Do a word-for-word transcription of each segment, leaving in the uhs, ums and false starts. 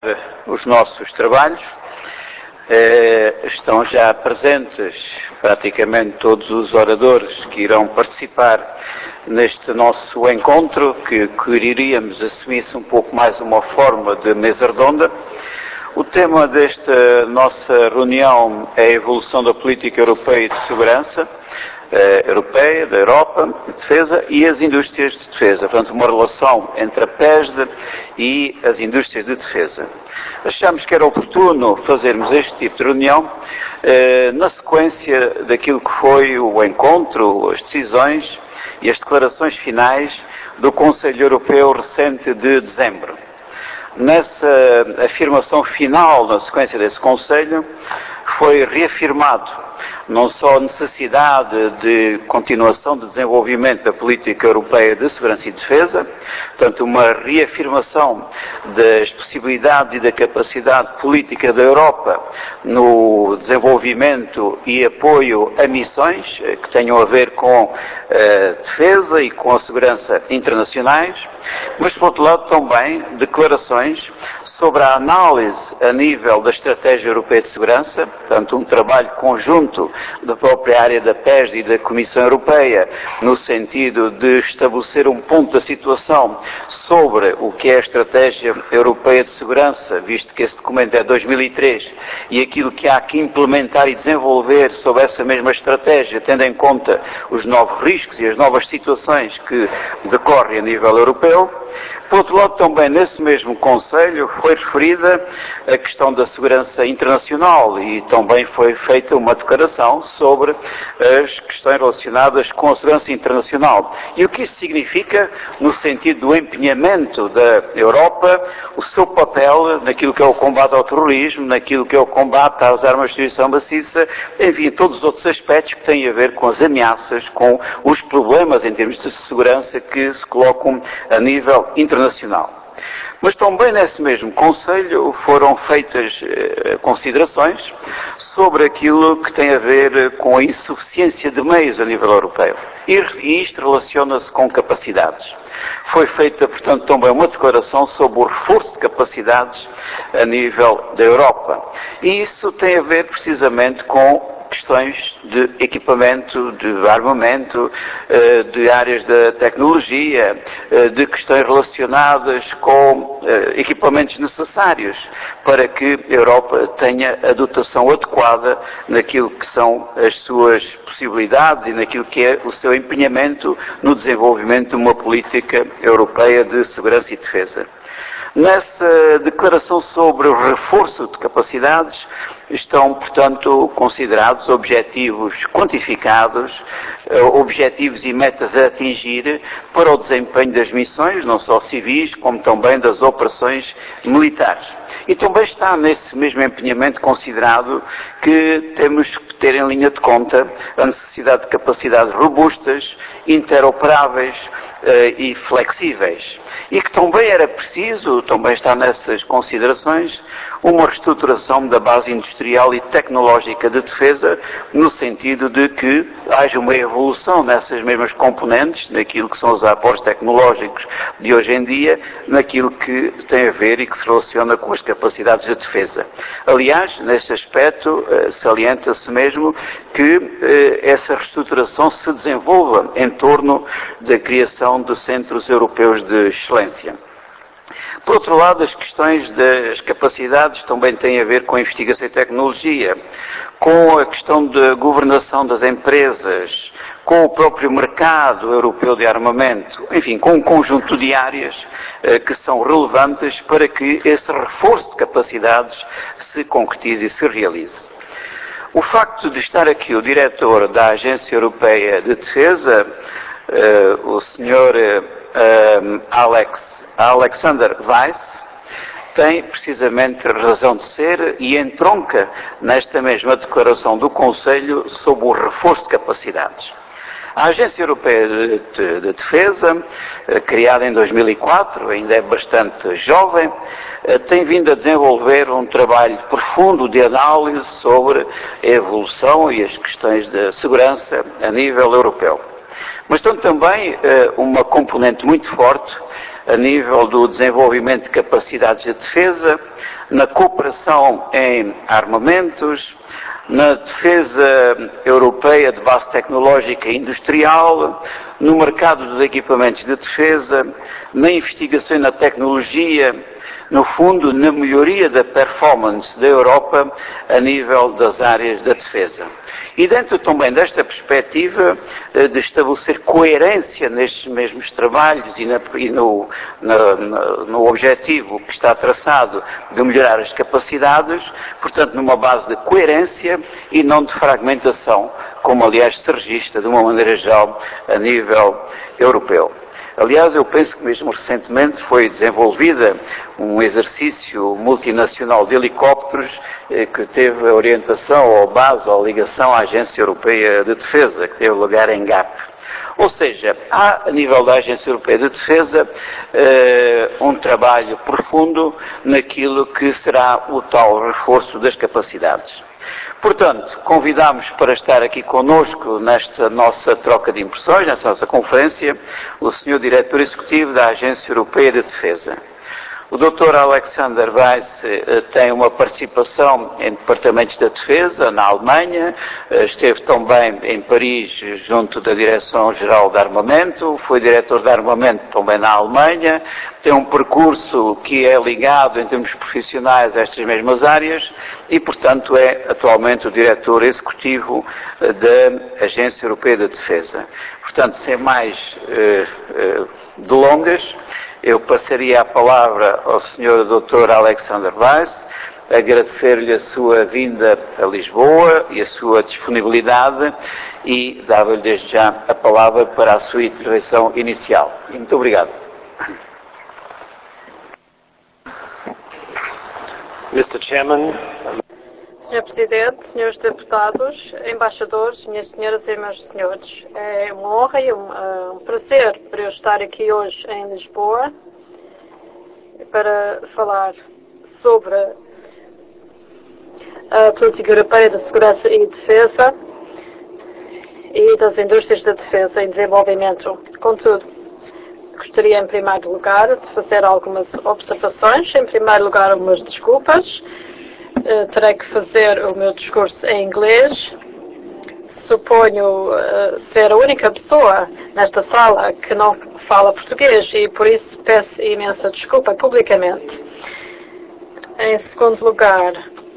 Os nossos trabalhos. Eh, estão já presentes praticamente todos os oradores que irão participar neste nosso encontro, que queríamos assumir-se um pouco mais uma forma de mesa redonda. O tema desta nossa reunião é a evolução da política europeia de segurança, eh, europeia, da Europa, de defesa, e as indústrias de defesa. Portanto, uma relação entre a P E S D e as indústrias de defesa. Achamos que era oportuno fazermos este tipo de reunião eh, na sequência daquilo que foi o encontro, as decisões e as declarações finais do Conselho Europeu recente de dezembro. Nessa afirmação final, na sequência desse Conselho, foi reafirmado não só a necessidade de continuação de desenvolvimento da política europeia de segurança e defesa, portanto uma reafirmação das possibilidades e da capacidade política da Europa no desenvolvimento e apoio a missões que tenham a ver com a defesa e com a segurança internacionais, mas por outro lado também declarações sobre a análise a nível da Estratégia Europeia de Segurança, portanto um trabalho conjunto da própria área da P E S D e da Comissão Europeia, no sentido de estabelecer um ponto da situação sobre o que é a Estratégia Europeia de Segurança, visto que esse documento é de dois mil e três, e aquilo que há que implementar e desenvolver sobre essa mesma estratégia, tendo em conta os novos riscos e as novas situações que decorrem a nível europeu. Por outro lado, também nesse mesmo Conselho foi referida a questão da segurança internacional e também foi feita uma declaração sobre as questões relacionadas com a segurança internacional. E o que isso significa no sentido do empenhamento da Europa, o seu papel naquilo que é o combate ao terrorismo, naquilo que é o combate às armas de destruição maciça, enfim, todos os outros aspectos que têm a ver com as ameaças, com os problemas em termos de segurança que se colocam a nível internacional. Internacional. Mas também nesse mesmo Conselho foram feitas eh, considerações sobre aquilo que tem a ver com a insuficiência de meios a nível europeu. E, e isto relaciona-se com capacidades. Foi feita, portanto, também uma declaração sobre o reforço de capacidades a nível da Europa. E isso tem a ver precisamente com questões de equipamento, de armamento, de áreas da tecnologia, de questões relacionadas com equipamentos necessários para que a Europa tenha a dotação adequada naquilo que são as suas possibilidades e naquilo que é o seu empenhamento no desenvolvimento de uma política europeia de segurança e defesa. Nessa declaração sobre o reforço de capacidades estão, portanto, considerados objetivos quantificados, objetivos e metas a atingir para o desempenho das missões, não só civis, como também das operações militares. E também está nesse mesmo empenhamento considerado que temos que ter em linha de conta a necessidade de capacidades robustas, interoperáveis uh, e flexíveis. E que também era preciso, também está nessas considerações, uma reestruturação da base industrial e tecnológica de defesa, no sentido de que haja uma evolução nessas mesmas componentes, naquilo que são os aportes tecnológicos de hoje em dia, naquilo que tem a ver e que se relaciona com as capacidades de defesa. Aliás, neste aspecto, salienta-se mesmo que essa reestruturação se desenvolva em torno da criação de centros europeus de excelência. Por outro lado, as questões das capacidades também têm a ver com a investigação e tecnologia, com a questão da governação das empresas, com o próprio mercado europeu de armamento, enfim, com um conjunto de áreas eh, que são relevantes para que esse reforço de capacidades se concretize e se realize. O facto de estar aqui o diretor da Agência Europeia de Defesa, eh, o senhor eh, Alex Alexander Weiss, tem precisamente razão de ser e entronca nesta mesma declaração do Conselho sobre o reforço de capacidades. A Agência Europeia de, de, de Defesa, criada em dois mil e quatro, ainda é bastante jovem, tem vindo a desenvolver um trabalho profundo de análise sobre a evolução e as questões de segurança a nível europeu. Mas tem também uma componente muito forte a nível do desenvolvimento de capacidades de defesa, na cooperação em armamentos, na defesa europeia de base tecnológica e industrial, no mercado de equipamentos de defesa, na investigação e na tecnologia, no fundo, na melhoria da performance da Europa a nível das áreas da defesa. E dentro também desta perspectiva de estabelecer coerência nestes mesmos trabalhos e, na, e no, na, no objetivo que está traçado de melhorar as capacidades, portanto numa base de coerência e não de fragmentação, como aliás se registra de uma maneira geral a nível europeu. Aliás, eu penso que mesmo recentemente foi desenvolvida um exercício multinacional de helicópteros eh, que teve a orientação ou base ou ligação à Agência Europeia de Defesa, que teve lugar em Gap. Ou seja, há, a nível da Agência Europeia de Defesa, eh, um trabalho profundo naquilo que será o tal reforço das capacidades. Portanto, convidamos para estar aqui conosco nesta nossa troca de impressões, nesta nossa conferência, o senhor Diretor Executivo da Agência Europeia de Defesa. O doutor Alexander Weiss eh, tem uma participação em departamentos da defesa na Alemanha, eh, esteve também em Paris junto da Direção-Geral de Armamento, foi diretor de armamento também na Alemanha, tem um percurso que é ligado em termos profissionais a estas mesmas áreas e, portanto, é atualmente o diretor executivo eh, da Agência Europeia de Defesa. Portanto, sem mais eh, eh, delongas, eu passaria a palavra ao senhor doutor Alexander Weiss, agradecer-lhe a sua vinda a Lisboa e a sua disponibilidade e dava-lhe desde já a palavra para a sua intervenção inicial. Muito obrigado. mister Chairman. senhor Presidente, senhores deputados, embaixadores, minhas senhoras e meus senhores, é uma honra e um, um prazer para eu estar aqui hoje em Lisboa para falar sobre a política europeia de segurança e defesa e das indústrias de defesa em desenvolvimento. Contudo, gostaria em primeiro lugar de fazer algumas observações, em primeiro lugar algumas desculpas. Uh, terei que fazer o meu discurso em inglês. Suponho uh, ser a única pessoa nesta sala que não fala português e por isso peço imensa desculpa publicamente. Em segundo lugar,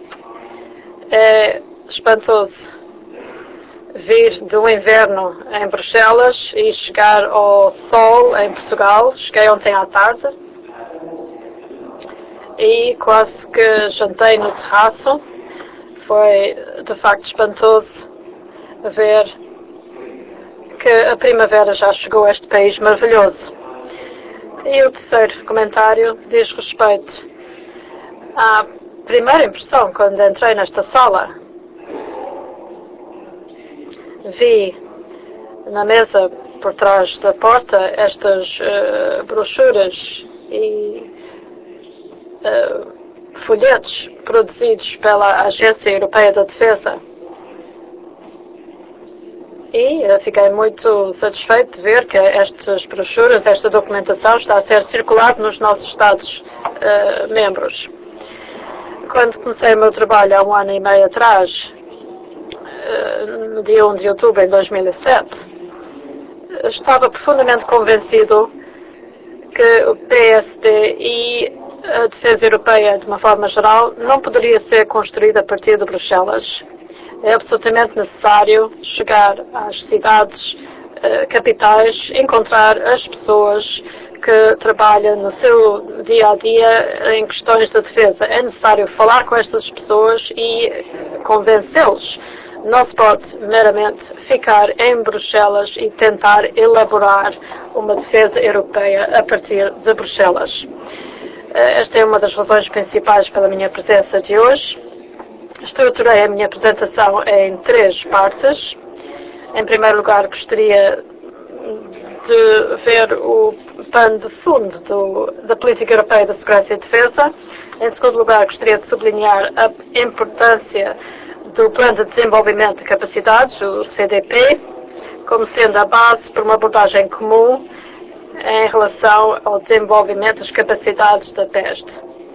é espantoso vir de um inverno em Bruxelas e chegar ao sol em Portugal. Cheguei ontem à tarde e quase que jantei no terraço. Foi de facto espantoso ver que a primavera já chegou a este país maravilhoso. E o terceiro comentário diz respeito à primeira impressão quando entrei nesta sala. Vi na mesa por trás da porta estas uh, brochuras e Uh, folhetos produzidos pela Agência Europeia da Defesa e uh, fiquei muito satisfeito de ver que estas brochuras, esta documentação está a ser circulada nos nossos Estados uh, membros. Quando comecei o meu trabalho há um ano e meio atrás, uh, no dia primeiro de outubro de dois mil e sete, estava profundamente convencido que o P S D e a defesa europeia, de uma forma geral, não poderia ser construída a partir de Bruxelas. É absolutamente necessário chegar às cidades, eh, capitais, encontrar as pessoas que trabalham no seu dia-a-dia em questões de defesa. É necessário falar com estas pessoas e convencê-los. Não se pode meramente ficar em Bruxelas e tentar elaborar uma defesa europeia a partir de Bruxelas. Esta é uma das razões principais pela minha presença de hoje. Estruturei a minha apresentação em três partes. Em primeiro lugar, gostaria de ver o pano de fundo do, da política europeia de segurança e defesa. Em segundo lugar, gostaria de sublinhar a importância do Plano de Desenvolvimento de Capacidades, o C D P, como sendo a base para uma abordagem comum em relação ao desenvolvimento das capacidades da peste.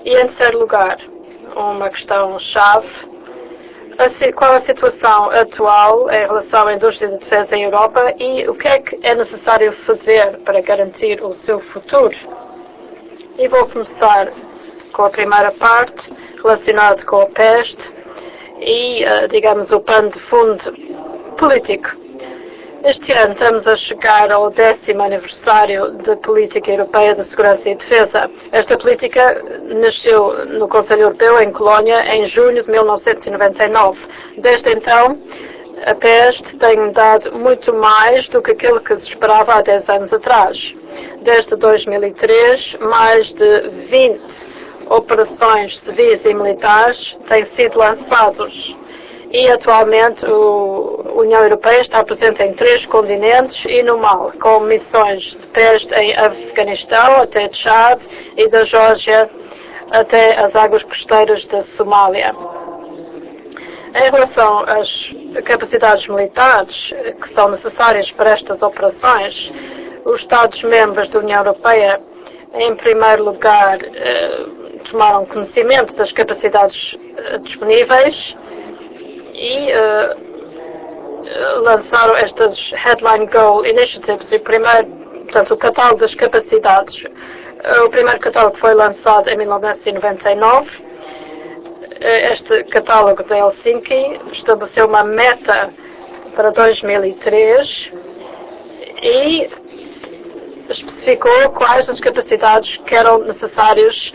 E, em terceiro lugar, uma questão-chave, qual a situação atual em relação à indústria de defesa em Europa e o que é que é necessário fazer para garantir o seu futuro. E vou começar com a primeira parte, relacionada com a peste e, digamos, o pano de fundo político. Este ano estamos a chegar ao décimo aniversário da Política Europeia de Segurança e Defesa. Esta política nasceu no Conselho Europeu, em Colónia, em junho de mil novecentos e noventa e nove. Desde então, a peste tem dado muito mais do que aquilo que se esperava há dez anos atrás. Desde dois mil e três, mais de vinte operações civis e militares têm sido lançados. E atualmente a União Europeia está presente em três continentes e no Mal, com missões de peste em Afeganistão até Tchad e da Geórgia até as águas costeiras da Somália. Em relação às capacidades militares que são necessárias para estas operações, os Estados-membros da União Europeia, em primeiro lugar, tomaram conhecimento das capacidades disponíveis e uh, lançaram estas Headline Goal Initiatives, o primeiro, portanto, o catálogo das capacidades. Uh, o primeiro catálogo foi lançado em mil novecentos e noventa e nove. Uh, este catálogo de Helsinki estabeleceu uma meta para dois mil e três e especificou quais as capacidades que eram necessárias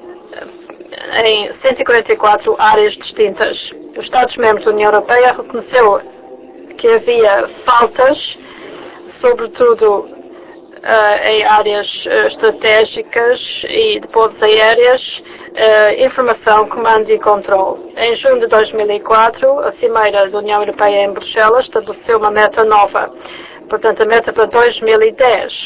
em cento e quarenta e quatro áreas distintas. Os Estados-membros da União Europeia reconheceu que havia faltas, sobretudo uh, em áreas uh, estratégicas e de pontes aéreas, uh, informação, comando e controle. Em junho de dois mil e quatro, a Cimeira da União Europeia em Bruxelas estabeleceu uma meta nova, portanto a meta para dois mil e dez.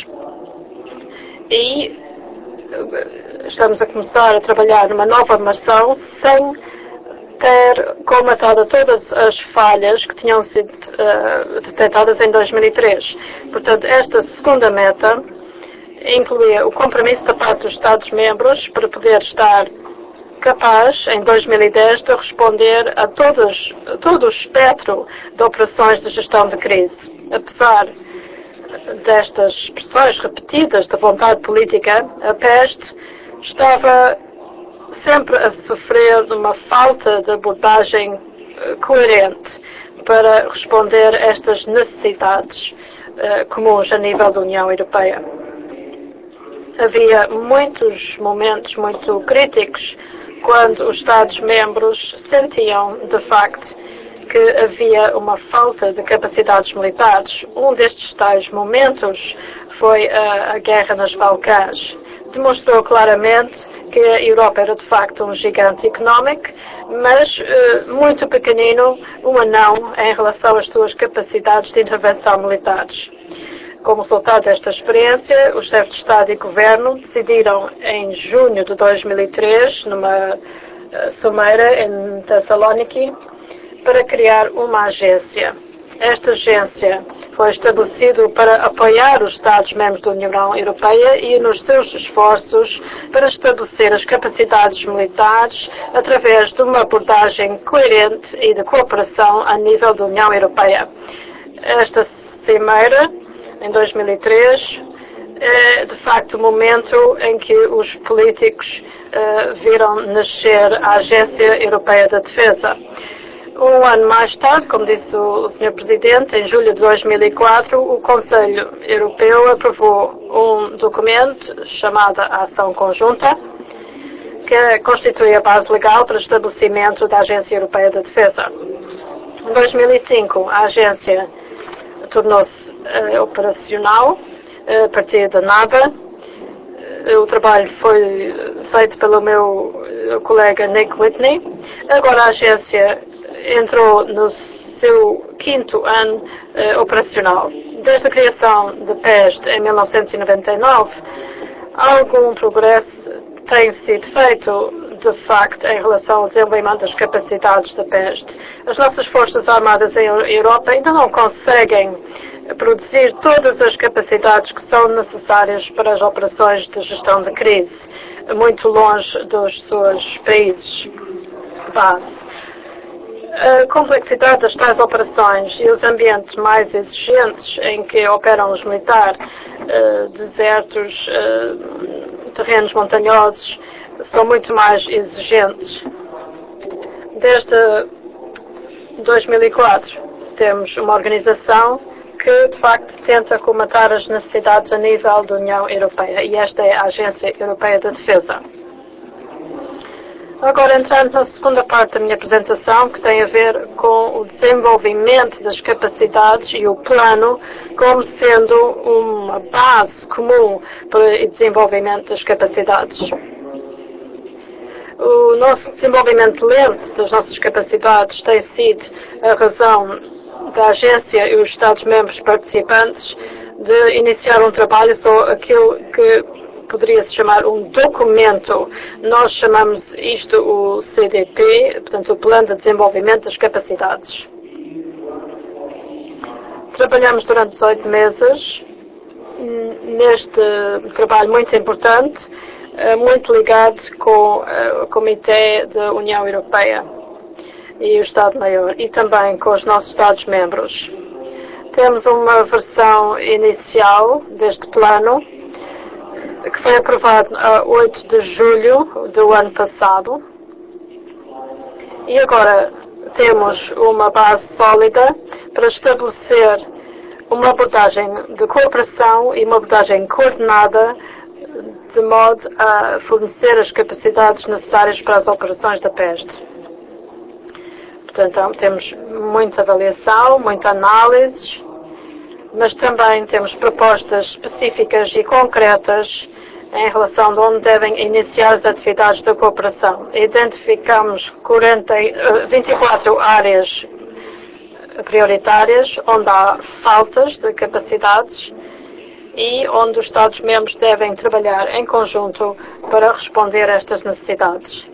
E estamos a começar a trabalhar numa nova versão sem ter colmatado todas as falhas que tinham sido uh, detectadas em dois mil e três. Portanto, esta segunda meta incluía o compromisso da parte dos Estados-membros para poder estar capaz, em dois mil e dez, de responder a todos, todo o espectro de operações de gestão de crise. Apesar destas expressões repetidas da vontade política, a peste estava sempre a sofrer de uma falta de abordagem coerente para responder a estas necessidades uh, comuns a nível da União Europeia. Havia muitos momentos muito críticos quando os Estados-membros sentiam, de facto, que havia uma falta de capacidades militares. Um destes tais momentos foi a, a guerra nas Balcãs. Demonstrou claramente que a Europa era de facto um gigante económico, mas uh, muito pequenino, um anão em relação às suas capacidades de intervenção militares. Como resultado desta experiência, os chefes de Estado e Governo decidiram em junho de dois mil e três, numa uh, cimeira em Thessaloniki, para criar uma agência. Esta agência foi estabelecida para apoiar os Estados-membros da União Europeia e nos seus esforços para estabelecer as capacidades militares através de uma abordagem coerente e de cooperação a nível da União Europeia. Esta cimeira, em dois mil e três, é de facto o momento em que os políticos uh, viram nascer a Agência Europeia da Defesa. Um ano mais tarde, como disse o senhor Presidente, em julho de dois mil e quatro, o Conselho Europeu aprovou um documento chamado Ação Conjunta, que constitui a base legal para o estabelecimento da Agência Europeia da Defesa. Em dois mil e cinco, a agência tornou-se uh, operacional uh, a partir de nada. Uh, o trabalho foi feito pelo meu uh, colega Nick Whitney. Agora a agência entrou no seu quinto ano uh, operacional. Desde a criação da peste em mil novecentos e noventa e nove, algum progresso tem sido feito, de facto, em relação ao desenvolvimento das capacidades da peste. As nossas forças armadas em Europa ainda não conseguem produzir todas as capacidades que são necessárias para as operações de gestão de crise. muito longe dos seus países base. A complexidade das tais operações e os ambientes mais exigentes em que operam os militares, uh, desertos, uh, terrenos montanhosos, são muito mais exigentes. Desde dois mil e quatro temos uma organização que, de facto, tenta comatar as necessidades a nível da União Europeia, e esta é a Agência Europeia da Defesa. Agora, entrando na segunda parte da minha apresentação, que tem a ver com o desenvolvimento das capacidades e o plano como sendo uma base comum para o desenvolvimento das capacidades. O nosso desenvolvimento lento das nossas capacidades tem sido a razão da agência e os Estados-membros participantes de iniciar um trabalho sobre aquilo que poderia-se chamar um documento. Nós chamamos isto o C D P, portanto, o Plano de Desenvolvimento das Capacidades. Trabalhamos durante dezoito meses neste trabalho muito importante, muito ligado com o Comitê da União Europeia e o Estado-Maior, e também com os nossos Estados-membros. Temos uma versão inicial deste plano, que foi aprovado a oito de julho do ano passado. E agora temos uma base sólida para estabelecer uma abordagem de cooperação e uma abordagem coordenada de modo a fornecer as capacidades necessárias para as operações da peste. Portanto, temos muita avaliação, muita análise, mas também temos propostas específicas e concretas em relação de onde devem iniciar as atividades da cooperação. Identificamos quarenta, vinte e quatro áreas prioritárias onde há faltas de capacidades e onde os Estados-membros devem trabalhar em conjunto para responder a estas necessidades.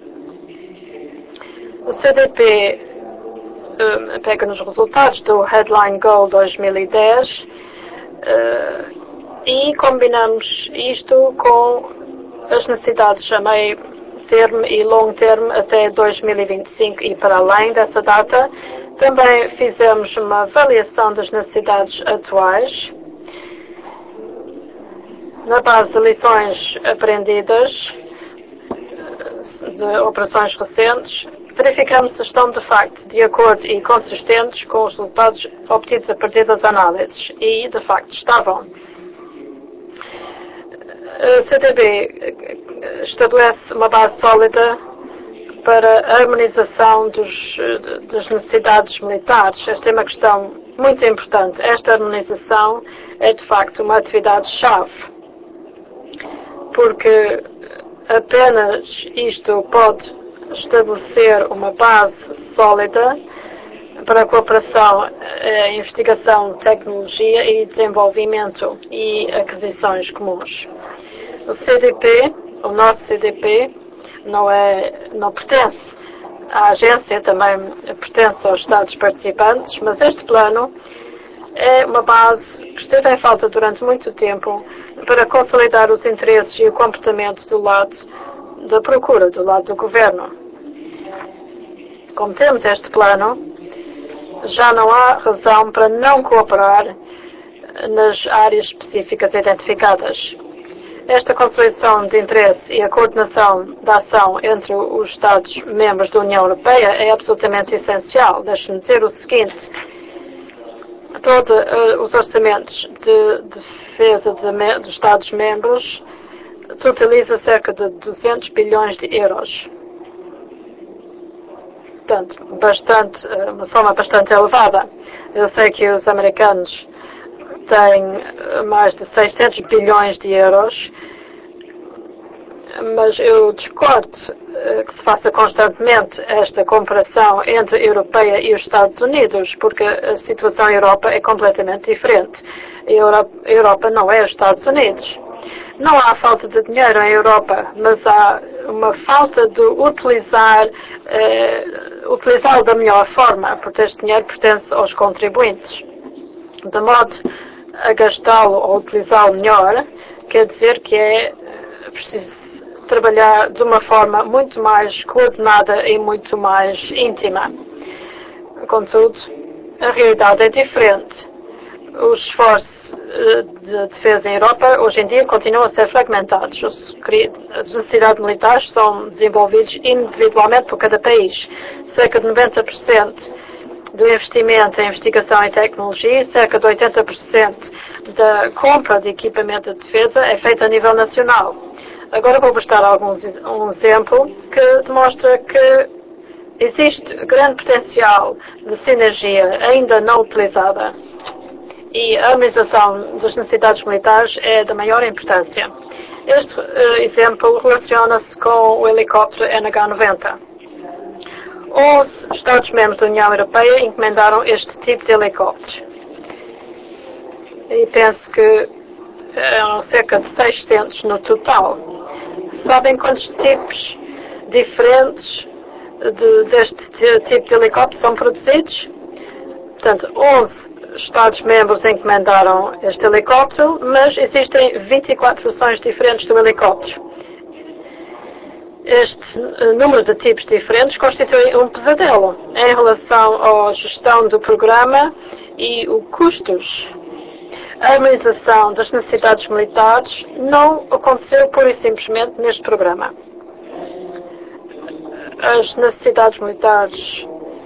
O C D P uh, pega nos resultados do Headline Goal dois mil e dez uh, e combinamos isto com as necessidades a meio termo e longo termo até dois mil e vinte e cinco, e para além dessa data também fizemos uma avaliação das necessidades atuais na base de lições aprendidas de operações recentes. Verificamos se estão de facto de acordo e consistentes com os resultados obtidos a partir das análises, e de facto estavam. A C D B estabelece uma base sólida para a harmonização dos, das necessidades militares. Esta é uma questão muito importante. Esta harmonização é de facto uma atividade-chave, porque apenas isto pode estabelecer uma base sólida para a cooperação, a investigação, tecnologia e desenvolvimento e aquisições comuns. O C D P, o nosso C D P, não, é, não pertence à agência, também pertence aos Estados participantes, mas este plano é uma base que esteve em falta durante muito tempo para consolidar os interesses e o comportamento do lado da procura, do lado do governo. Como temos este plano, já não há razão para não cooperar nas áreas específicas identificadas. Esta consolidação de interesse e a coordenação da ação entre os Estados-membros da União Europeia é absolutamente essencial. Deixe-me dizer o seguinte: todos uh, os orçamentos de defesa de me dos Estados-membros totaliza cerca de duzentos bilhões de euros. Portanto, bastante, uma soma bastante elevada. Eu sei que os americanos têm mais de seiscentos bilhões de euros, mas eu discordo que se faça constantemente esta comparação entre a Europeia e os Estados Unidos, porque a situação na Europa é completamente diferente. A Europa, a Europa não é os Estados Unidos. Não há falta de dinheiro em Europa, mas há uma falta de utilizar, eh, utilizá-lo da melhor forma, porque este dinheiro pertence aos contribuintes. De modo a gastá-lo ou utilizá-lo melhor, quer dizer que é preciso trabalhar de uma forma muito mais coordenada e muito mais íntima. Contudo, a realidade é diferente. Os esforços de defesa em Europa hoje em dia continuam a ser fragmentados. As necessidades militares são desenvolvidas individualmente por cada país. Cerca de noventa por cento do investimento em investigação e tecnologia e cerca de oitenta por cento da compra de equipamento de defesa é feita a nível nacional. Agora vou mostrar alguns, um exemplo que demonstra que existe grande potencial de sinergia ainda não utilizada e a harmonização das necessidades militares é da maior importância. Este uh, exemplo relaciona-se com o helicóptero N H noventa. onze Estados-membros da União Europeia encomendaram este tipo de helicóptero. E penso que eram cerca de seiscentos no total. Sabem quantos tipos diferentes de, deste tipo de helicóptero são produzidos? Portanto, onze Estados-membros encomendaram este helicóptero, mas existem vinte e quatro versões diferentes do helicóptero. Este número de tipos diferentes constitui um pesadelo em relação à gestão do programa e os custos. A harmonização das necessidades militares não aconteceu pura e simplesmente neste programa. As necessidades militares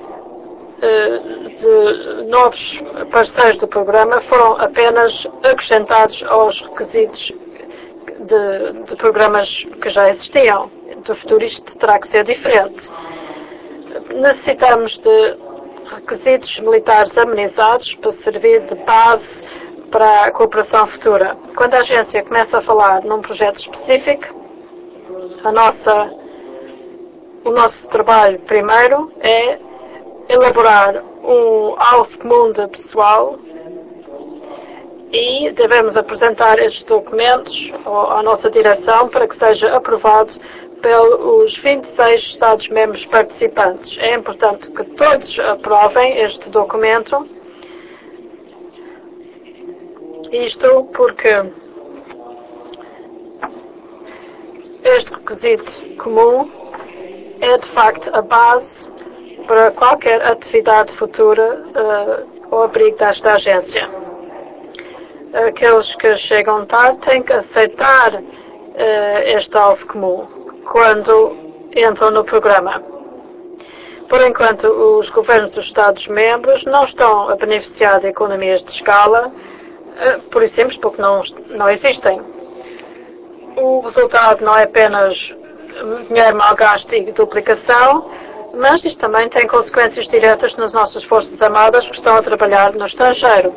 de novos parceiros do programa foram apenas acrescentados aos requisitos de, de programas que já existiam. Do futuro isto terá que ser diferente. Necessitamos de requisitos militares harmonizados para servir de base para a cooperação futura. Quando a agência começa a falar num projeto específico, a nossa, o nosso trabalho primeiro é elaborar um alvo comum de pessoal e devemos apresentar estes documentos à nossa direção para que seja aprovado pelos vinte e seis Estados-membros participantes. É importante que todos aprovem este documento. Isto porque este requisito comum é de facto a base para qualquer atividade futura uh, ao abrigo desta agência. Aqueles que chegam tarde têm que aceitar uh, este alvo comum quando entram no programa. Por enquanto, os governos dos Estados-membros não estão a beneficiar de economias de escala, uh, por e simples porque não, não existem. O resultado não é apenas dinheiro mal gasto e duplicação, mas isto também tem consequências diretas nas nossas Forças Armadas que estão a trabalhar no estrangeiro.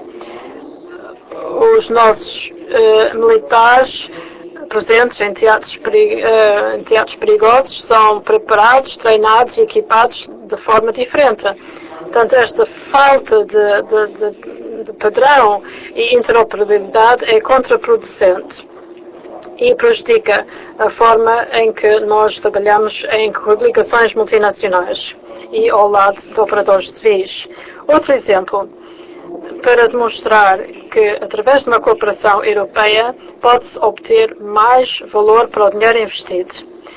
Os nossos uh, militares presentes em teatros, peri uh, em teatros perigosos são preparados, treinados e equipados de forma diferente. Portanto, esta falta de, de, de, de padrão e interoperabilidade é contraproducente e prejudica a forma em que nós trabalhamos em coligações multinacionais e ao lado de operadores civis. Outro exemplo, para demonstrar que, através de uma cooperação europeia, pode-se obter mais valor para o dinheiro investido.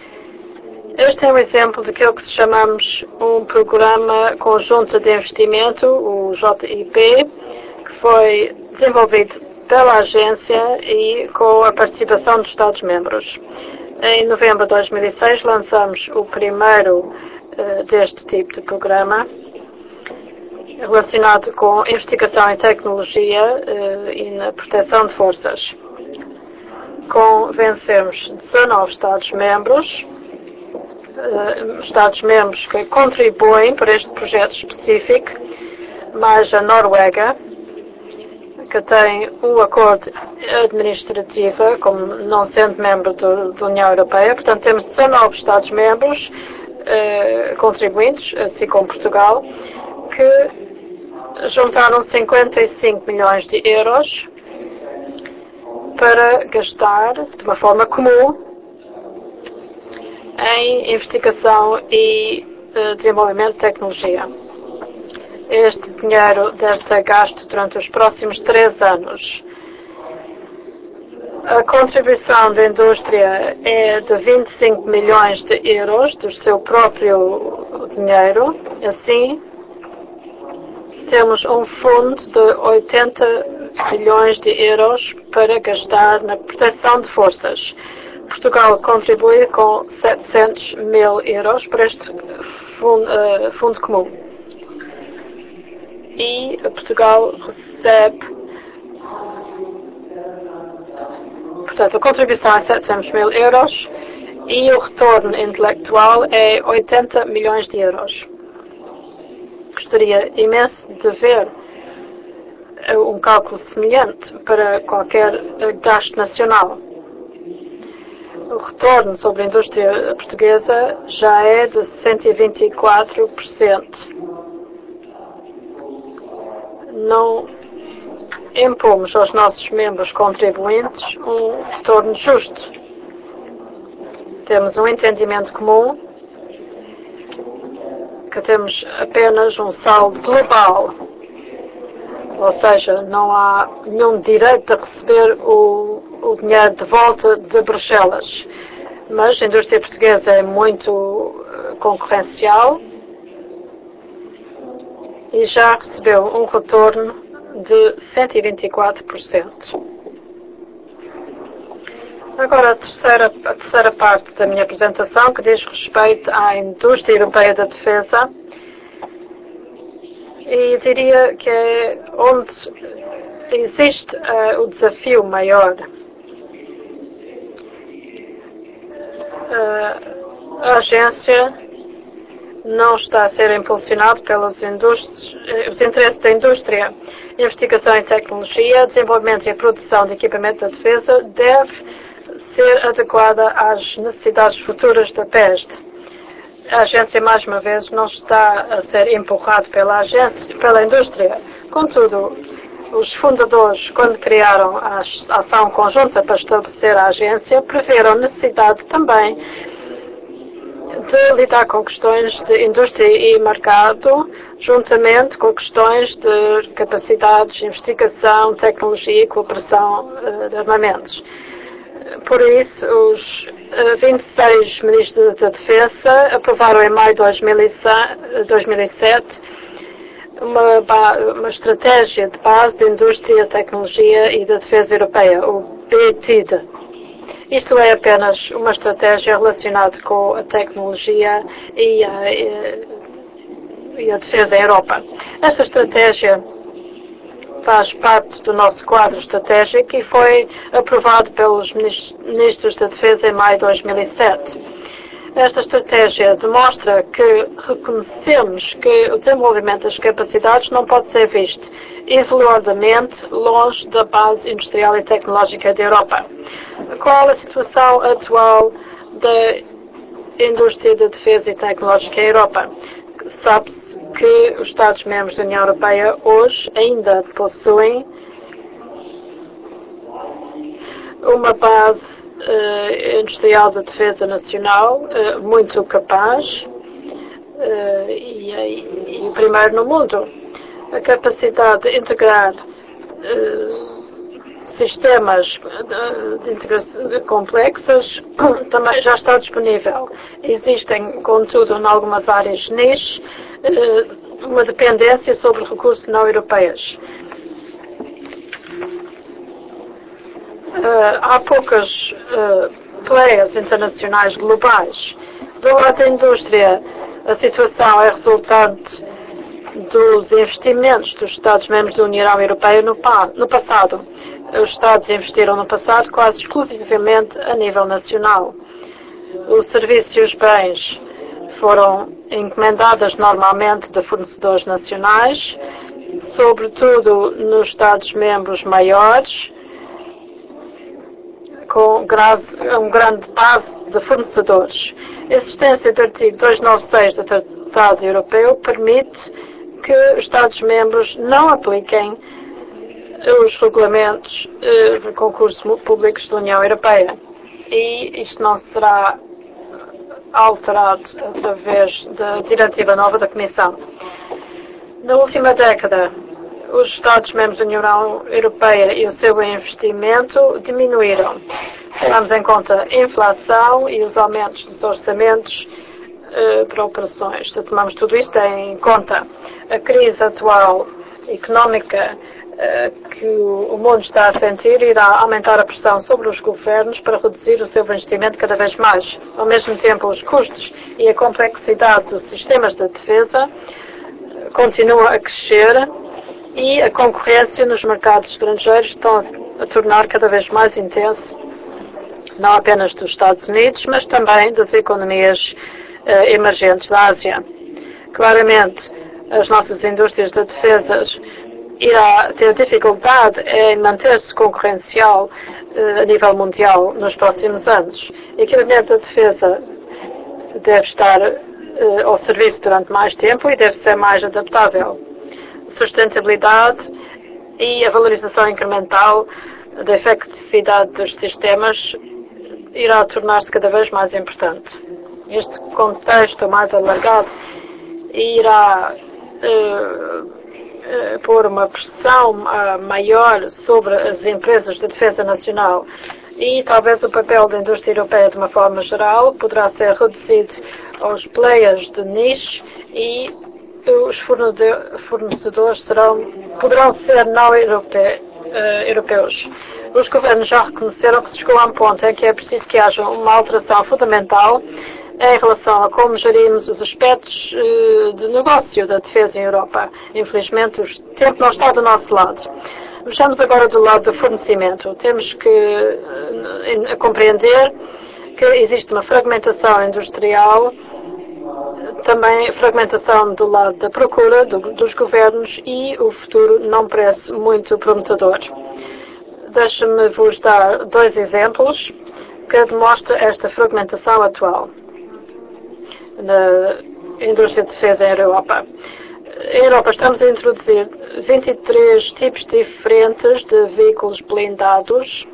Este é um exemplo daquilo que chamamos um programa conjunto de investimento, o J I P, que foi desenvolvido pela agência e com a participação dos Estados-membros. Em novembro de dois mil e seis lançamos o primeiro uh, deste tipo de programa relacionado com investigação em tecnologia uh, e na proteção de forças. Convencemos dezanove Estados-membros, uh, Estados-membros que contribuem para este projeto específico, mais a Noruega, que tem um acordo administrativo, como não sendo membro do, da União Europeia. Portanto, temos dezanove Estados-membros eh, contribuintes, assim como Portugal, que juntaram cinquenta e cinco milhões de euros para gastar de uma forma comum em investigação e eh, desenvolvimento de tecnologia. Este dinheiro deve ser gasto durante os próximos três anos. A contribuição da indústria é de vinte e cinco milhões de euros do seu próprio dinheiro. Assim, temos um fundo de oitenta milhões de euros para gastar na proteção de forças. Portugal contribui com setecentos mil euros para este fundo, uh, fundo comum. E Portugal recebe, portanto, a contribuição é setecentos mil euros e o retorno intelectual é oitenta milhões de euros. Gostaria imenso de ver um cálculo semelhante para qualquer gasto nacional. O retorno sobre a indústria portuguesa já é de cento e vinte e quatro por cento. Não impomos aos nossos membros contribuintes um retorno justo. Temos um entendimento comum que temos apenas um saldo global, ou seja, não há nenhum direito a receber o, o dinheiro de volta de Bruxelas. Mas a indústria portuguesa é muito concorrencial e já recebeu um retorno de cento e vinte e quatro por cento. Agora a terceira, a terceira parte da minha apresentação, que diz respeito à indústria europeia da defesa, e diria que é onde existe uh, o desafio maior. Uh, a agência não está a ser impulsionada pelos indústrias, os interesses da indústria. Investigação em tecnologia, desenvolvimento e produção de equipamento da defesa deve ser adequada às necessidades futuras da P E S D. A agência, mais uma vez, não está a ser empurrada pela agência, pela indústria. Contudo, os fundadores, quando criaram a ação conjunta para estabelecer a agência, preveram necessidade também de lidar com questões de indústria e mercado, juntamente com questões de capacidades, investigação, tecnologia e cooperação de armamentos. Por isso, os vinte e seis ministros da Defesa aprovaram em maio de dois mil e sete uma, uma estratégia de base de indústria, tecnologia e da defesa europeia, o B T D. Isto é apenas uma estratégia relacionada com a tecnologia e a, e a defesa em Europa. Esta estratégia faz parte do nosso quadro estratégico e foi aprovado pelos ministros da Defesa em maio de dois mil e sete. Esta estratégia demonstra que reconhecemos que o desenvolvimento das capacidades não pode ser visto isoladamente longe da base industrial e tecnológica da Europa. Qual a situação atual da indústria da defesa e tecnológica em Europa? Sabe-se que os Estados-membros da União Europeia hoje ainda possuem uma base uh, industrial de defesa nacional uh, muito capaz uh, e, e, e primeiro no mundo. A capacidade de integrar uh, sistemas de, de integração complexas também já está disponível. Existem, contudo, em algumas áreas niche, uh, uma dependência sobre recursos não europeus. Uh, há poucas uh, players internacionais globais. Do lado da indústria, a situação é resultante dos investimentos dos Estados-membros da União Europeia no, no passado. Os Estados investiram no passado quase exclusivamente a nível nacional. Os serviços e os bens foram encomendados normalmente de fornecedores nacionais, sobretudo nos Estados-membros maiores, com um grande base de fornecedores. A existência do artigo duzentos e noventa e seis do Tratado Europeu permite que os Estados-membros não apliquem os regulamentos eh, de concursos públicos da União Europeia. E isto não será alterado através da diretiva nova da Comissão. Na última década, os Estados-membros da União Europeia e o seu investimento diminuíram. Levamos em conta a inflação e os aumentos dos orçamentos uh, para operações. Se tomamos tudo isto em conta, a crise atual económica uh, que o mundo está a sentir irá aumentar a pressão sobre os governos para reduzir o seu investimento cada vez mais. Ao mesmo tempo, os custos e a complexidade dos sistemas de defesa continuam a crescer e a concorrência nos mercados estrangeiros estão a tornar cada vez mais intensa, não apenas dos Estados Unidos, mas também das economias uh, emergentes da Ásia. Claramente, as nossas indústrias de defesa irá ter dificuldade em manter-se concorrencial uh, a nível mundial nos próximos anos. O equipamento de defesa deve estar uh, ao serviço durante mais tempo e deve ser mais adaptável. Sustentabilidade e a valorização incremental da efetividade dos sistemas irá tornar-se cada vez mais importante. Este contexto mais alargado irá uh, uh, pôr uma pressão uh, maior sobre as empresas de defesa nacional e talvez o papel da indústria europeia de uma forma geral poderá ser reduzido aos players de niche e os fornecedores serão, poderão ser não europe, uh, europeus. Os governos já reconheceram que se chegou a um ponto em que é preciso que haja uma alteração fundamental em relação a como gerimos os aspectos uh, de negócio da defesa em Europa. Infelizmente, o tempo não está do nosso lado. Vejamos agora do lado do fornecimento. Temos que uh, compreender que existe uma fragmentação industrial, também fragmentação do lado da procura do, dos governos e o futuro não parece muito prometedor. Deixe-me vos dar dois exemplos que demonstram esta fragmentação atual na indústria de defesa em Europa. Em Europa estamos a introduzir vinte e três tipos diferentes de veículos blindados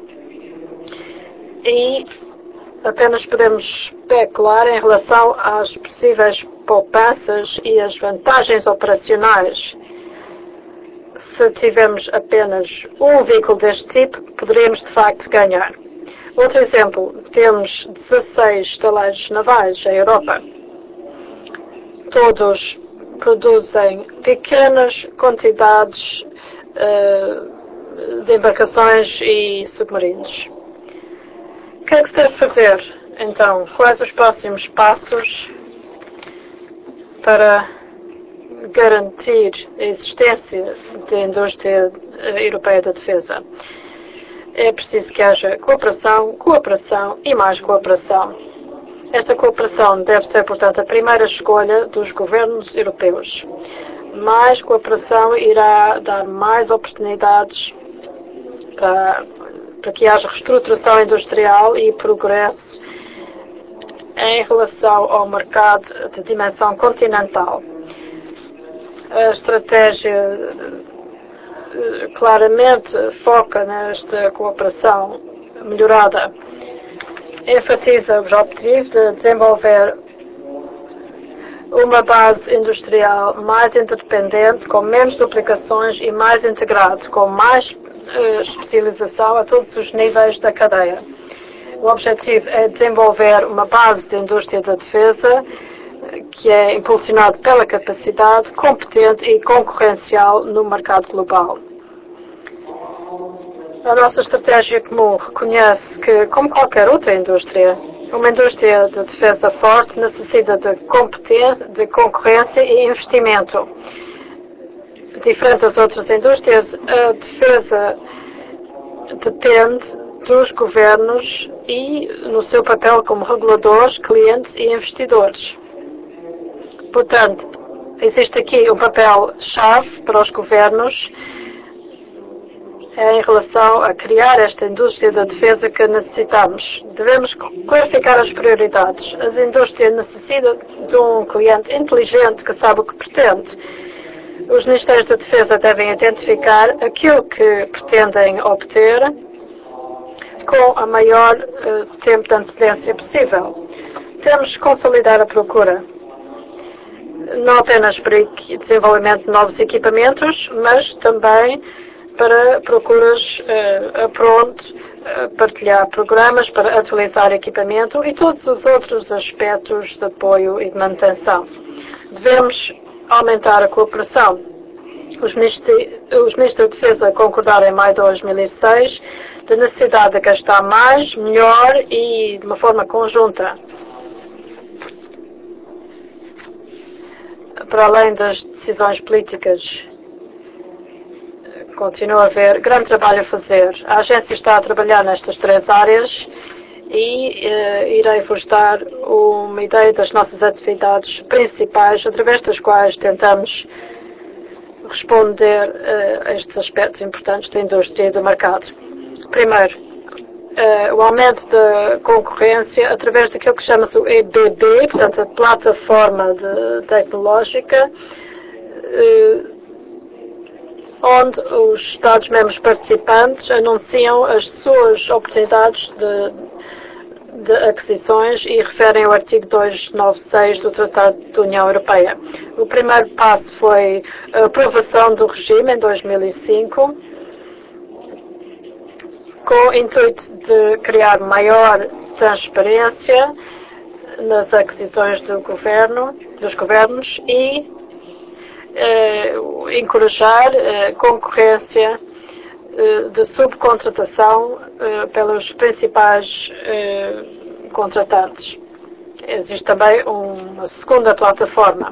e apenas podemos especular em relação às possíveis poupanças e as vantagens operacionais. Se tivermos apenas um veículo deste tipo, poderíamos de facto ganhar. Outro exemplo, temos dezasseis estaleiros navais em Europa. Todos produzem pequenas quantidades uh, de embarcações e submarinos. O que é que se deve fazer, então? Quais os próximos passos para garantir a existência da indústria europeia da defesa? É preciso que haja cooperação, cooperação e mais cooperação. Esta cooperação deve ser, portanto, a primeira escolha dos governos europeus. Mais cooperação irá dar mais oportunidades para, para que haja reestruturação industrial e progresso em relação ao mercado de dimensão continental. A estratégia claramente foca nesta cooperação melhorada. Enfatiza o objetivo de desenvolver uma base industrial mais interdependente, com menos duplicações e mais integrado, com mais uh, especialização a todos os níveis da cadeia. O objetivo é desenvolver uma base de indústria da defesa que é impulsionado pela capacidade competente e concorrencial no mercado global. A nossa estratégia comum reconhece que, como qualquer outra indústria, uma indústria de defesa forte necessita de competência, de concorrência e investimento. Diferente das outras indústrias, a defesa depende dos governos e no seu papel como reguladores, clientes e investidores. Portanto, existe aqui um papel-chave para os governos em relação a criar esta indústria da defesa que necessitamos. Devemos clarificar as prioridades. As indústrias necessitam de um cliente inteligente que sabe o que pretende. Os Ministérios da Defesa devem identificar aquilo que pretendem obter com a maior uh, tempo de antecedência possível. Temos que consolidar a procura. não apenas para o desenvolvimento de novos equipamentos, mas também para procuras uh, a pronto, uh, partilhar programas para atualizar equipamento e todos os outros aspectos de apoio e de manutenção. Devemos aumentar a cooperação. Os ministros, os ministros da Defesa concordaram em maio de dois mil e seis da necessidade de gastar mais, melhor e de uma forma conjunta. Para além das decisões políticas, continua a haver grande trabalho a fazer. A agência está a trabalhar nestas três áreas e uh, irei vos dar uma ideia das nossas atividades principais, através das quais tentamos responder uh, a estes aspectos importantes da indústria e do mercado. Primeiro, uh, o aumento da concorrência através daquilo que chama-se o E B B, portanto a plataforma de, tecnológica, uh, onde os Estados-membros participantes anunciam as suas oportunidades de, de aquisições e referem ao artigo duzentos e noventa e seis do Tratado da União Europeia. O primeiro passo foi a aprovação do regime em dois mil e cinco, com o intuito de criar maior transparência nas aquisições do governo, dos governos e eh, encorajar a concorrência eh, de subcontratação eh, pelos principais eh, contratantes. Existe também uma segunda plataforma.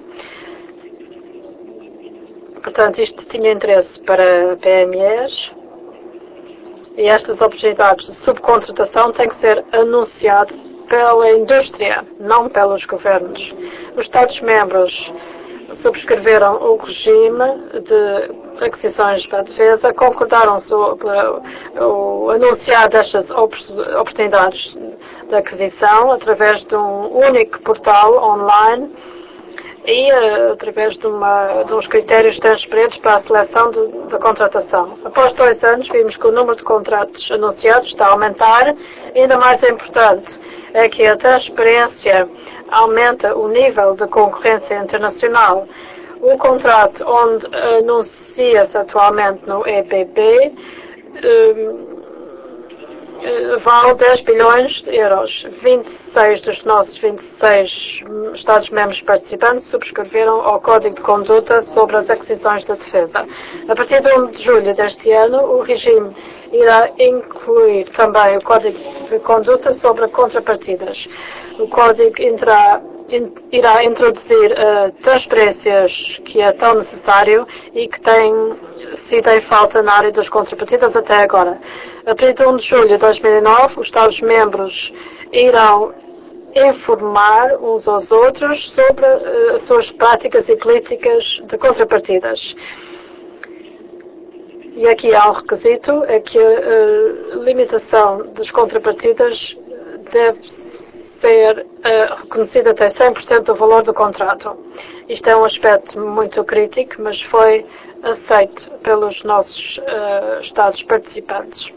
Portanto, isto tinha interesse para P M Es. E estas oportunidades de subcontratação têm que ser anunciadas pela indústria, não pelos governos. Os Estados-membros subscreveram o regime de aquisições para a defesa, concordaram sobre o anunciar destas oportunidades de aquisição através de um único portal online e uh, através de, uma, de uns critérios transparentes para a seleção de, da contratação. Após dois anos, vimos que o número de contratos anunciados está a aumentar. E ainda mais importante é que a transparência aumenta o nível de concorrência internacional. O contrato onde anuncia-se atualmente no E B B um, vale dez bilhões de euros. vinte e seis dos nossos vinte e seis Estados-membros participantes subscreveram ao Código de Conduta sobre as aquisições da defesa. A partir de primeiro de julho deste ano, o regime irá incluir também o Código de Conduta sobre contrapartidas. O Código irá, irá introduzir uh, transparências que é tão necessário e que tem sido em falta na área das contrapartidas até agora. A partir de primeiro de julho de dois mil e nove, os Estados-membros irão informar uns aos outros sobre uh, as suas práticas e políticas de contrapartidas. E aqui há um requisito, é que a uh, limitação das contrapartidas deve ser uh, reconhecida até cem por cento do valor do contrato. Isto é um aspecto muito crítico, mas foi aceito pelos nossos uh, Estados participantes.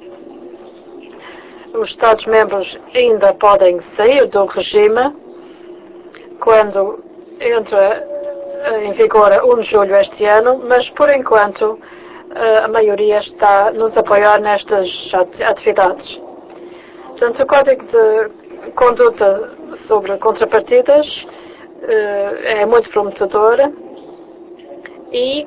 Os Estados-membros ainda podem sair do regime quando entra em vigor a primeiro de julho este ano, mas por enquanto a maioria está a nos apoiar nestas atividades. Portanto, o Código de Conduta sobre Contrapartidas é muito prometedor e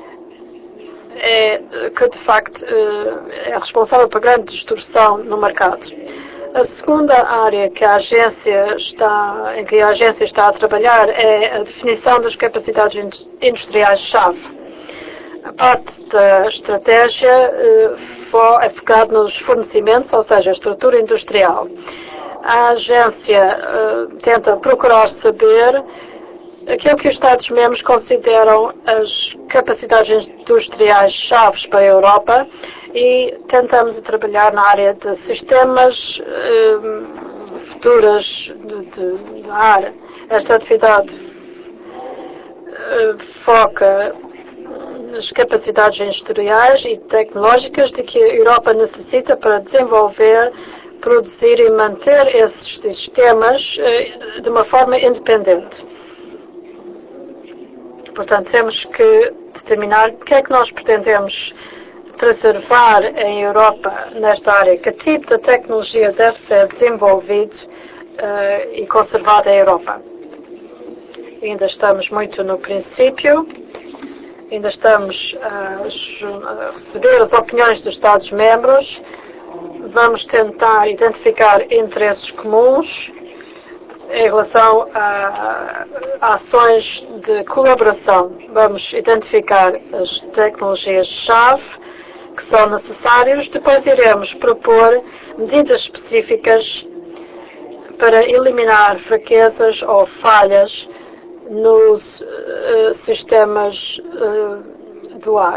é que de facto é responsável por grande distorção no mercado. A segunda área que a agência está, em que a agência está a trabalhar é a definição das capacidades industriais-chave. A parte da estratégia é focada nos fornecimentos, ou seja, a estrutura industrial. A agência tenta procurar saber aquilo que os Estados-membros consideram as capacidades industriais chaves para a Europa e tentamos trabalhar na área de sistemas eh, futuras de, de, de ar. Esta atividade eh, foca nas capacidades industriais e tecnológicas de que a Europa necessita para desenvolver, produzir e manter esses sistemas eh, de uma forma independente. Portanto, temos que determinar o que é que nós pretendemos preservar em Europa nesta área, que tipo de tecnologia deve ser desenvolvido uh, e conservado em Europa. Ainda estamos muito no princípio, ainda estamos uh, a receber as opiniões dos Estados-membros, vamos tentar identificar interesses comuns em relação a, a ações de colaboração. Vamos identificar as tecnologias-chave que são necessárias, depois iremos propor medidas específicas para eliminar fraquezas ou falhas nos uh, sistemas uh, do ar.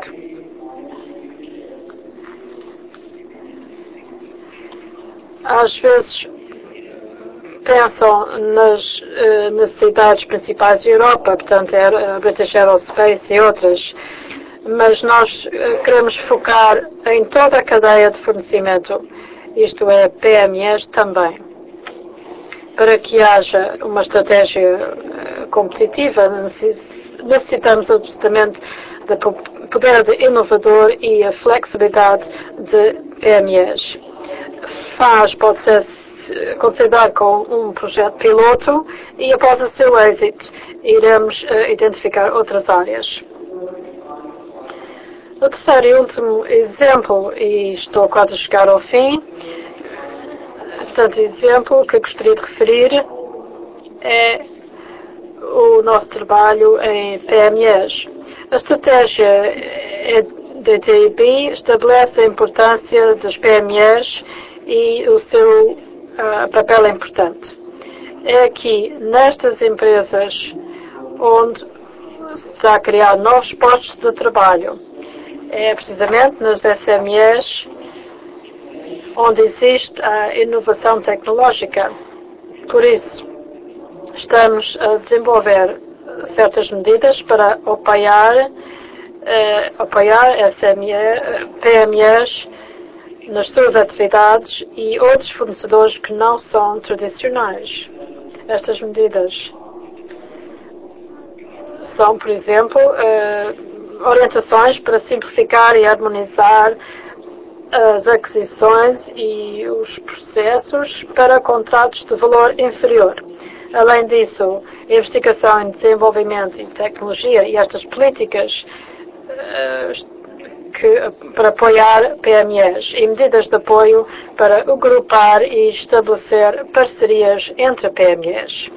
Às vezes pensam nas uh, necessidades principais da Europa, portanto, a British Aerospace e outras, mas nós uh, queremos focar em toda a cadeia de fornecimento, isto é, P M Es também. Para que haja uma estratégia uh, competitiva, necessitamos absolutamente do poder de inovador e a flexibilidade de P M Es. F A S pode ser considerado com um projeto piloto e após o seu êxito iremos uh, identificar outras áreas. O terceiro e último exemplo, e estou quase a chegar ao fim, portanto, exemplo que gostaria de referir é o nosso trabalho em P M Es. A estratégia D T I B estabelece a importância dos P M Es e o seu uh, papel é importante. É aqui, nestas empresas, onde se está a criar novos postos de trabalho. É precisamente nas S M Es onde existe a inovação tecnológica. Por isso, estamos a desenvolver certas medidas para apoiar, eh, apoiar S M E, P M Es nas suas atividades e outros fornecedores que não são tradicionais. Estas medidas são, por exemplo, eh, orientações para simplificar e harmonizar as aquisições e os processos para contratos de valor inferior. Além disso, investigação em desenvolvimento e tecnologia e estas políticas uh, que, para apoiar P M Es e medidas de apoio para agrupar e estabelecer parcerias entre P M Es.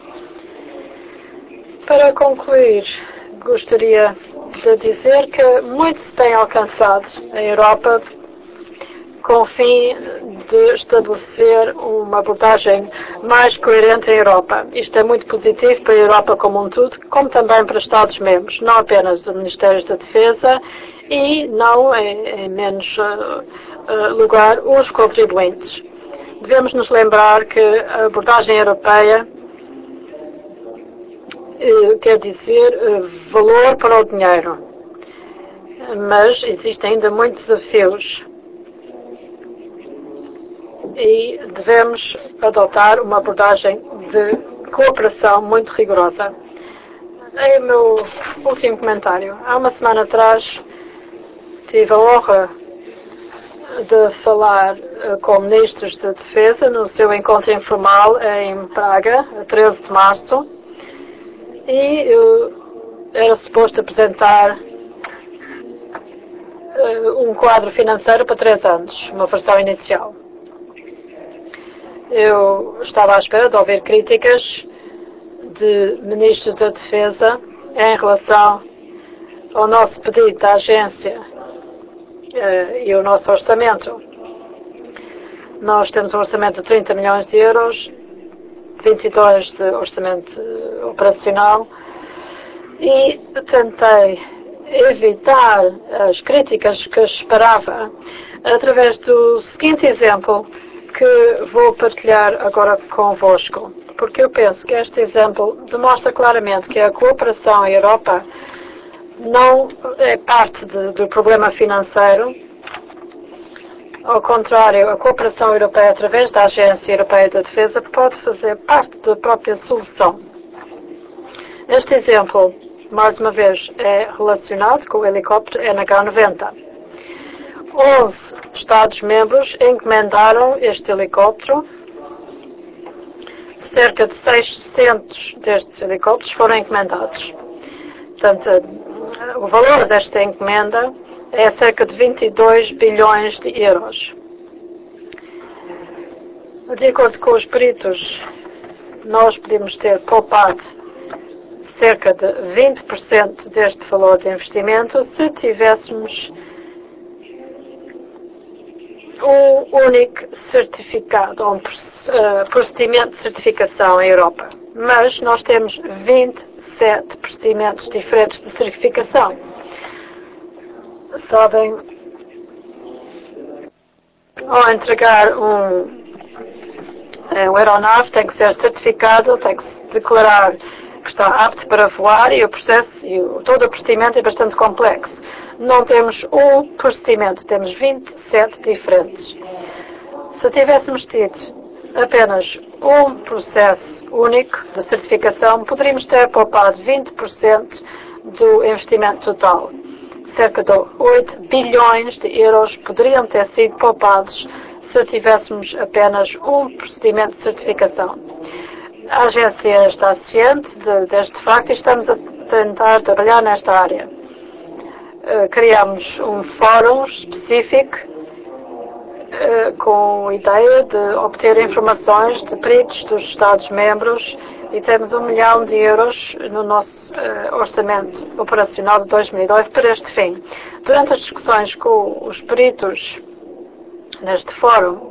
Para concluir, gostaria de dizer que muito se tem alcançado na Europa com o fim de estabelecer uma abordagem mais coerente em Europa. Isto é muito positivo para a Europa como um todo, como também para os Estados-membros, não apenas dos Ministérios da Defesa e não, em, em menos uh, uh, lugar, os contribuintes. Devemos nos lembrar que a abordagem europeia uh, quer dizer uh, valor para o dinheiro, mas existem ainda muitos desafios. E devemos adotar uma abordagem de cooperação muito rigorosa. É o meu último comentário. Há uma semana atrás tive a honra de falar com ministros de defesa no seu encontro informal em Praga, a treze de março, e eu era suposto apresentar um quadro financeiro para três anos, uma versão inicial. Eu estava à espera de ouvir críticas de ministros da Defesa em relação ao nosso pedido da agência uh, e o nosso orçamento. Nós temos um orçamento de trinta milhões de euros, vinte e dois de orçamento operacional, e tentei evitar as críticas que esperava através do seguinte exemplo que vou partilhar agora convosco, porque eu penso que este exemplo demonstra claramente que a cooperação à Europa não é parte de, do problema financeiro. Ao contrário, a cooperação europeia através da Agência Europeia da Defesa pode fazer parte da própria solução. Este exemplo mais uma vez, é relacionado com o helicóptero N H noventa. onze Estados-membros encomendaram este helicóptero. Cerca de seiscentos destes helicópteros foram encomendados. Portanto, o valor desta encomenda é cerca de vinte e dois bilhões de euros. De acordo com os peritos, nós podemos ter poupado cerca de vinte por cento deste valor de investimento se tivéssemos um único certificado, ou um procedimento de certificação em Europa. Mas nós temos vinte e sete procedimentos diferentes de certificação. Sabem, ao entregar um, um aeronave tem que ser certificado, tem que se declarar que está apto para voar e o processo, e o, todo o procedimento é bastante complexo. Não temos um procedimento, temos vinte e sete diferentes. Se tivéssemos tido apenas um processo único de certificação, poderíamos ter poupado vinte por cento do investimento total. Cerca de oito bilhões de euros poderiam ter sido poupados se tivéssemos apenas um procedimento de certificação. A agência está ciente de, deste facto e estamos a tentar trabalhar nesta área. Uh, criamos um fórum específico uh, com a ideia de obter informações de peritos dos Estados-membros e temos um milhão de euros no nosso uh, orçamento operacional de dois mil e dois para este fim. Durante as discussões com os peritos neste fórum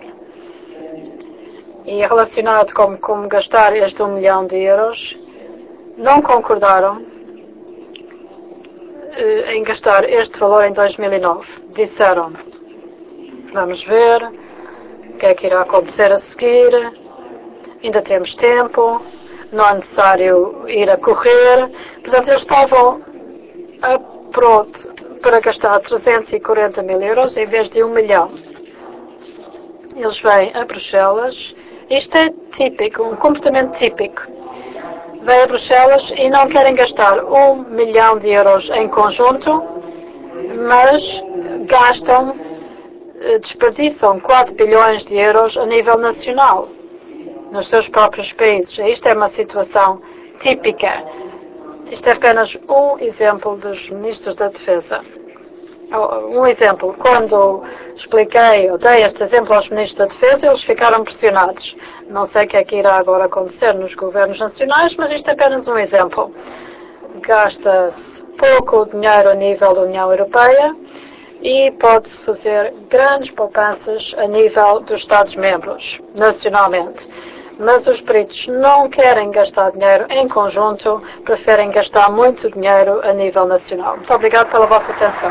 e relacionado com como gastar este um milhão de euros, não concordaram uh, em gastar este valor em dois mil e nove. Disseram, vamos ver o que é que irá acontecer a seguir, ainda temos tempo, não é necessário ir a correr. Portanto, eles estavam a pronto para gastar trezentos e quarenta mil euros em vez de um milhão. Eles vêm a Bruxelas. Isto é típico, um comportamento típico. Vêm a Bruxelas e não querem gastar um milhão de euros em conjunto, mas gastam, desperdiçam quatro bilhões de euros a nível nacional, nos seus próprios países. Isto é uma situação típica. Isto é apenas um exemplo dos ministros da Defesa. Um exemplo, quando expliquei, ou dei este exemplo aos ministros da Defesa, eles ficaram pressionados. Não sei o que é que irá agora acontecer nos governos nacionais, mas isto é apenas um exemplo. Gasta-se pouco dinheiro a nível da União Europeia e pode-se fazer grandes poupanças a nível dos Estados-membros, nacionalmente. Mas os peritos não querem gastar dinheiro em conjunto, preferem gastar muito dinheiro a nível nacional. Muito obrigado pela vossa atenção.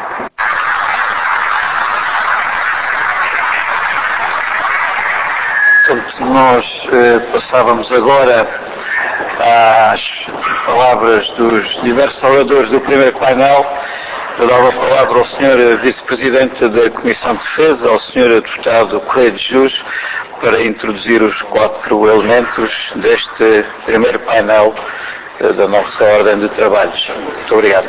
Portanto, nós eh, passávamos agora às palavras dos diversos oradores do primeiro painel. Eu dava a palavra ao senhor Vice-Presidente da Comissão de Defesa, ao senhor Deputado Correia de Jus, para introduzir os quatro elementos deste primeiro painel eh, da nossa ordem de trabalhos. Muito obrigado.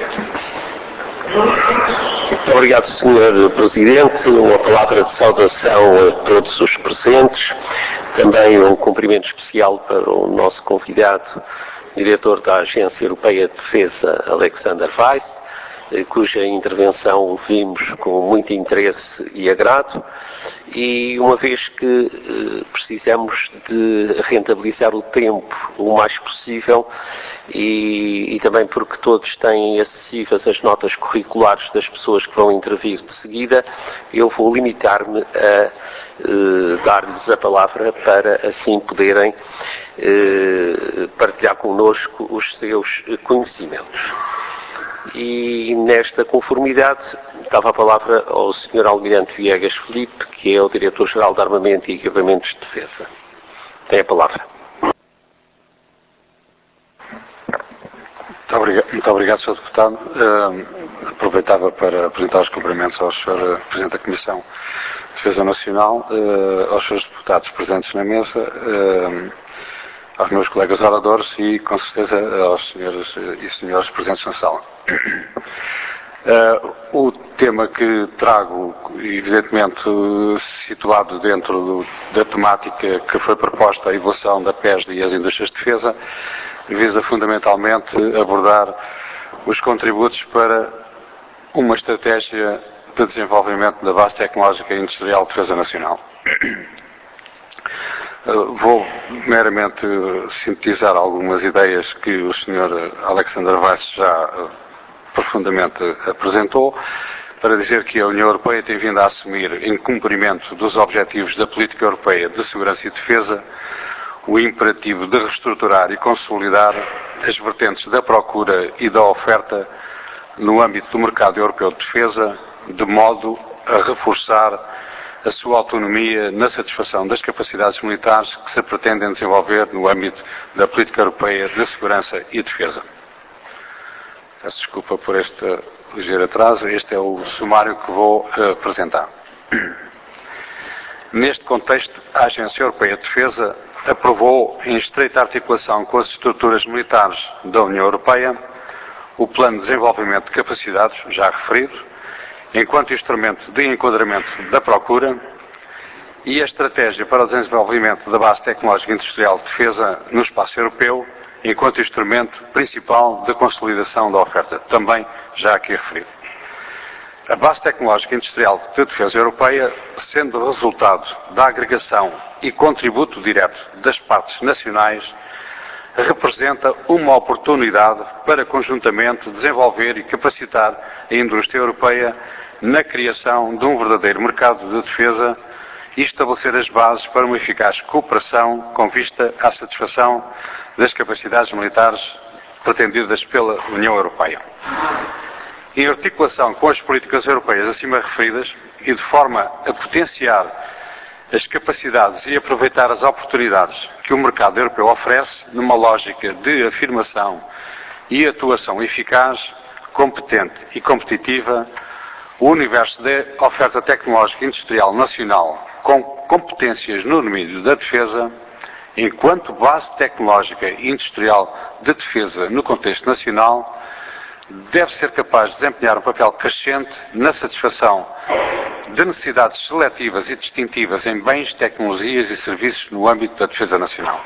Muito obrigado, senhor Presidente. Uma palavra de saudação a todos os presentes. Também um cumprimento especial para o nosso convidado, diretor da Agência Europeia de Defesa, Alexander Weiss, cuja intervenção ouvimos com muito interesse e agrado, e uma vez que eh, precisamos de rentabilizar o tempo o mais possível e, e também porque todos têm acessíveis as notas curriculares das pessoas que vão intervir de seguida, eu vou limitar-me a eh, dar-lhes a palavra para assim poderem eh, partilhar connosco os seus conhecimentos. E nesta conformidade dava a palavra ao senhor Almirante Viegas Filipe, que é o Diretor-Geral de Armamento e Equipamentos de Defesa. Tem a palavra. Muito obrigado, muito obrigado senhor Deputado. Uh, aproveitava para apresentar os cumprimentos ao senhor Presidente da Comissão de Defesa Nacional, uh, aos senhores deputados presentes na mesa, uh, aos meus colegas oradores e, com certeza, aos senhores e senhores presentes na sala. Uh, o tema que trago, evidentemente, situado dentro do, da temática que foi proposta, a evolução da P E S D e as indústrias de defesa, visa fundamentalmente abordar os contributos para uma estratégia de desenvolvimento da base tecnológica e industrial de defesa nacional. Uh, vou meramente sintetizar algumas ideias que o senhor Alexander Weiss já uh, profundamente apresentou, para dizer que a União Europeia tem vindo a assumir, em cumprimento dos objetivos da política europeia de segurança e defesa, o imperativo de reestruturar e consolidar as vertentes da procura e da oferta no âmbito do mercado europeu de defesa, de modo a reforçar a sua autonomia na satisfação das capacidades militares que se pretendem desenvolver no âmbito da política europeia de segurança e defesa. Peço desculpa por este ligeiro atraso. Este é o sumário que vou uh, apresentar. Neste contexto, a Agência Europeia de Defesa aprovou, em estreita articulação com as estruturas militares da União Europeia, o Plano de Desenvolvimento de Capacidades, já referido, enquanto instrumento de enquadramento da procura, e a Estratégia para o Desenvolvimento da Base Tecnológica Industrial de Defesa no espaço europeu, enquanto instrumento principal de consolidação da oferta, também já aqui referido. A base tecnológica industrial de defesa europeia, sendo resultado da agregação e contributo direto das partes nacionais, representa uma oportunidade para conjuntamente desenvolver e capacitar a indústria europeia na criação de um verdadeiro mercado de defesa e estabelecer as bases para uma eficaz cooperação com vista à satisfação das capacidades militares pretendidas pela União Europeia. Em articulação com as políticas europeias acima referidas e de forma a potenciar as capacidades e aproveitar as oportunidades que o mercado europeu oferece numa lógica de afirmação e atuação eficaz, competente e competitiva, o universo da oferta tecnológica industrial nacional com competências no domínio da defesa, enquanto base tecnológica e industrial de defesa no contexto nacional, deve ser capaz de desempenhar um papel crescente na satisfação de necessidades seletivas e distintivas em bens, tecnologias e serviços no âmbito da defesa nacional.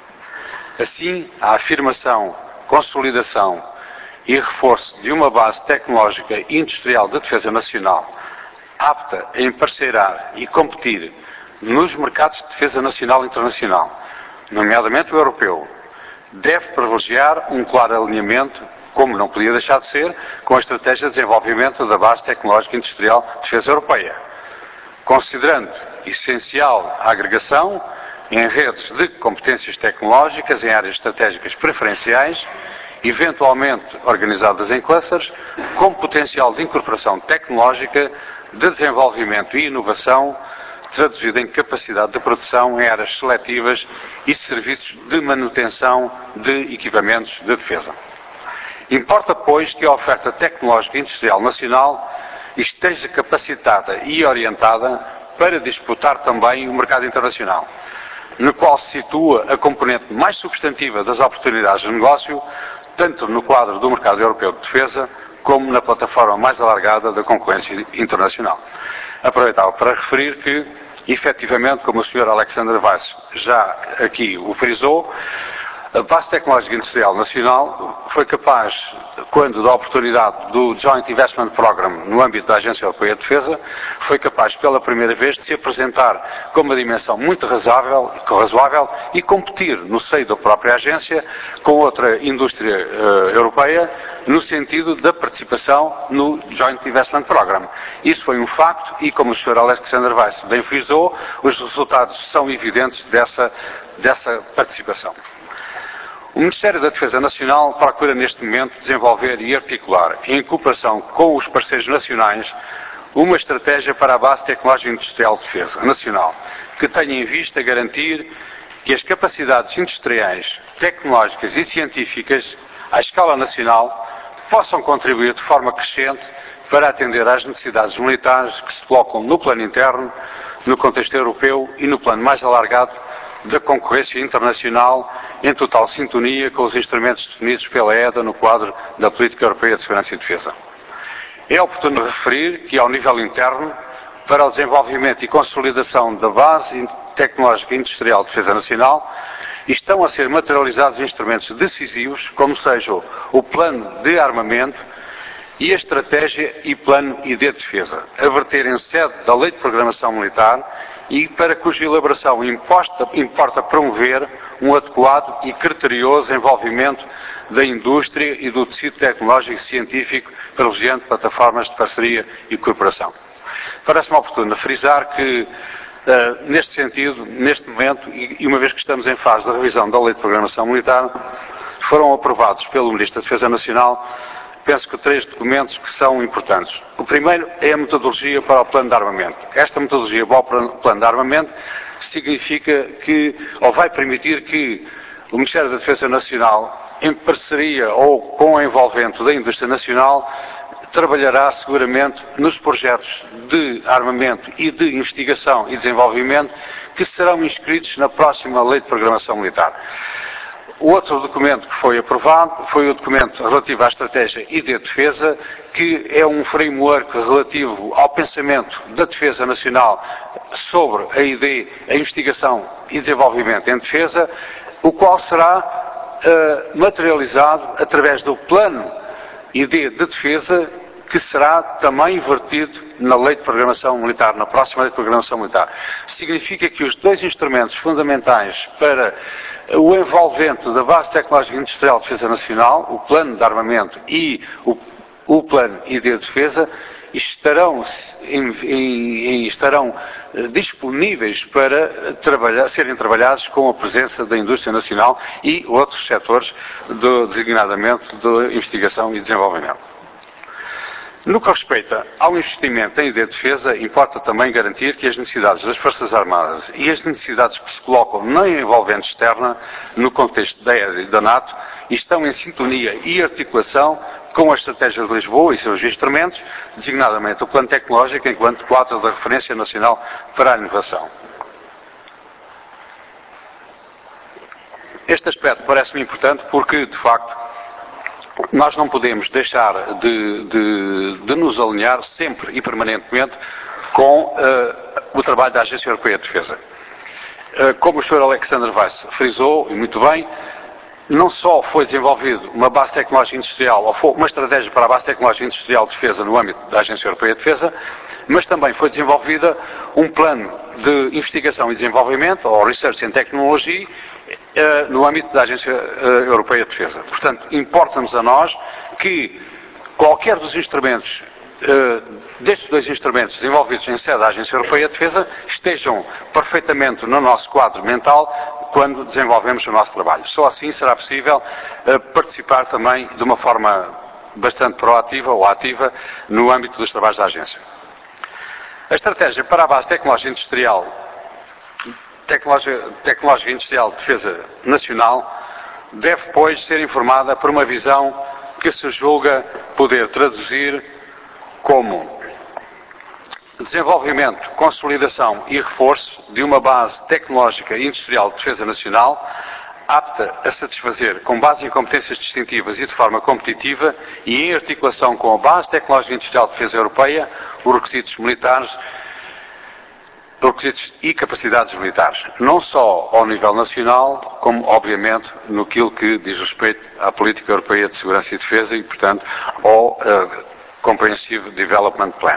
Assim, a afirmação, consolidação e reforço de uma base tecnológica e industrial de defesa nacional apta a emparceirar e competir nos mercados de defesa nacional e internacional, nomeadamente o europeu, deve privilegiar um claro alinhamento, como não podia deixar de ser, com a estratégia de desenvolvimento da base tecnológica e industrial de defesa europeia, considerando essencial a agregação em redes de competências tecnológicas em áreas estratégicas preferenciais, eventualmente organizadas em clusters, com potencial de incorporação tecnológica, de desenvolvimento e inovação, traduzida em capacidade de produção em áreas seletivas e serviços de manutenção de equipamentos de defesa. Importa, pois, que a oferta tecnológica industrial nacional esteja capacitada e orientada para disputar também o mercado internacional, no qual se situa a componente mais substantiva das oportunidades de negócio, tanto no quadro do mercado europeu de defesa, como na plataforma mais alargada da concorrência internacional. Aproveitava para referir que, efetivamente, como o senhor Alexander Weiss já aqui o frisou, a base tecnológica industrial nacional foi capaz, quando da oportunidade do Joint Investment Program no âmbito da Agência Europeia de Defesa, foi capaz pela primeira vez de se apresentar com uma dimensão muito razoável, razoável e competir no seio da própria agência com outra indústria uh, europeia no sentido da participação no Joint Investment Program. Isso foi um facto e, como o senhor Alexander Weiss bem frisou, os resultados são evidentes dessa, dessa participação. O Ministério da Defesa Nacional procura neste momento desenvolver e articular, em cooperação com os parceiros nacionais, uma estratégia para a base tecnológica industrial de defesa nacional, que tenha em vista garantir que as capacidades industriais, tecnológicas e científicas, à escala nacional, possam contribuir de forma crescente para atender às necessidades militares que se colocam no plano interno, no contexto europeu e no plano mais alargado da concorrência internacional em total sintonia com os instrumentos definidos pela E D A no quadro da Política Europeia de Segurança e Defesa. É oportuno referir que, ao nível interno, para o desenvolvimento e consolidação da base tecnológica e industrial de defesa nacional, estão a ser materializados instrumentos decisivos, como sejam o plano de armamento e a estratégia e plano I D de defesa, a verter em sede da Lei de Programação Militar e para cuja elaboração importa, importa promover um adequado e criterioso envolvimento da indústria e do tecido tecnológico e científico privilegiando plataformas de parceria e cooperação. Parece-me oportuno frisar que, uh, neste sentido, neste momento, e, e uma vez que estamos em fase de revisão da Lei de Programação Militar, foram aprovados pelo Ministro da Defesa Nacional, penso que três documentos que são importantes. O primeiro é a metodologia para o plano de armamento. Esta metodologia para o plano de armamento significa que, ou vai permitir que o Ministério da Defesa Nacional, em parceria ou com o envolvimento da indústria nacional, trabalhará seguramente nos projetos de armamento e de investigação e desenvolvimento que serão inscritos na próxima Lei de Programação Militar. O outro documento que foi aprovado foi o documento relativo à estratégia I D de defesa, que é um framework relativo ao pensamento da defesa nacional sobre a I D, a investigação e desenvolvimento em defesa, o qual será uh, materializado através do plano I D de defesa, que será também vertido na Lei de Programação Militar, na próxima Lei de Programação Militar. Significa que os dois instrumentos fundamentais para o envolvimento da base tecnológica industrial de defesa nacional, o plano de armamento e o, o plano I D de defesa, estarão, em, em, estarão disponíveis para trabalhar, serem trabalhados com a presença da indústria nacional e outros setores, do, designadamente, de investigação e desenvolvimento. No que respeita ao investimento em I D de defesa, importa também garantir que as necessidades das Forças Armadas e as necessidades que se colocam na envolvente externa, no contexto da E D A e da NATO, estão em sintonia e articulação com a Estratégia de Lisboa e seus instrumentos, designadamente o Plano Tecnológico, enquanto quadro da referência nacional para a inovação. Este aspecto parece-me importante porque, de facto, nós não podemos deixar de, de, de nos alinhar sempre e permanentemente com uh, o trabalho da Agência Europeia de Defesa. Uh, como o senhor Alexander Weiss frisou, e muito bem, não só foi desenvolvida uma base tecnológica industrial, ou foi uma estratégia para a base tecnológica industrial de defesa no âmbito da Agência Europeia de Defesa, mas também foi desenvolvida um plano de investigação e desenvolvimento, ou Research and Technology, no âmbito da Agência Europeia de Defesa. Portanto, importa-nos a nós que qualquer dos instrumentos, destes dois instrumentos desenvolvidos em sede da Agência Europeia de Defesa, estejam perfeitamente no nosso quadro mental quando desenvolvemos o nosso trabalho. Só assim será possível participar também de uma forma bastante proativa ou ativa no âmbito dos trabalhos da Agência. A estratégia para a base tecnológica industrial Tecnológica Industrial de Defesa Nacional deve, pois, ser informada por uma visão que se julga poder traduzir como desenvolvimento, consolidação e reforço de uma base tecnológica e industrial de defesa nacional apta a satisfazer, com base em competências distintivas e de forma competitiva e em articulação com a base tecnológica e industrial de defesa europeia, os requisitos militares requisitos e capacidades militares, não só ao nível nacional, como, obviamente, no que diz respeito à política europeia de segurança e defesa e, portanto, ao uh, Comprehensive Development Plan.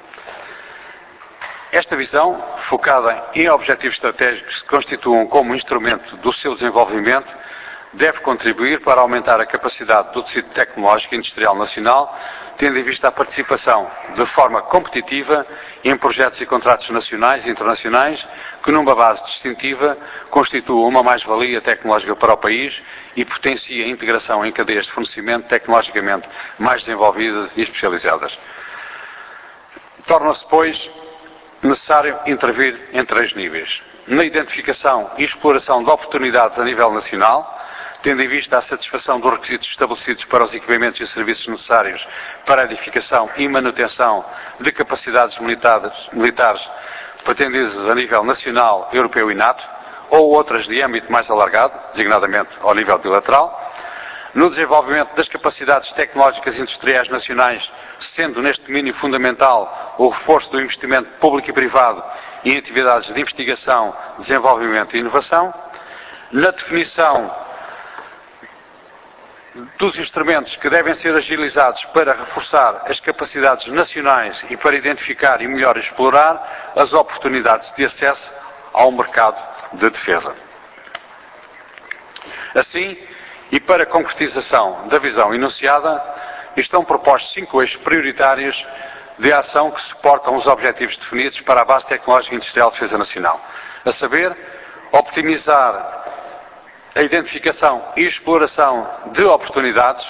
Esta visão, focada em objetivos estratégicos que constituam como instrumento do seu desenvolvimento, deve contribuir para aumentar a capacidade do tecido tecnológico e industrial nacional, tendo em vista a participação de forma competitiva em projetos e contratos nacionais e internacionais que, numa base distintiva, constituam uma mais-valia tecnológica para o país e potencia a integração em cadeias de fornecimento tecnologicamente mais desenvolvidas e especializadas. Torna-se, pois, necessário intervir em três níveis. Na identificação e exploração de oportunidades a nível nacional, tendo em vista a satisfação dos requisitos estabelecidos para os equipamentos e serviços necessários para a edificação e manutenção de capacidades militares, militares pretendidas a nível nacional, europeu e NATO, ou outras de âmbito mais alargado, designadamente ao nível bilateral, no desenvolvimento das capacidades tecnológicas industriais nacionais, sendo neste domínio fundamental o reforço do investimento público e privado em atividades de investigação, desenvolvimento e inovação, na definição dos instrumentos que devem ser agilizados para reforçar as capacidades nacionais e para identificar e melhor explorar as oportunidades de acesso ao mercado de defesa. Assim, e para a concretização da visão enunciada, estão propostos cinco eixos prioritários de ação que suportam os objetivos definidos para a Base Tecnológica Industrial de Defesa Nacional, a saber, optimizar a identificação e exploração de oportunidades,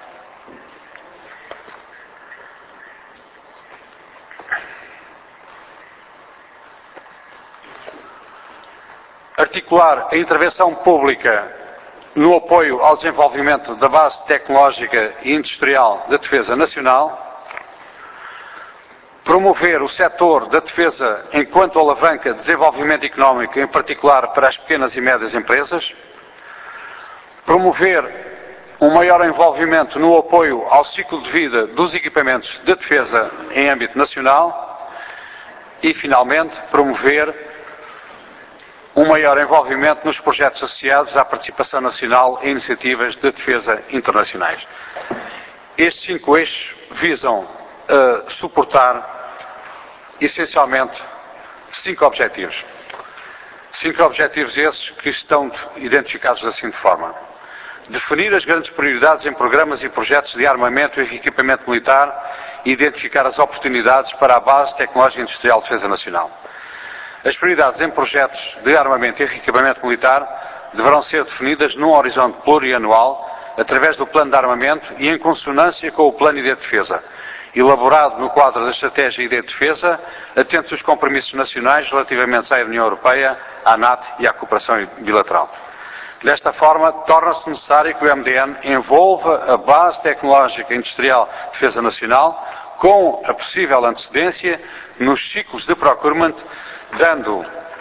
articular a intervenção pública no apoio ao desenvolvimento da base tecnológica e industrial da defesa nacional, promover o setor da defesa enquanto alavanca de desenvolvimento económico, em particular para as pequenas e médias empresas, promover um maior envolvimento no apoio ao ciclo de vida dos equipamentos de defesa em âmbito nacional e, finalmente, promover um maior envolvimento nos projetos associados à participação nacional em iniciativas de defesa internacionais. Estes cinco eixos visam uh, suportar, essencialmente, cinco objetivos. Cinco objetivos esses que estão identificados da seguinte forma: definir as grandes prioridades em programas e projetos de armamento e equipamento militar e identificar as oportunidades para a Base Tecnológica Industrial de Defesa Nacional. As prioridades em projetos de armamento e equipamento militar deverão ser definidas num horizonte plurianual, através do Plano de Armamento e em consonância com o Plano de Defesa, elaborado no quadro da Estratégia de Defesa, atento aos compromissos nacionais relativamente à União Europeia, à NATO e à cooperação bilateral. Desta forma, torna-se necessário que o M D N envolva a Base Tecnológica Industrial de Defesa Nacional com a possível antecedência nos ciclos de procurement, dando,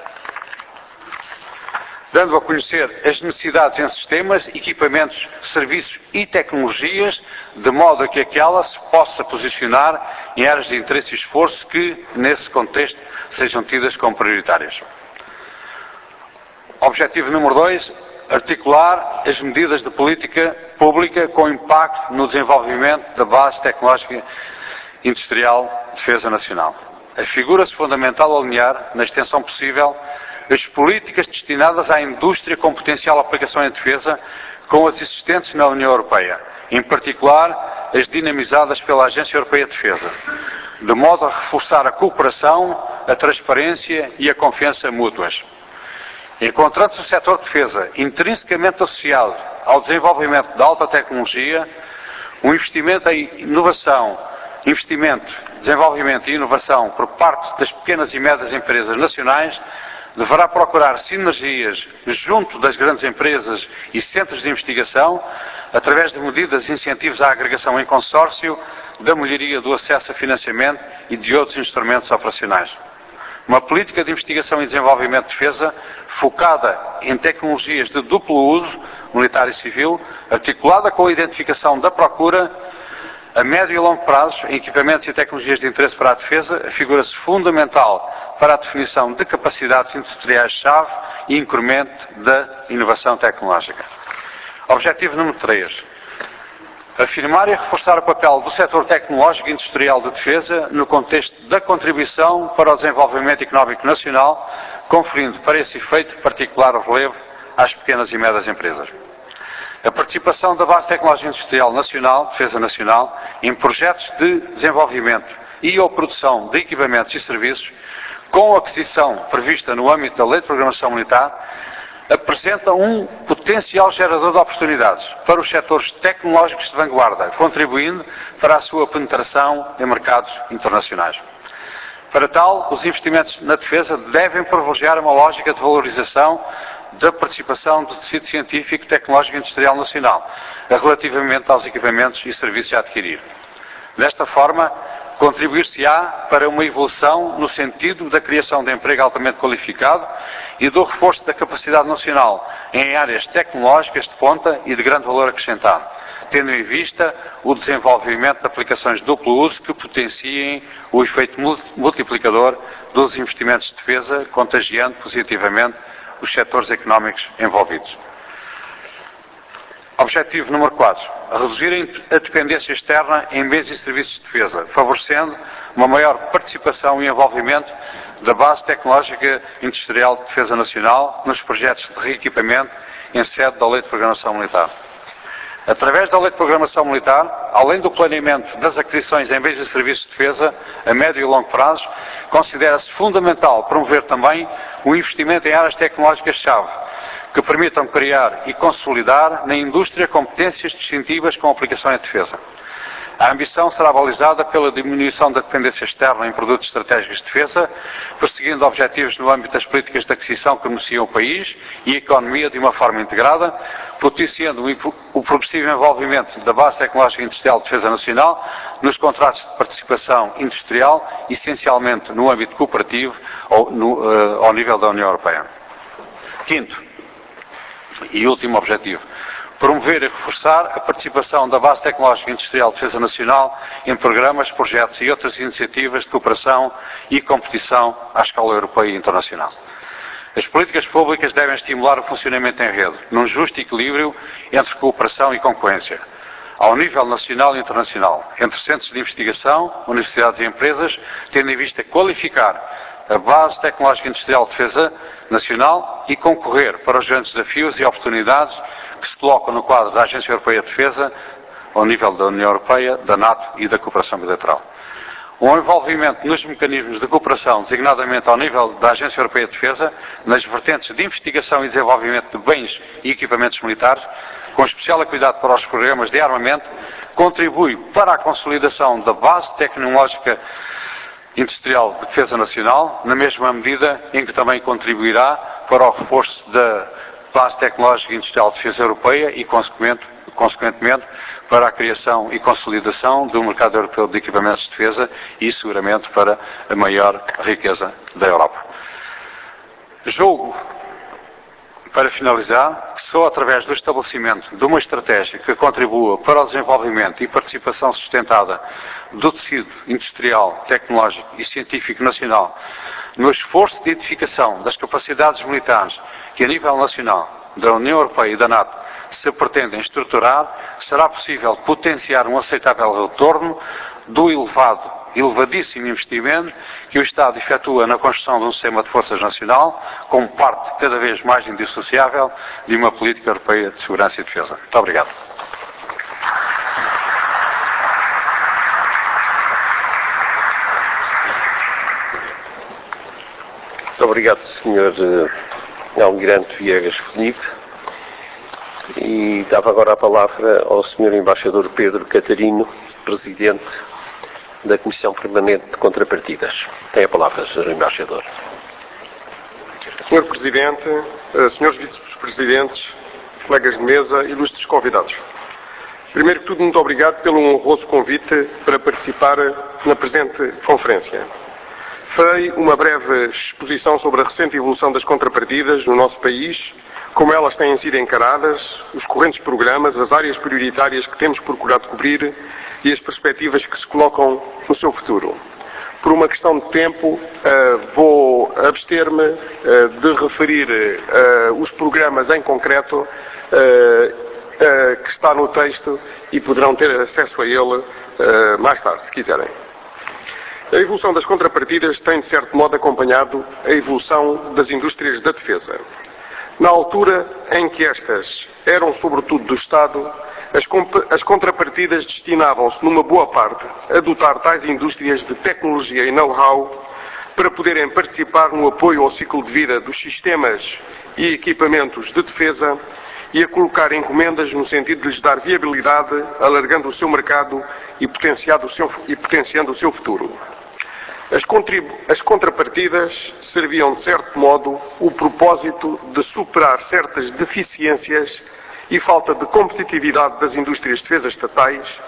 dando a conhecer as necessidades em sistemas, equipamentos, serviços e tecnologias, de modo a que aquela se possa posicionar em áreas de interesse e esforço que, nesse contexto, sejam tidas como prioritárias. Objetivo número dois, articular as medidas de política pública com impacto no desenvolvimento da Base Tecnológica Industrial de Defesa Nacional. Afigura-se fundamental alinhar, na extensão possível, as políticas destinadas à indústria com potencial aplicação em defesa com as existentes na União Europeia, em particular as dinamizadas pela Agência Europeia de Defesa, de modo a reforçar a cooperação, a transparência e a confiança mútuas. Encontrando-se o setor de defesa intrinsecamente associado ao desenvolvimento da alta tecnologia, o investimento em inovação, investimento, desenvolvimento e inovação por parte das pequenas e médias empresas nacionais deverá procurar sinergias junto das grandes empresas e centros de investigação, através de medidas e incentivos à agregação em consórcio, da melhoria do acesso a financiamento e de outros instrumentos operacionais. Uma política de investigação e desenvolvimento de defesa focada em tecnologias de duplo uso, militar e civil, articulada com a identificação da procura a médio e longo prazo em equipamentos e tecnologias de interesse para a defesa, figura-se fundamental para a definição de capacidades industriais-chave e incremento da inovação tecnológica. Objetivo número três. Afirmar e reforçar o papel do setor tecnológico e industrial de defesa no contexto da contribuição para o desenvolvimento económico nacional, conferindo para esse efeito particular relevo às pequenas e médias empresas. A participação da Base Tecnológica Industrial Nacional, Defesa Nacional, em projetos de desenvolvimento e ou produção de equipamentos e serviços, com a aquisição prevista no âmbito da Lei de Programação Militar, apresenta um potencial gerador de oportunidades para os setores tecnológicos de vanguarda, contribuindo para a sua penetração em mercados internacionais. Para tal, os investimentos na defesa devem privilegiar uma lógica de valorização da participação do tecido científico, tecnológico e industrial nacional, relativamente aos equipamentos e serviços a adquirir. Desta forma, Contribuir-se-á para uma evolução no sentido da criação de emprego altamente qualificado e do reforço da capacidade nacional em áreas tecnológicas de ponta e de grande valor acrescentado, tendo em vista o desenvolvimento de aplicações de duplo uso que potenciem o efeito multiplicador dos investimentos de defesa, contagiando positivamente os setores económicos envolvidos. Objetivo número quatro. Reduzir a dependência externa em bens e serviços de defesa, favorecendo uma maior participação e envolvimento da base tecnológica industrial de defesa nacional nos projetos de reequipamento em sede da Lei de Programação Militar. Através da Lei de Programação Militar, além do planeamento das aquisições em bens e serviços de defesa a médio e longo prazo, considera-se fundamental promover também o investimento em áreas tecnológicas-chave, que permitam criar e consolidar na indústria competências distintivas com aplicação em defesa. A ambição será balizada pela diminuição da dependência externa em produtos estratégicos de defesa, perseguindo objetivos no âmbito das políticas de aquisição que beneficiam o país e a economia de uma forma integrada, potenciando o progressivo envolvimento da base tecnológica industrial de defesa nacional nos contratos de participação industrial, essencialmente no âmbito cooperativo ou no, uh, ao nível da União Europeia. Quinto e último objetivo. Promover e reforçar a participação da base tecnológica industrial de defesa nacional em programas, projetos e outras iniciativas de cooperação e competição à escala europeia e internacional. As políticas públicas devem estimular o funcionamento em rede, num justo equilíbrio entre cooperação e concorrência, ao nível nacional e internacional, entre centros de investigação, universidades e empresas, tendo em vista qualificar a base tecnológica industrial de defesa nacional e concorrer para os grandes desafios e oportunidades que se colocam no quadro da Agência Europeia de Defesa, ao nível da União Europeia, da NATO e da cooperação bilateral. O envolvimento nos mecanismos de cooperação, designadamente ao nível da Agência Europeia de Defesa, nas vertentes de investigação e desenvolvimento de bens e equipamentos militares, com especial cuidado para os programas de armamento, contribui para a consolidação da base tecnológica industrial de defesa nacional, na mesma medida em que também contribuirá para o reforço da base tecnológica industrial de defesa europeia e, consequentemente, para a criação e consolidação do mercado europeu de equipamentos de defesa e, seguramente, para a maior riqueza da Europa. Julgo, para finalizar, que só através do estabelecimento de uma estratégia que contribua para o desenvolvimento e participação sustentada do tecido industrial, tecnológico e científico nacional no esforço de identificação das capacidades militares que a nível nacional, da União Europeia e da NATO, se pretendem estruturar, será possível potenciar um aceitável retorno do elevado, elevadíssimo investimento que o Estado efetua na construção de um sistema de forças nacional, como parte cada vez mais indissociável de uma política europeia de segurança e defesa. Muito obrigado. Muito obrigado, senhor Almirante Viegas Felipe. E dava agora a palavra ao senhor Embaixador Pedro Catarino, Presidente da Comissão Permanente de Contrapartidas. Tem a palavra, senhor Embaixador. senhor Presidente, senhores Vice-Presidentes, colegas de mesa e ilustres convidados. Primeiro que tudo, muito obrigado pelo honroso convite para participar na presente conferência. Farei uma breve exposição sobre a recente evolução das contrapartidas no nosso país, como elas têm sido encaradas, os correntes programas, as áreas prioritárias que temos procurado cobrir e as perspectivas que se colocam no seu futuro. Por uma questão de tempo, vou abster-me de referir os programas em concreto que está no texto e poderão ter acesso a ele mais tarde, se quiserem. A evolução das contrapartidas tem, de certo modo, acompanhado a evolução das indústrias da defesa. Na altura em que estas eram, sobretudo, do Estado, as, as contrapartidas destinavam-se, numa boa parte, a dotar tais indústrias de tecnologia e know-how para poderem participar no apoio ao ciclo de vida dos sistemas e equipamentos de defesa e a colocar encomendas no sentido de lhes dar viabilidade, alargando o seu mercado e potenciando o seu, e potenciando o seu futuro. As, as contrapartidas serviam, de certo modo, o propósito de superar certas deficiências e falta de competitividade das indústrias de defesa estatais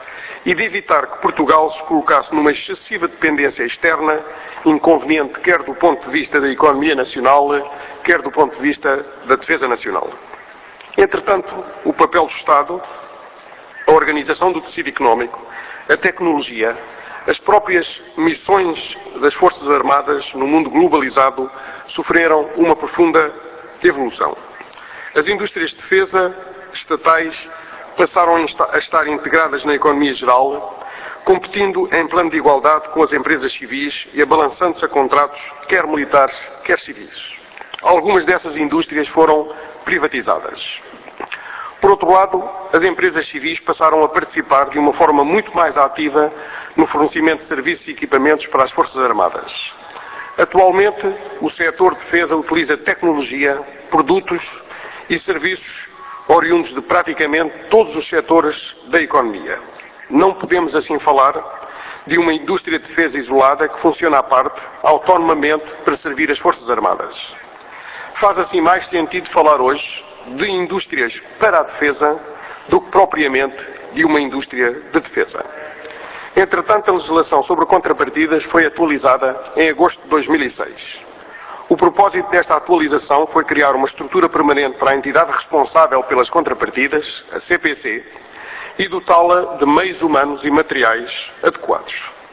e de evitar que Portugal se colocasse numa excessiva dependência externa, inconveniente quer do ponto de vista da economia nacional, quer do ponto de vista da defesa nacional. Entretanto, o papel do Estado, a organização do tecido económico, a tecnologia, as próprias missões das Forças Armadas no mundo globalizado sofreram uma profunda evolução. As indústrias de defesa estatais passaram a estar integradas na economia geral, competindo em plano de igualdade com as empresas civis e abalançando-se a contratos quer militares, quer civis. Algumas dessas indústrias foram privatizadas. Por outro lado, as empresas civis passaram a participar de uma forma muito mais ativa no fornecimento de serviços e equipamentos para as Forças Armadas. Atualmente, o setor de defesa utiliza tecnologia, produtos e serviços oriundos de praticamente todos os setores da economia. Não podemos assim falar de uma indústria de defesa isolada que funciona à parte, autonomamente, para servir as Forças Armadas. Faz assim mais sentido falar hoje de indústrias para a defesa do que propriamente de uma indústria de defesa. Entretanto, a legislação sobre contrapartidas foi atualizada em agosto de dois mil e seis. O propósito desta atualização foi criar uma estrutura permanente para a entidade responsável pelas contrapartidas, a C P C, e dotá-la de meios humanos e materiais adequados.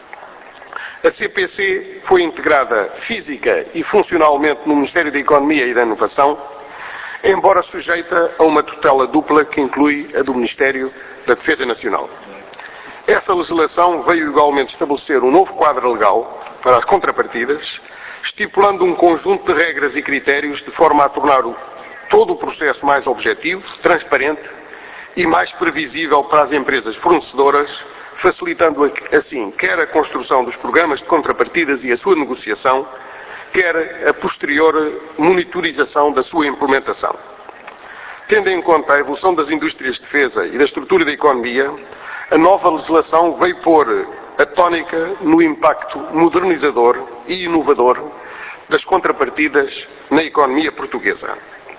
A C P C foi integrada física e funcionalmente no Ministério da Economia e da Inovação, embora sujeita a uma tutela dupla que inclui a do Ministério da Defesa Nacional. Essa legislação veio igualmente estabelecer um novo quadro legal para as contrapartidas, estipulando um conjunto de regras e critérios de forma a tornar o, todo o processo mais objetivo, transparente e mais previsível para as empresas fornecedoras, facilitando assim quer a construção dos programas de contrapartidas e a sua negociação, quer a posterior monitorização da sua implementação. Tendo em conta a evolução das indústrias de defesa e da estrutura da economia, a nova legislação veio pôr a tónica no impacto modernizador e inovador das contrapartidas na economia portuguesa.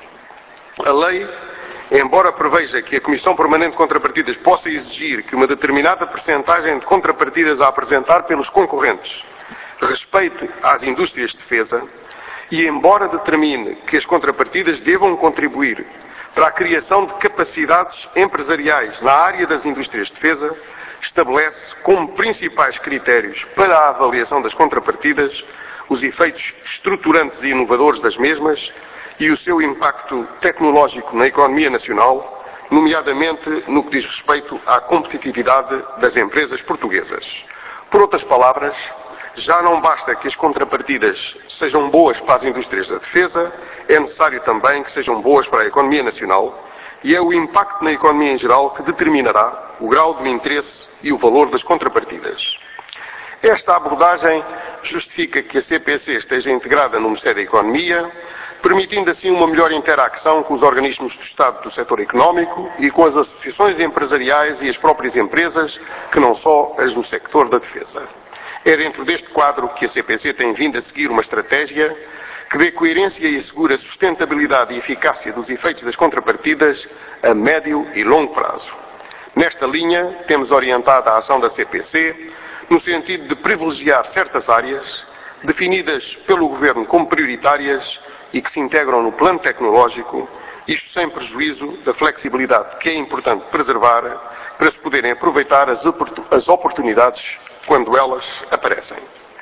A lei, embora preveja que a Comissão Permanente de Contrapartidas possa exigir que uma determinada percentagem de contrapartidas a apresentar pelos concorrentes respeite às indústrias de defesa, e embora determine que as contrapartidas devam contribuir para a criação de capacidades empresariais na área das indústrias de defesa, estabelece como principais critérios para a avaliação das contrapartidas os efeitos estruturantes e inovadores das mesmas e o seu impacto tecnológico na economia nacional, nomeadamente no que diz respeito à competitividade das empresas portuguesas. Por outras palavras, já não basta que as contrapartidas sejam boas para as indústrias da defesa, é necessário também que sejam boas para a economia nacional, e é o impacto na economia em geral que determinará o grau do interesse e o valor das contrapartidas. Esta abordagem justifica que a C P C esteja integrada no Ministério da Economia, permitindo assim uma melhor interação com os organismos do Estado do setor económico e com as associações empresariais e as próprias empresas, que não só as do sector da defesa. É dentro deste quadro que a C P C tem vindo a seguir uma estratégia que dê coerência e assegure a sustentabilidade e eficácia dos efeitos das contrapartidas a médio e longo prazo. Nesta linha, temos orientado a ação da C P C no sentido de privilegiar certas áreas, definidas pelo Governo como prioritárias e que se integram no plano tecnológico, isto sem prejuízo da flexibilidade que é importante preservar para se poderem aproveitar as oportunidades quando elas aparecem.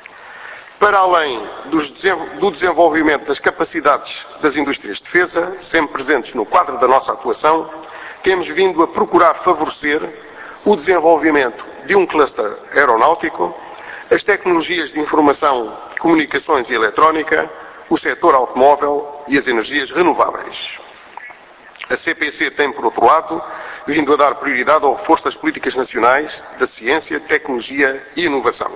Para além do desenvolvimento das capacidades das indústrias de defesa, sempre presentes no quadro da nossa atuação, temos vindo a procurar favorecer o desenvolvimento de um cluster aeronáutico, as tecnologias de informação, comunicações e eletrónica, o setor automóvel e as energias renováveis. A C P C tem, por outro lado, vindo a dar prioridade ao reforço das políticas nacionais da ciência, tecnologia e inovação.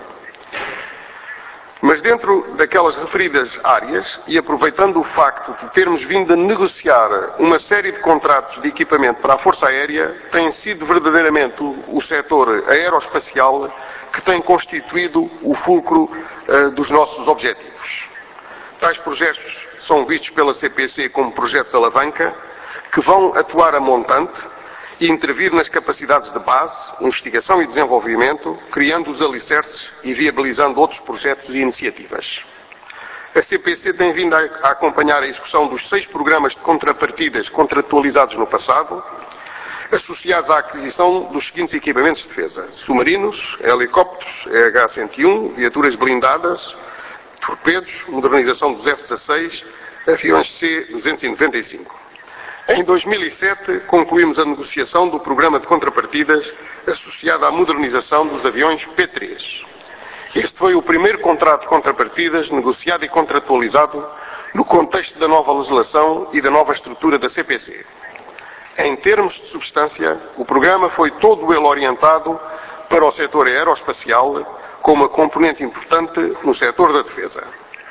Mas dentro daquelas referidas áreas, e aproveitando o facto de termos vindo a negociar uma série de contratos de equipamento para a Força Aérea, tem sido verdadeiramente o, o setor aeroespacial que tem constituído o fulcro uh, dos nossos objetivos. Tais projetos são vistos pela C P C como projetos alavanca, que vão atuar a montante e intervir nas capacidades de base, investigação e desenvolvimento, criando os alicerces e viabilizando outros projetos e iniciativas. A C P C tem vindo a acompanhar a execução dos seis programas de contrapartidas contratualizados no passado, associados à aquisição dos seguintes equipamentos de defesa: submarinos, helicópteros E H cento e um, viaturas blindadas, torpedos, modernização dos F dezasseis, aviões C duzentos e noventa e cinco. Em dois mil e sete, concluímos a negociação do programa de contrapartidas associado à modernização dos aviões P três. Este foi o primeiro contrato de contrapartidas negociado e contratualizado no contexto da nova legislação e da nova estrutura da C P C. Em termos de substância, o programa foi todo ele orientado para o setor aeroespacial, com uma componente importante no setor da defesa.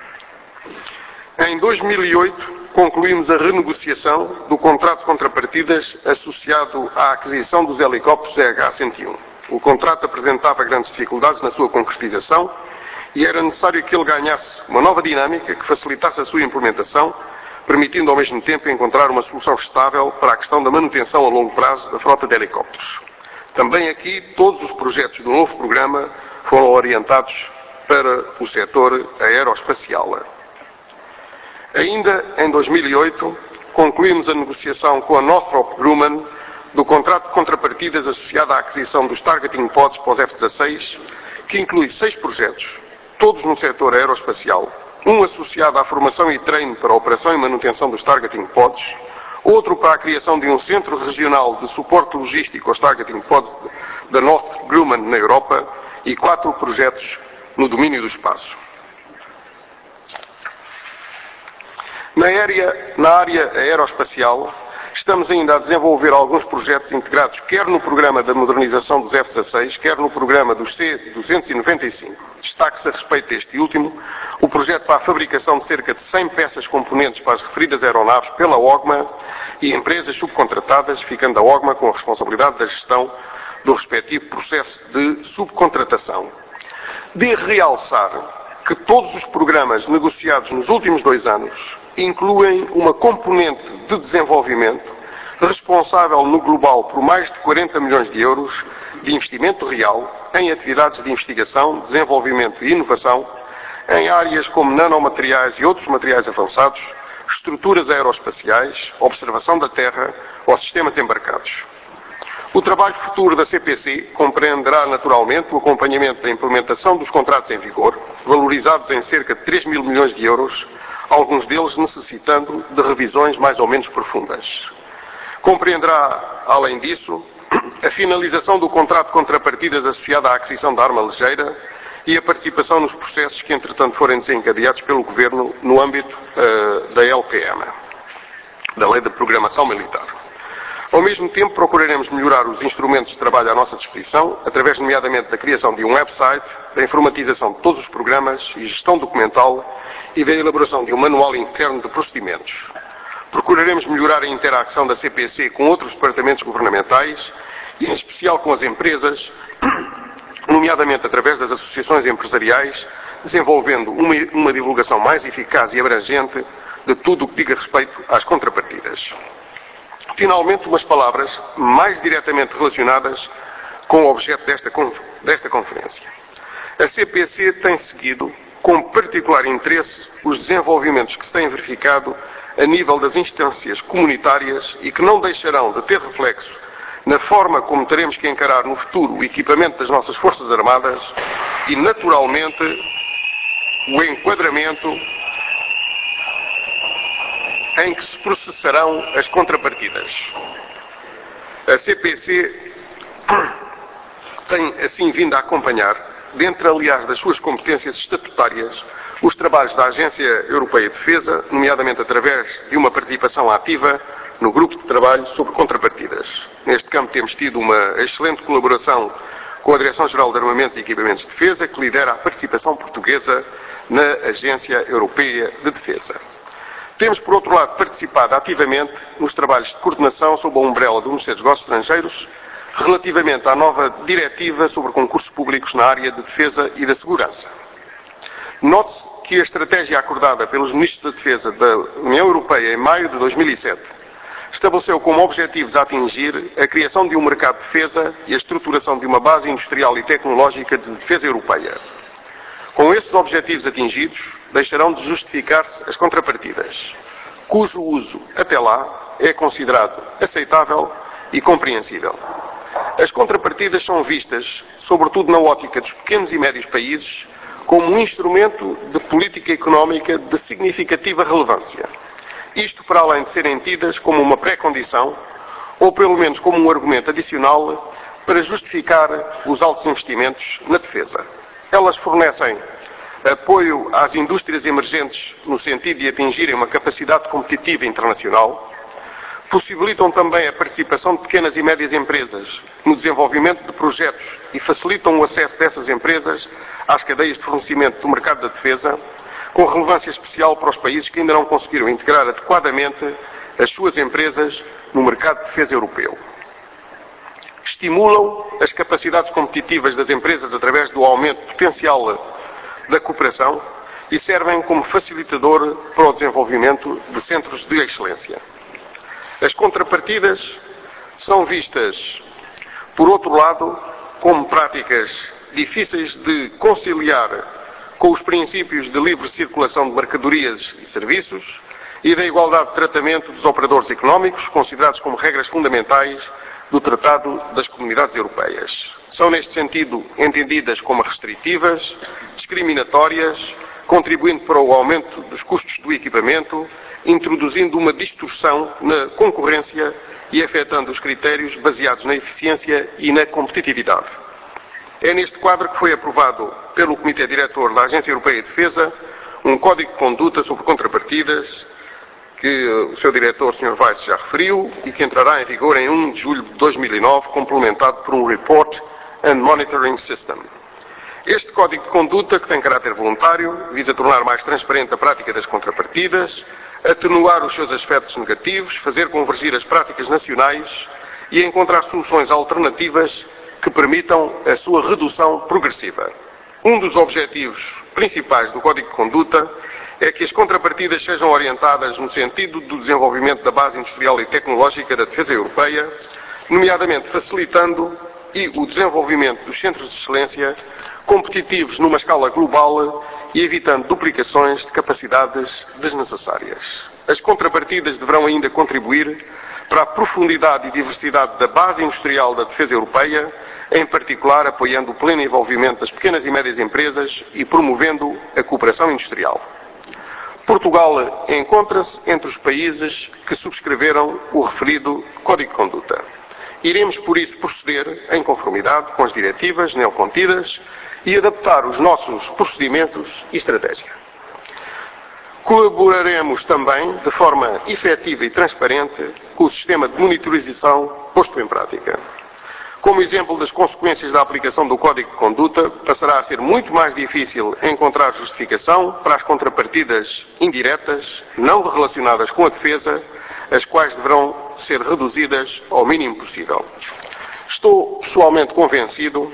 Em dois mil e oito, concluímos a renegociação do contrato de contrapartidas associado à aquisição dos helicópteros E H cento e um. O contrato apresentava grandes dificuldades na sua concretização e era necessário que ele ganhasse uma nova dinâmica que facilitasse a sua implementação, permitindo ao mesmo tempo encontrar uma solução estável para a questão da manutenção a longo prazo da frota de helicópteros. Também aqui, todos os projetos do novo programa foram orientados para o setor aeroespacial. Ainda em dois mil e oito, concluímos a negociação com a Northrop Grumman do contrato de contrapartidas associado à aquisição dos Targeting Pods para os F dezasseis, que inclui seis projetos, todos no setor aeroespacial, um associado à formação e treino para a operação e manutenção dos Targeting Pods, outro para a criação de um centro regional de suporte logístico aos Targeting Pods da Northrop Grumman na Europa e quatro projetos no domínio do espaço. Na área, na área aeroespacial, estamos ainda a desenvolver alguns projetos integrados quer no programa da modernização dos F dezasseis, quer no programa dos C duzentos e noventa e cinco. Destaque-se a respeito deste último o projeto para a fabricação de cerca de cem peças componentes para as referidas aeronaves pela OGMA e empresas subcontratadas, ficando a OGMA com a responsabilidade da gestão do respectivo processo de subcontratação. De realçar que todos os programas negociados nos últimos dois anos incluem uma componente de desenvolvimento responsável no global por mais de quarenta milhões de euros de investimento real em atividades de investigação, desenvolvimento e inovação em áreas como nanomateriais e outros materiais avançados, estruturas aeroespaciais, observação da Terra ou sistemas embarcados. O trabalho futuro da C P C compreenderá naturalmente o acompanhamento da implementação dos contratos em vigor, valorizados em cerca de três mil milhões de euros, alguns deles necessitando de revisões mais ou menos profundas. Compreenderá, além disso, a finalização do contrato de contrapartidas associado à aquisição da arma ligeira e a participação nos processos que, entretanto, forem desencadeados pelo Governo no âmbito uh, da L P M, da Lei de Programação Militar. Ao mesmo tempo, procuraremos melhorar os instrumentos de trabalho à nossa disposição, através, nomeadamente, da criação de um website, da informatização de todos os programas e gestão documental e da elaboração de um manual interno de procedimentos. Procuraremos melhorar a interação da C P C com outros departamentos governamentais e, em especial, com as empresas, nomeadamente através das associações empresariais, desenvolvendo uma, uma divulgação mais eficaz e abrangente de tudo o que diga respeito às contrapartidas. Finalmente, umas palavras mais diretamente relacionadas com o objeto desta, desta conferência. A C P C tem seguido, com particular interesse, os desenvolvimentos que se têm verificado a nível das instâncias comunitárias e que não deixarão de ter reflexo na forma como teremos que encarar no futuro o equipamento das nossas Forças Armadas e, naturalmente, o enquadramento em que se processarão as contrapartidas. A C P C tem, assim, vindo a acompanhar, dentro, aliás, das suas competências estatutárias, os trabalhos da Agência Europeia de Defesa, nomeadamente através de uma participação ativa no grupo de trabalho sobre contrapartidas. Neste campo temos tido uma excelente colaboração com a Direção-Geral de Armamentos e Equipamentos de Defesa, que lidera a participação portuguesa na Agência Europeia de Defesa. Temos, por outro lado, participado ativamente nos trabalhos de coordenação sob a umbrella do Ministério dos Negócios Estrangeiros, relativamente à nova diretiva sobre concursos públicos na área de defesa e da segurança. Note-se que a estratégia acordada pelos Ministros da Defesa da União Europeia em maio de dois mil e sete estabeleceu como objetivos a atingir a criação de um mercado de defesa e a estruturação de uma base industrial e tecnológica de defesa europeia. Com esses objetivos atingidos, deixarão de justificar-se as contrapartidas, cujo uso, até lá, é considerado aceitável e compreensível. As contrapartidas são vistas, sobretudo na ótica dos pequenos e médios países, como um instrumento de política económica de significativa relevância. Isto para além de serem tidas como uma pré-condição, ou pelo menos como um argumento adicional, para justificar os altos investimentos na defesa. Elas fornecem apoio às indústrias emergentes no sentido de atingirem uma capacidade competitiva internacional, possibilitam também a participação de pequenas e médias empresas no desenvolvimento de projetos e facilitam o acesso dessas empresas às cadeias de fornecimento do mercado da defesa, com relevância especial para os países que ainda não conseguiram integrar adequadamente as suas empresas no mercado de defesa europeu. Estimulam as capacidades competitivas das empresas através do aumento potencial da cooperação e servem como facilitador para o desenvolvimento de centros de excelência. As contrapartidas são vistas, por outro lado, como práticas difíceis de conciliar com os princípios de livre circulação de mercadorias e serviços e da igualdade de tratamento dos operadores económicos, considerados como regras fundamentais do Tratado das Comunidades Europeias. São, neste sentido, entendidas como restritivas, discriminatórias, contribuindo para o aumento dos custos do equipamento, introduzindo uma distorção na concorrência e afetando os critérios baseados na eficiência e na competitividade. É neste quadro que foi aprovado pelo Comitê Diretor da Agência Europeia de Defesa um Código de Conduta sobre contrapartidas, que o seu diretor, senhor Weiss, já referiu e que entrará em vigor em primeiro de julho de dois mil e nove, complementado por um Report and Monitoring System. Este Código de Conduta, que tem caráter voluntário, visa tornar mais transparente a prática das contrapartidas, atenuar os seus aspectos negativos, fazer convergir as práticas nacionais e encontrar soluções alternativas que permitam a sua redução progressiva. Um dos objetivos principais do Código de Conduta é que as contrapartidas sejam orientadas no sentido do desenvolvimento da base industrial e tecnológica da defesa europeia, nomeadamente facilitando e o desenvolvimento dos centros de excelência competitivos numa escala global e evitando duplicações de capacidades desnecessárias. As contrapartidas deverão ainda contribuir para a profundidade e diversidade da base industrial da defesa europeia, em particular apoiando o pleno envolvimento das pequenas e médias empresas e promovendo a cooperação industrial. Portugal encontra-se entre os países que subscreveram o referido Código de Conduta. Iremos, por isso, proceder em conformidade com as diretivas nele contidas e adaptar os nossos procedimentos e estratégia. Colaboraremos também, de forma efetiva e transparente, com o sistema de monitorização posto em prática. Como exemplo das consequências da aplicação do Código de Conduta, passará a ser muito mais difícil encontrar justificação para as contrapartidas indiretas, não relacionadas com a defesa, as quais deverão ser reduzidas ao mínimo possível. Estou pessoalmente convencido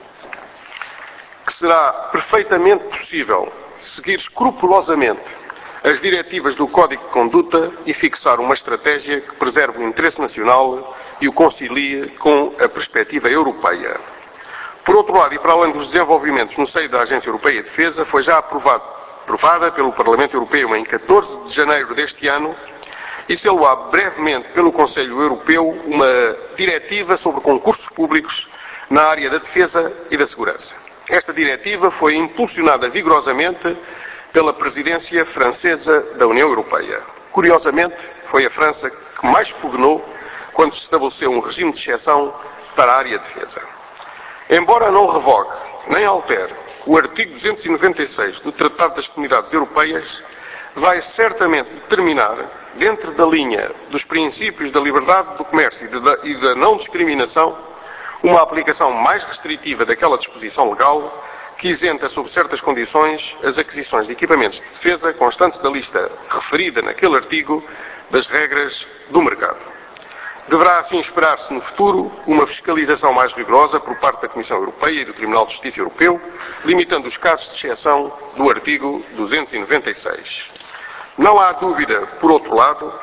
que será perfeitamente possível seguir escrupulosamente as diretivas do Código de Conduta e fixar uma estratégia que preserve o interesse nacional e o concilie com a perspectiva europeia. Por outro lado, e para além dos desenvolvimentos no seio da Agência Europeia de Defesa, foi já aprovado, aprovada pelo Parlamento Europeu em catorze de janeiro deste ano e sê-lo-á brevemente pelo Conselho Europeu uma diretiva sobre concursos públicos na área da defesa e da segurança. Esta diretiva foi impulsionada vigorosamente pela presidência francesa da União Europeia. Curiosamente, foi a França que mais pugnou quando se estabeleceu um regime de exceção para a área de defesa. Embora não revogue nem altere o artigo duzentos e noventa e seis do Tratado das Comunidades Europeias, vai certamente determinar, dentro da linha dos princípios da liberdade do comércio e da não discriminação, uma aplicação mais restritiva daquela disposição legal que isenta, sob certas condições, as aquisições de equipamentos de defesa constantes da lista referida naquele artigo das regras do mercado. Deverá assim esperar-se no futuro uma fiscalização mais rigorosa por parte da Comissão Europeia e do Tribunal de Justiça Europeu, limitando os casos de exceção do artigo duzentos e noventa e seis. Não há dúvida, por outro lado,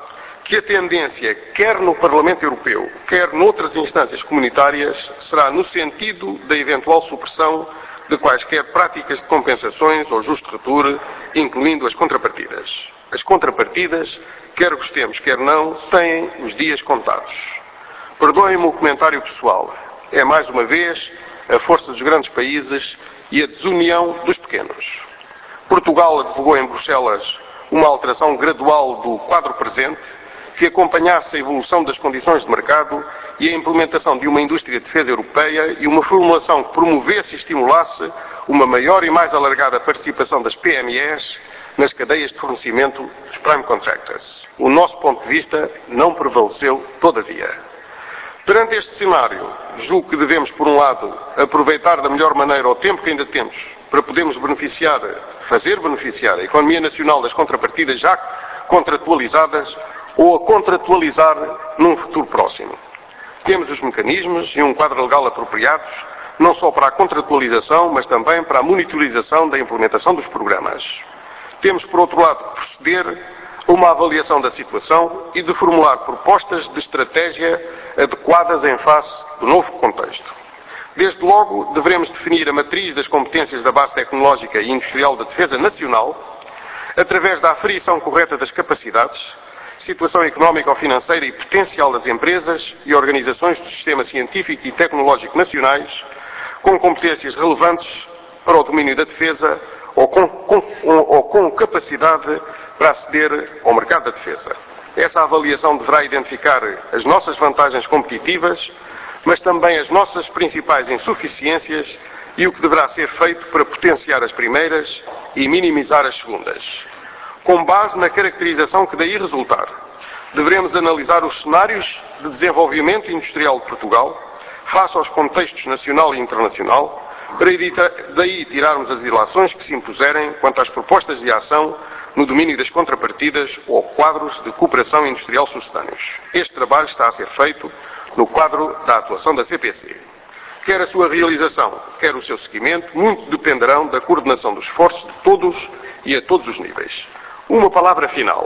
que a tendência, quer no Parlamento Europeu, quer noutras instâncias comunitárias, será no sentido da eventual supressão de quaisquer práticas de compensações ou justo reture, incluindo as contrapartidas. As contrapartidas, quer gostemos, quer não, têm os dias contados. Perdoem-me o comentário pessoal. É, mais uma vez, a força dos grandes países e a desunião dos pequenos. Portugal advogou em Bruxelas uma alteração gradual do quadro presente que acompanhasse a evolução das condições de mercado e a implementação de uma indústria de defesa europeia e uma formulação que promovesse e estimulasse uma maior e mais alargada participação das P M Es nas cadeias de fornecimento dos Prime Contractors. O nosso ponto de vista não prevaleceu, todavia. Perante este cenário, julgo que devemos, por um lado, aproveitar da melhor maneira o tempo que ainda temos para podermos beneficiar, fazer beneficiar a economia nacional das contrapartidas já contratualizadas ou a contratualizar num futuro próximo. Temos os mecanismos e um quadro legal apropriados, não só para a contratualização, mas também para a monitorização da implementação dos programas. Temos, por outro lado, que proceder a uma avaliação da situação e de formular propostas de estratégia adequadas em face do novo contexto. Desde logo, devemos definir a matriz das competências da base tecnológica e industrial da defesa nacional, através da aferição correta das capacidades, situação económica ou financeira e potencial das empresas e organizações do sistema científico e tecnológico nacionais, com competências relevantes para o domínio da defesa ou com, com, ou com capacidade para aceder ao mercado da defesa. Essa avaliação deverá identificar as nossas vantagens competitivas, mas também as nossas principais insuficiências e o que deverá ser feito para potenciar as primeiras e minimizar as segundas. Com base na caracterização que daí resultar, devemos analisar os cenários de desenvolvimento industrial de Portugal, face aos contextos nacional e internacional, para daí tirarmos as ilações que se impuserem quanto às propostas de ação no domínio das contrapartidas ou quadros de cooperação industrial sucedâneos. Este trabalho está a ser feito no quadro da atuação da C P C. Quer a sua realização, quer o seu seguimento, muito dependerão da coordenação dos esforços de todos e a todos os níveis. Uma palavra final.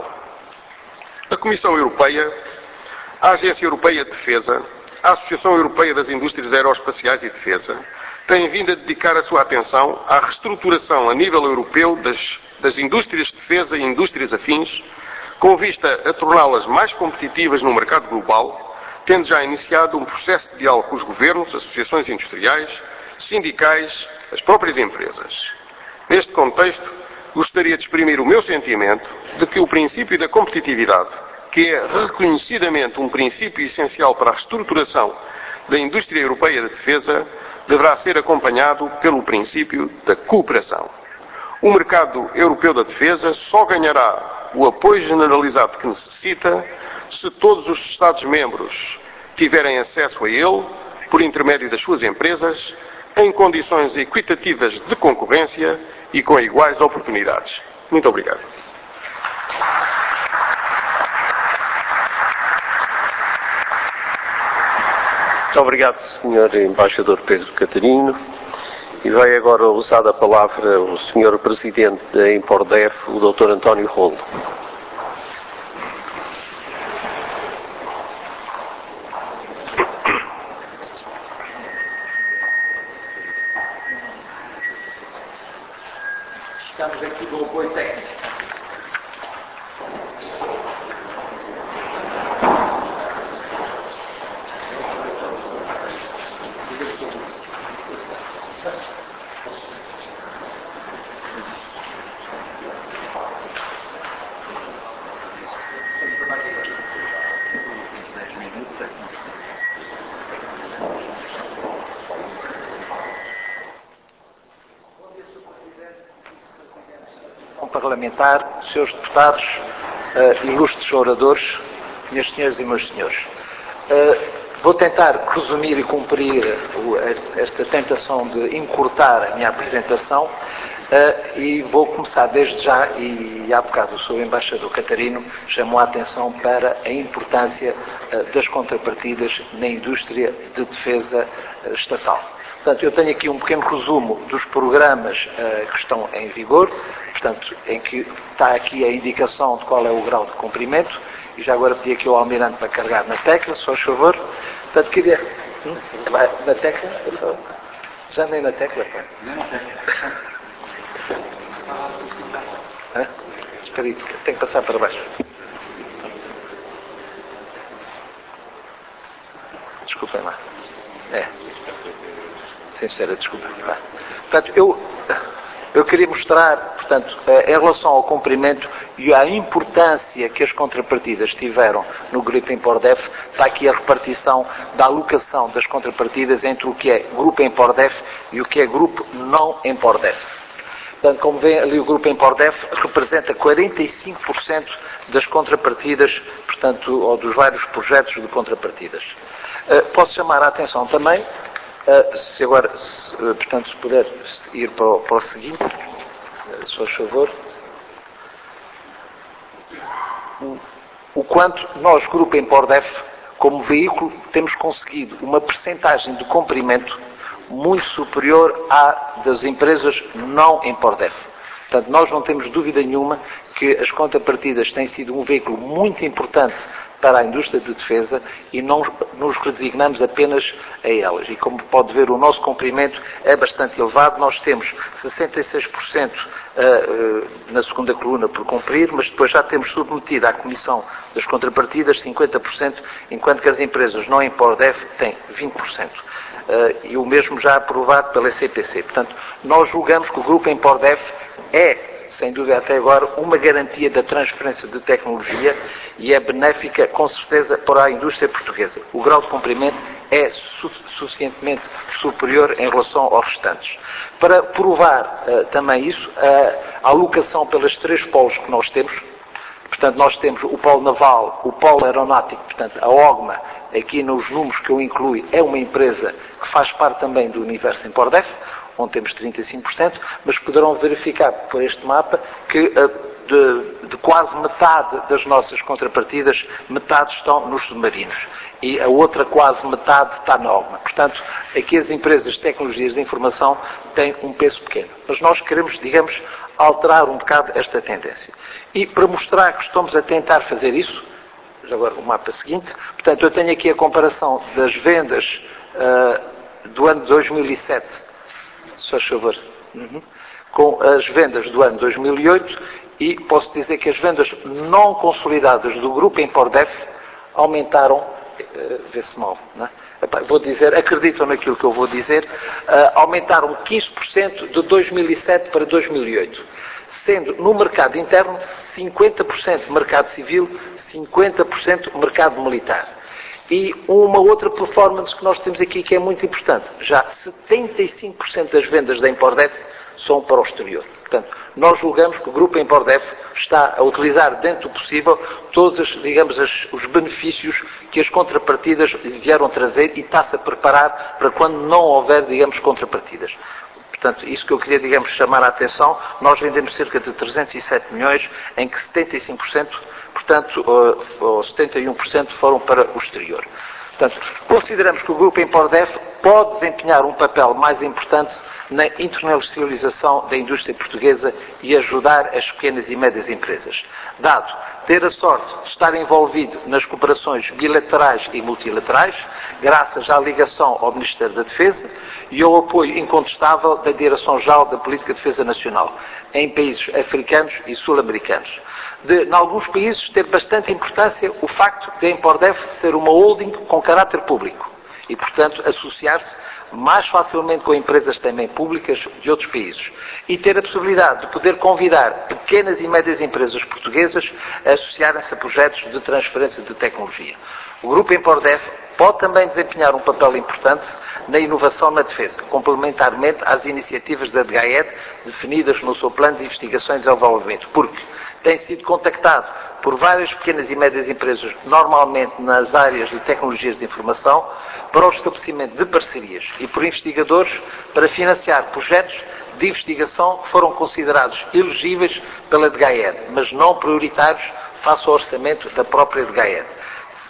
A Comissão Europeia, a Agência Europeia de Defesa, a Associação Europeia das Indústrias Aeroespaciais e Defesa, têm vindo a dedicar a sua atenção à reestruturação a nível europeu das, das indústrias de defesa e indústrias afins, com vista a torná-las mais competitivas no mercado global, tendo já iniciado um processo de diálogo com os governos, associações industriais, sindicais, as próprias empresas. Neste contexto, gostaria de exprimir o meu sentimento de que o princípio da competitividade, que é reconhecidamente um princípio essencial para a reestruturação da indústria europeia de defesa, deverá ser acompanhado pelo princípio da cooperação. O mercado europeu da defesa só ganhará o apoio generalizado que necessita se todos os Estados-membros tiverem acesso a ele, por intermédio das suas empresas, em condições equitativas de concorrência e com iguais oportunidades. Muito obrigado. Muito obrigado, senhor Embaixador Pedro Catarino. E vai agora usar a palavra o senhor Presidente da Empordef, o doutor António Rolo. Estamos aqui do apoio técnico. Parlamentar, senhores deputados, uh, ilustres oradores, minhas senhoras e meus senhores. Uh, vou tentar resumir e cumprir uh, esta tentação de encurtar a minha apresentação uh, e vou começar desde já, e há bocado o senhor Embaixador Catarino chamou a atenção para a importância uh, das contrapartidas na indústria de defesa uh, estatal. Portanto, eu tenho aqui um pequeno resumo dos programas uh, que estão em vigor, portanto, em que está aqui a indicação de qual é o grau de cumprimento e já agora pedi aqui ao Almirante para carregar na tecla, se faz favor. Portanto, queria... Hum? Na tecla? Já nem na tecla, pá. Nem na tecla. Hã? Espera aí, tenho que passar para baixo. Desculpem lá. É. Sincera, desculpem lá. Portanto, eu... Eu queria mostrar, portanto, em relação ao cumprimento e à importância que as contrapartidas tiveram no Grupo Empordef, está aqui a repartição da alocação das contrapartidas entre o que é Grupo Empordef e o que é Grupo não Empordef. Portanto, como vê ali, o Grupo Empordef representa quarenta e cinco por cento das contrapartidas, portanto, ou dos vários projetos de contrapartidas. Uh, posso chamar a atenção também, Uh, se agora, se, uh, portanto, se puder ir para o, para o seguinte, uh, se faz favor. O, o quanto nós, Grupo Empordef, como veículo, temos conseguido uma percentagem de cumprimento muito superior à das empresas não Empordef. Portanto, nós não temos dúvida nenhuma que as contrapartidas têm sido um veículo muito importante para a indústria de defesa e não nos resignamos apenas a elas. E como pode ver, o nosso cumprimento é bastante elevado. Nós temos sessenta e seis por cento na segunda coluna por cumprir, mas depois já temos submetido à Comissão das Contrapartidas cinquenta por cento, enquanto que as empresas não Empordef têm vinte por cento. E o mesmo já aprovado pela C P C. Portanto, nós julgamos que o Grupo Empordef é, sem dúvida até agora, uma garantia da transferência de tecnologia e é benéfica, com certeza, para a indústria portuguesa. O grau de cumprimento é su- suficientemente superior em relação aos restantes. Para provar uh, também isso, uh, a alocação pelas três polos que nós temos, portanto, nós temos o polo naval, o polo aeronáutico, portanto, a OGMA, aqui nos números que eu incluo, é uma empresa que faz parte também do universo Empordef, onde temos trinta e cinco por cento, mas poderão verificar por este mapa que de, de quase metade das nossas contrapartidas, metade estão nos submarinos. E a outra quase metade está na OGMA. Portanto, aqui as empresas de tecnologias de informação têm um peso pequeno. Mas nós queremos, digamos, alterar um bocado esta tendência. E para mostrar que estamos a tentar fazer isso, agora o mapa seguinte, portanto, eu tenho aqui a comparação das vendas uh, do ano dois mil e sete, se faz favor, uhum, com as vendas do ano dois mil e oito, e posso dizer que as vendas não consolidadas do Grupo Empordef aumentaram, uh, vê-se mal, não é? Epá, vou dizer, acreditam naquilo que eu vou dizer, uh, aumentaram quinze por cento de dois mil e sete para dois mil e oito. Sendo no mercado interno cinquenta por cento mercado civil, cinquenta por cento mercado militar. E uma outra performance que nós temos aqui que é muito importante, já setenta e cinco por cento das vendas da Empordef são para o exterior. Portanto, nós julgamos que o Grupo Empordef está a utilizar dentro do possível todos, as, digamos, as, os benefícios que as contrapartidas vieram trazer e está-se a preparar para quando não houver, digamos, contrapartidas. Portanto, isso que eu queria, digamos, chamar a atenção, nós vendemos cerca de trezentos e sete milhões, em que setenta e cinco por cento, portanto, ou setenta e um por cento foram para o exterior. Portanto, consideramos que o Grupo Empordef pode desempenhar um papel mais importante na internacionalização da indústria portuguesa e ajudar as pequenas e médias empresas. Dado ter a sorte de estar envolvido nas cooperações bilaterais e multilaterais, graças à ligação ao Ministério da Defesa e ao apoio incontestável da Direção-Geral da Política de Defesa Nacional, em países africanos e sul-americanos. De, em alguns países, ter bastante importância o facto de a Empordef ser uma holding com caráter público e, portanto, associar-se mais facilmente com empresas também públicas de outros países e ter a possibilidade de poder convidar pequenas e médias empresas portuguesas a associarem-se a projetos de transferência de tecnologia. O Grupo Empordef pode também desempenhar um papel importante na inovação na defesa, complementarmente às iniciativas da D G A E D definidas no seu plano de investigações e desenvolvimento, porque tem sido contactado por várias pequenas e médias empresas, normalmente nas áreas de tecnologias de informação, para o estabelecimento de parcerias e por investigadores para financiar projetos de investigação que foram considerados elegíveis pela D G A E D, mas não prioritários face ao orçamento da própria D G A E D.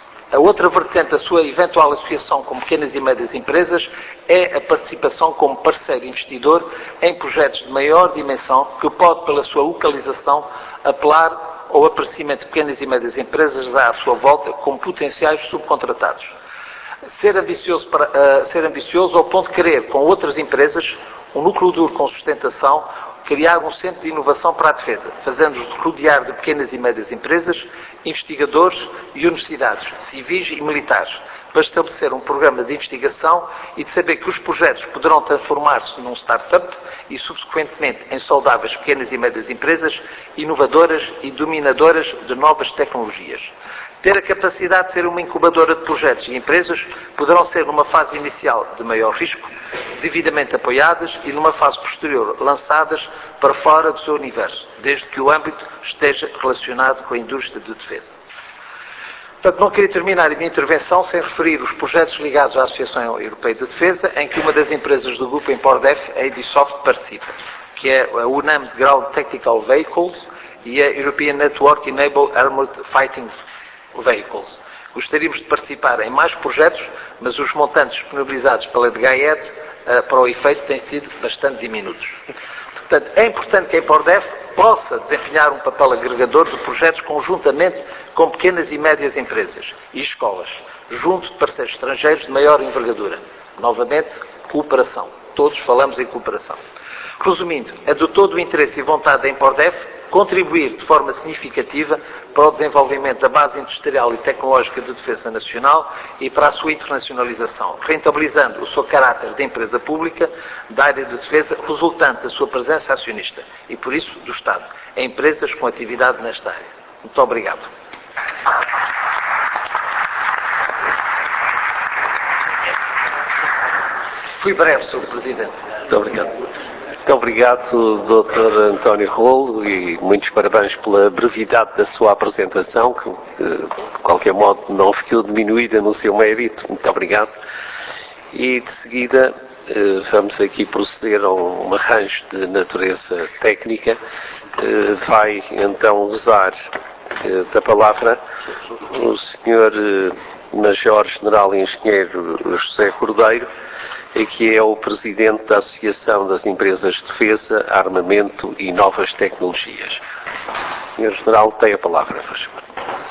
A outra vertente da sua eventual associação com pequenas e médias empresas é a participação como parceiro investidor em projetos de maior dimensão que pode, pela sua localização, apelar ou aparecimento de pequenas e médias empresas à sua volta como potenciais subcontratados. Ser ambicioso, para, uh, ser ambicioso ao ponto de querer, com outras empresas, um núcleo duro com sustentação, criar um centro de inovação para a defesa, fazendo-os rodear de pequenas e médias empresas, investigadores e universidades, civis e militares, para estabelecer um programa de investigação e de saber que os projetos poderão transformar-se num start-up e, subsequentemente, em saudáveis pequenas e médias empresas inovadoras e dominadoras de novas tecnologias. Ter a capacidade de ser uma incubadora de projetos e empresas poderão ser, numa fase inicial de maior risco, devidamente apoiadas e, numa fase posterior, lançadas para fora do seu universo, desde que o âmbito esteja relacionado com a indústria de defesa. Portanto, não queria terminar a minha intervenção sem referir os projetos ligados à Associação Europeia de Defesa, em que uma das empresas do grupo Empordef, a Edisoft, participa, que é a Unam Ground Tactical Vehicles e a European Network Enable Armored Fighting Vehicles. Gostaríamos de participar em mais projetos, mas os montantes disponibilizados pela D G A E D uh, para o efeito têm sido bastante diminutos. Portanto, é importante que a Empordef possa desempenhar um papel agregador de projetos conjuntamente com pequenas e médias empresas e escolas, junto de parceiros estrangeiros de maior envergadura. Novamente, cooperação. Todos falamos em cooperação. Resumindo, é de todo o interesse e vontade da Empordef contribuir de forma significativa para o desenvolvimento da base industrial e tecnológica de defesa nacional e para a sua internacionalização, rentabilizando o seu caráter de empresa pública da área de defesa resultante da sua presença acionista e, por isso, do Estado, em empresas com atividade nesta área. Muito obrigado. Fui breve, senhor Presidente. Muito obrigado. Muito obrigado, doutor António Rolo, e muitos parabéns pela brevidade da sua apresentação, que, de qualquer modo, não ficou diminuída no seu mérito. Muito obrigado. E, de seguida, vamos aqui proceder a um arranjo de natureza técnica. Vai, então, usar da palavra o senhor Major-General Engenheiro José Cordeiro, que é o Presidente da Associação das Empresas de Defesa, Armamento e Novas Tecnologias. senhor General, tem a palavra, por favor.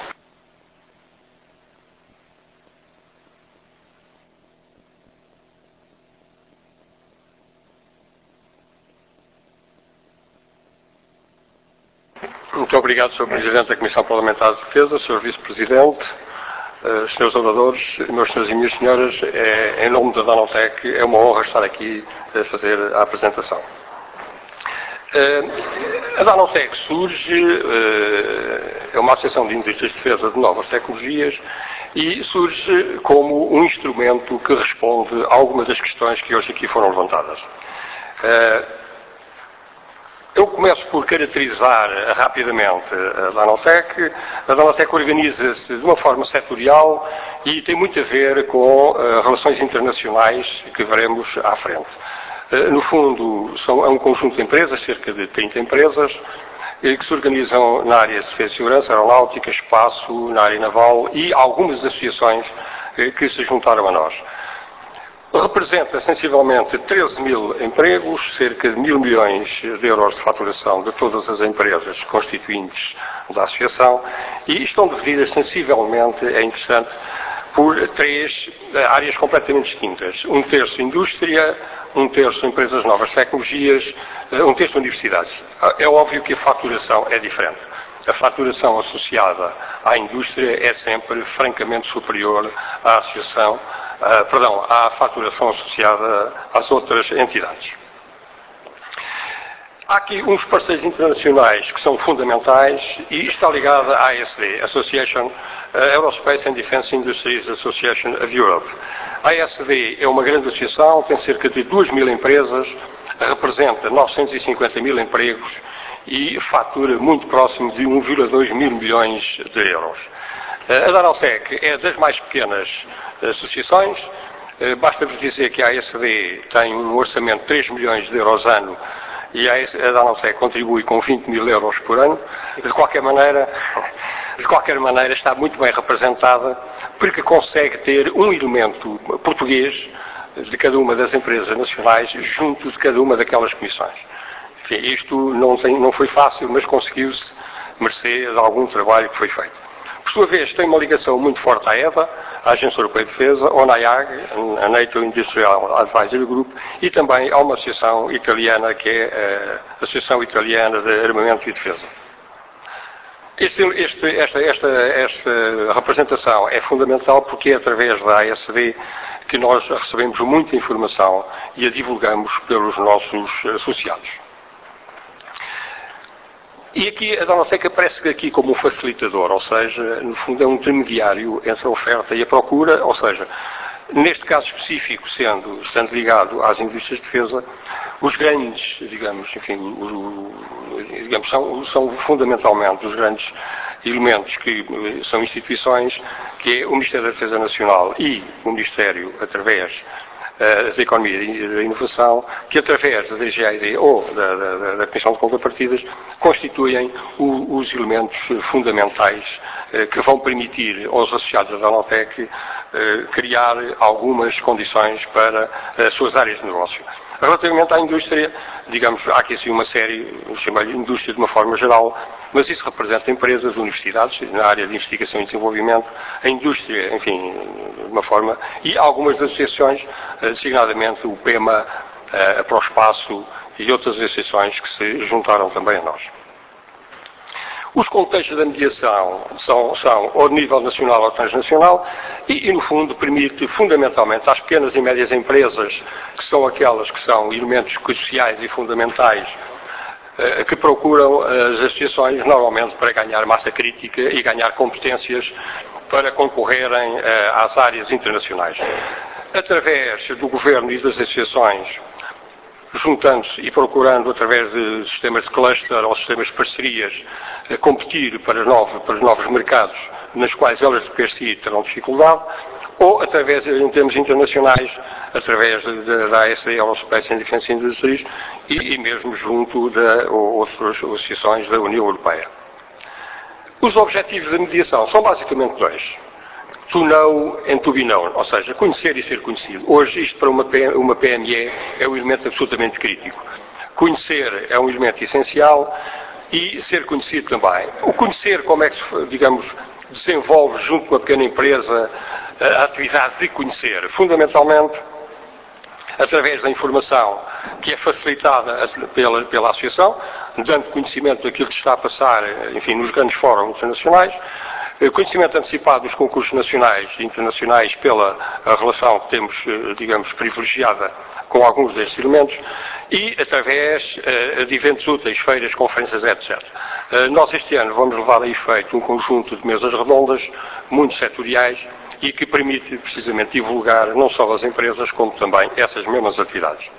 Muito obrigado, senhor Presidente da Comissão Parlamentar de Defesa, senhor Vice-Presidente, uh, senhores oradores, meus senhores e minhas senhoras, é, em nome da Danotec, é uma honra estar aqui a fazer a apresentação. Uh, a Danotec surge, uh, é uma associação de indústrias de defesa de novas tecnologias e surge como um instrumento que responde a algumas das questões que hoje aqui foram levantadas. Uh, Eu começo por caracterizar rapidamente a Danotec. A Danotec organiza-se de uma forma setorial e tem muito a ver com uh, relações internacionais que veremos à frente. Uh, no fundo, são, é um conjunto de empresas, cerca de trinta empresas, eh, que se organizam na área de defesa e segurança, aeronáutica, espaço, na área naval e algumas associações eh, que se juntaram a nós. Representa sensivelmente treze mil empregos, cerca de mil milhões de euros de faturação de todas as empresas constituintes da associação e estão divididas sensivelmente, é interessante, por três áreas completamente distintas. Um terço indústria, um terço empresas de novas tecnologias, um terço universidades. É óbvio que a faturação é diferente. A faturação associada à indústria é sempre francamente superior à associação Uh, perdão, à faturação associada às outras entidades. Há aqui uns parceiros internacionais que são fundamentais e está ligada à A S D, Association uh, Aerospace and Defense Industries Association of Europe. A A S D é uma grande associação, tem cerca de duas mil empresas, representa novecentos e cinquenta mil empregos e fatura muito próximo de um vírgula dois mil milhões de euros. A Danotec é das mais pequenas associações, basta-vos dizer que a A S D tem um orçamento de três milhões de euros ano e a Danotec contribui com vinte mil euros por ano. De qualquer maneira, de qualquer maneira está muito bem representada porque consegue ter um elemento português de cada uma das empresas nacionais junto de cada uma daquelas comissões. Enfim, isto não, tem, não foi fácil, mas conseguiu-se mercê de algum trabalho que foi feito. Por sua vez, tem uma ligação muito forte à EDA, à Agência Europeia de Defesa, ao NIAG, a NATO Industrial Advisory Group, e também a uma associação italiana, que é a Associação Italiana de Armamento e Defesa. Este, este, esta, esta, esta representação é fundamental porque é através da A S D que nós recebemos muita informação e a divulgamos pelos nossos associados. E aqui a Danoteca aparece aqui como um facilitador, ou seja, no fundo é um intermediário entre a oferta e a procura, ou seja, neste caso específico, sendo, estando ligado às indústrias de defesa, os grandes, digamos, enfim, os, digamos, são, são fundamentalmente os grandes elementos que são instituições, que é o Ministério da Defesa Nacional e o Ministério, através uh, da Economia e da Inovação, que através da D G A I D ou da, da, da Comissão de Contrapartidas, constituem o, os elementos fundamentais uh, que vão permitir aos associados da Danotec uh, criar algumas condições para as suas áreas de negócio. Relativamente à indústria, digamos, há aqui assim uma série, chamar-lhe indústria de uma forma geral, mas isso representa empresas, universidades, na área de investigação e desenvolvimento, a indústria, enfim, de uma forma, e algumas associações, designadamente o PEMA, a Prospaço e outras associações que se juntaram também a nós. Os contextos da mediação são, são ao nível nacional ou transnacional e, e, no fundo, permite fundamentalmente às pequenas e médias empresas, que são aquelas que são elementos cruciais e fundamentais, eh, que procuram as associações normalmente para ganhar massa crítica e ganhar competências para concorrerem eh, às áreas internacionais. Através do governo e das associações, juntando-se e procurando, através de sistemas de cluster ou sistemas de parcerias, competir para, novo, para os novos mercados nas quais elas de per si terão dificuldade, ou através, em termos internacionais, através de, da A S D, Aerospace and Defense Industries, e, e mesmo junto de outras associações da União Europeia. Os objetivos da mediação são basicamente dois. To know and to be known, ou seja, conhecer e ser conhecido. Hoje, isto para uma, uma P M E é um elemento absolutamente crítico. Conhecer é um elemento essencial e ser conhecido também. O conhecer, como é que se, digamos, desenvolve junto com a pequena empresa a atividade de conhecer? Fundamentalmente, através da informação que é facilitada pela, pela associação, dando conhecimento daquilo que está a passar, enfim, nos grandes fóruns internacionais, conhecimento antecipado dos concursos nacionais e internacionais pela a relação que temos, digamos, privilegiada com alguns destes elementos e através uh, de eventos úteis, feiras, conferências, etcétera. Uh, nós este ano vamos levar a efeito um conjunto de mesas redondas, muito setoriais e que permite precisamente divulgar não só as empresas como também essas mesmas atividades.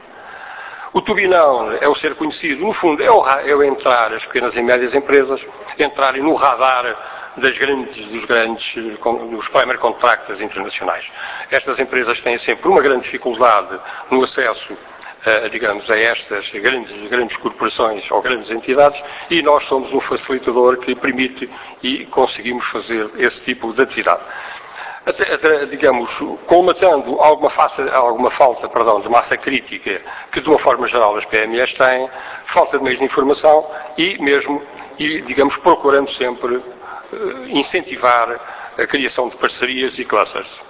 O to be known é o ser conhecido, no fundo é o, é o entrar as pequenas e médias empresas, entrarem no radar das grandes, dos grandes, dos primary contractors internacionais. Estas empresas têm sempre uma grande dificuldade no acesso, uh, digamos, a estas grandes, grandes corporações ou grandes entidades e nós somos um facilitador que permite e conseguimos fazer esse tipo de atividade. Até, até, digamos, colmatando alguma, faça, alguma falta perdão, de massa crítica que, de uma forma geral, as P M Es têm, falta de meios de informação e mesmo, e, digamos, procurando sempre incentivar a criação de parcerias e clusters.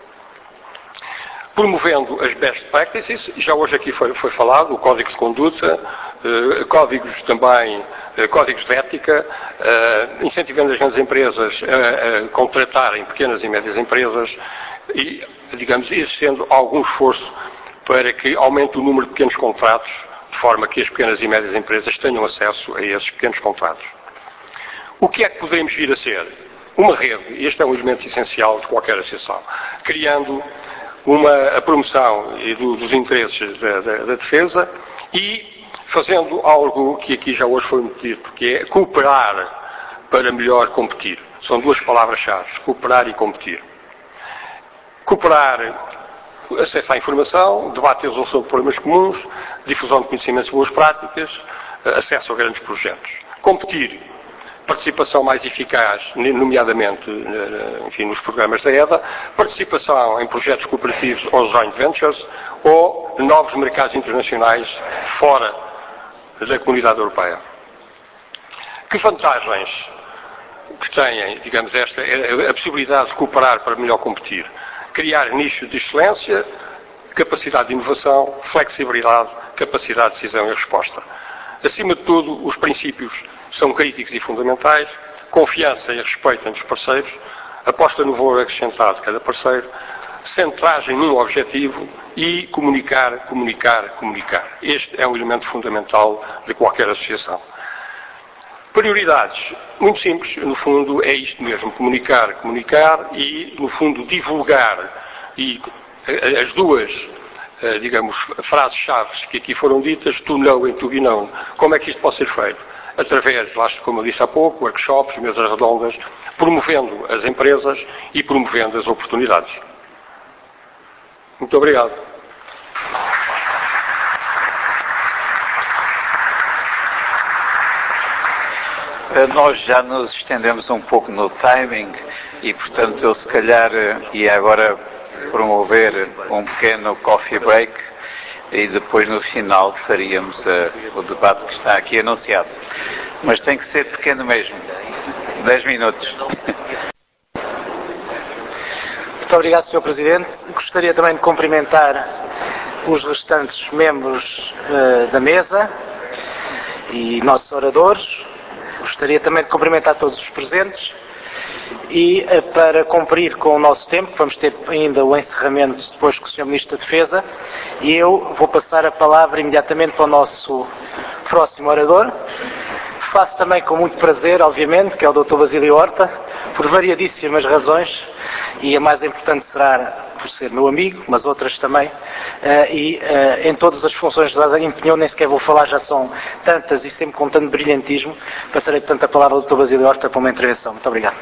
Promovendo as best practices, já hoje aqui foi, foi falado, o código de conduta, eh, códigos também, eh, códigos de ética, eh, incentivando as grandes empresas a, a contratarem pequenas e médias empresas e, digamos, existendo algum esforço para que aumente o número de pequenos contratos, de forma que as pequenas e médias empresas tenham acesso a esses pequenos contratos. O que é que poderemos vir a ser? Uma rede, e este é um elemento essencial de qualquer associação, criando uma, a promoção do, dos interesses da, da, da defesa e fazendo algo que aqui já hoje foi muito dito, que é cooperar para melhor competir. São duas palavras-chave, cooperar e competir. Cooperar, acesso à informação, debate e resolução de problemas comuns, difusão de conhecimentos de boas práticas, acesso a grandes projetos. Competir, participação mais eficaz, nomeadamente enfim, nos programas da EDA, participação em projetos cooperativos ou joint ventures, ou novos mercados internacionais fora da Comunidade Europeia. Que vantagens que têm, digamos, esta, a possibilidade de cooperar para melhor competir? Criar nichos de excelência, capacidade de inovação, flexibilidade, capacidade de decisão e resposta. Acima de tudo, os princípios são críticos e fundamentais, confiança e respeito entre os parceiros, aposta no valor acrescentado de cada parceiro, centragem num objetivo e comunicar, comunicar, comunicar. Este é um elemento fundamental de qualquer associação. Prioridades, muito simples, no fundo é isto mesmo, comunicar, comunicar e, no fundo, divulgar. E as duas, digamos, frases-chave que aqui foram ditas, to know e to be known. Como é que isto pode ser feito? Através, como eu disse há pouco, workshops, mesas redondas, promovendo as empresas e promovendo as oportunidades. Muito obrigado. Nós já nos estendemos um pouco no timing e, portanto, eu se calhar ia agora promover um pequeno coffee break e depois no final faríamos uh, o debate que está aqui anunciado. Mas tem que ser pequeno mesmo. Dez minutos. Muito obrigado, senhor Presidente. Gostaria também de cumprimentar os restantes membros uh, da mesa e nossos oradores. Gostaria também de cumprimentar todos os presentes e, uh, para cumprir com o nosso tempo, vamos ter ainda o encerramento depois com o senhor Ministro da Defesa, e eu vou passar a palavra imediatamente para o nosso próximo orador. Faço também com muito prazer, obviamente, que é o doutor Basílio Horta, por variadíssimas razões, e a mais importante será por ser meu amigo, mas outras também, uh, e uh, em todas as funções que já empenhou, nem sequer vou falar, já são tantas e sempre com tanto brilhantismo. Passarei, portanto, a palavra ao doutor Basílio Horta para uma intervenção. Muito obrigado.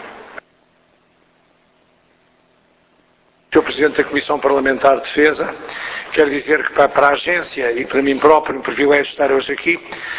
senhor Presidente da Comissão Parlamentar de Defesa, quero dizer que para, para a agência e para mim próprio, um privilégio estar hoje aqui,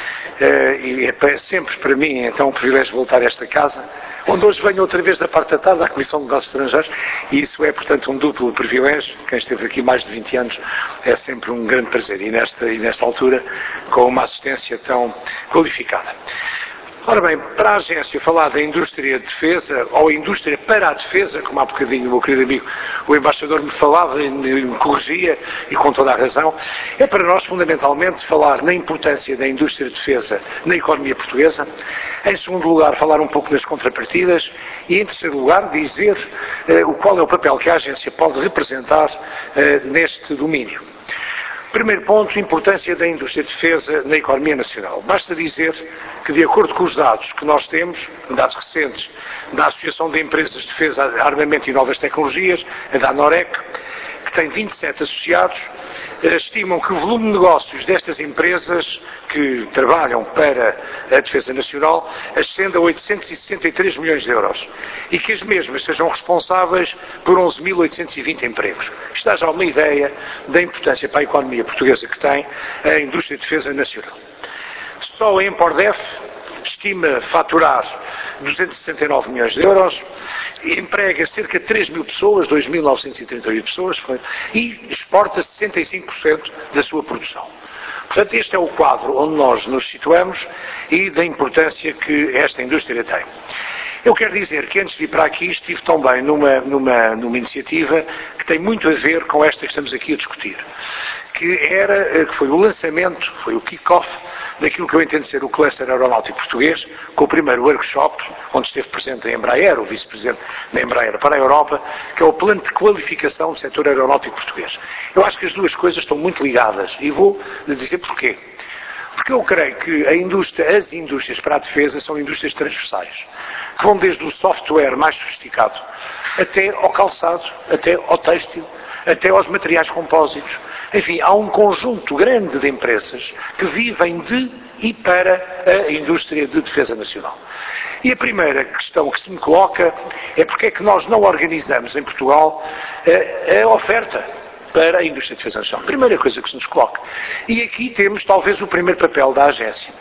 uh, e é sempre para mim, então, um privilégio voltar a esta casa, onde hoje venho outra vez da parte da tarde à Comissão de Negócios Estrangeiros, e isso é, portanto, um duplo privilégio. Quem esteve aqui mais de vinte anos é sempre um grande prazer, e nesta, e nesta altura, com uma assistência tão qualificada. Ora bem, para a agência falar da indústria de defesa, ou indústria para a defesa, como há bocadinho o meu querido amigo, o embaixador me falava e me corrigia, e com toda a razão, é para nós fundamentalmente falar na importância da indústria de defesa na economia portuguesa, em segundo lugar falar um pouco das contrapartidas, e em terceiro lugar dizer uh, o qual é o papel que a agência pode representar uh, neste domínio. Primeiro ponto, importância da indústria de defesa na economia nacional. Basta dizer que, de acordo com os dados que nós temos, dados recentes, da Associação de Empresas de Defesa, Armamento e Novas Tecnologias, a da ANOREC, que tem vinte e sete associados, estimam que o volume de negócios destas empresas que trabalham para a defesa nacional ascende a oitocentos e sessenta e três milhões de euros e que as mesmas sejam responsáveis por onze mil oitocentos e vinte empregos. Isto dá já uma ideia da importância para a economia portuguesa que tem a indústria de defesa nacional. Só a Empordef estima faturar duzentos e sessenta e nove milhões de euros, emprega cerca de três mil pessoas, dois mil novecentos e trinta e oito pessoas, e exporta sessenta e cinco por cento da sua produção. Portanto, este é o quadro onde nós nos situamos e da importância que esta indústria tem. Eu quero dizer que antes de ir para aqui estive também numa, numa, numa iniciativa que tem muito a ver com esta que estamos aqui a discutir, que era, que foi o lançamento, foi o kick-off daquilo que eu entendo ser o cluster aeronáutico português, com o primeiro workshop, onde esteve presente a Embraer, o vice-presidente da Embraer para a Europa, que é o plano de qualificação do setor aeronáutico português. Eu acho que as duas coisas estão muito ligadas, e vou lhe dizer porquê. Porque eu creio que a indústria, as indústrias para a defesa são indústrias transversais, que vão desde o software mais sofisticado, até ao calçado, até ao têxtil, até aos materiais compósitos. Enfim, há um conjunto grande de empresas que vivem de e para a indústria de defesa nacional. E a primeira questão que se me coloca é porque é que nós não organizamos em Portugal a, a oferta para a indústria de defesa nacional. Primeira coisa que se nos coloca. E aqui temos talvez o primeiro papel da agência.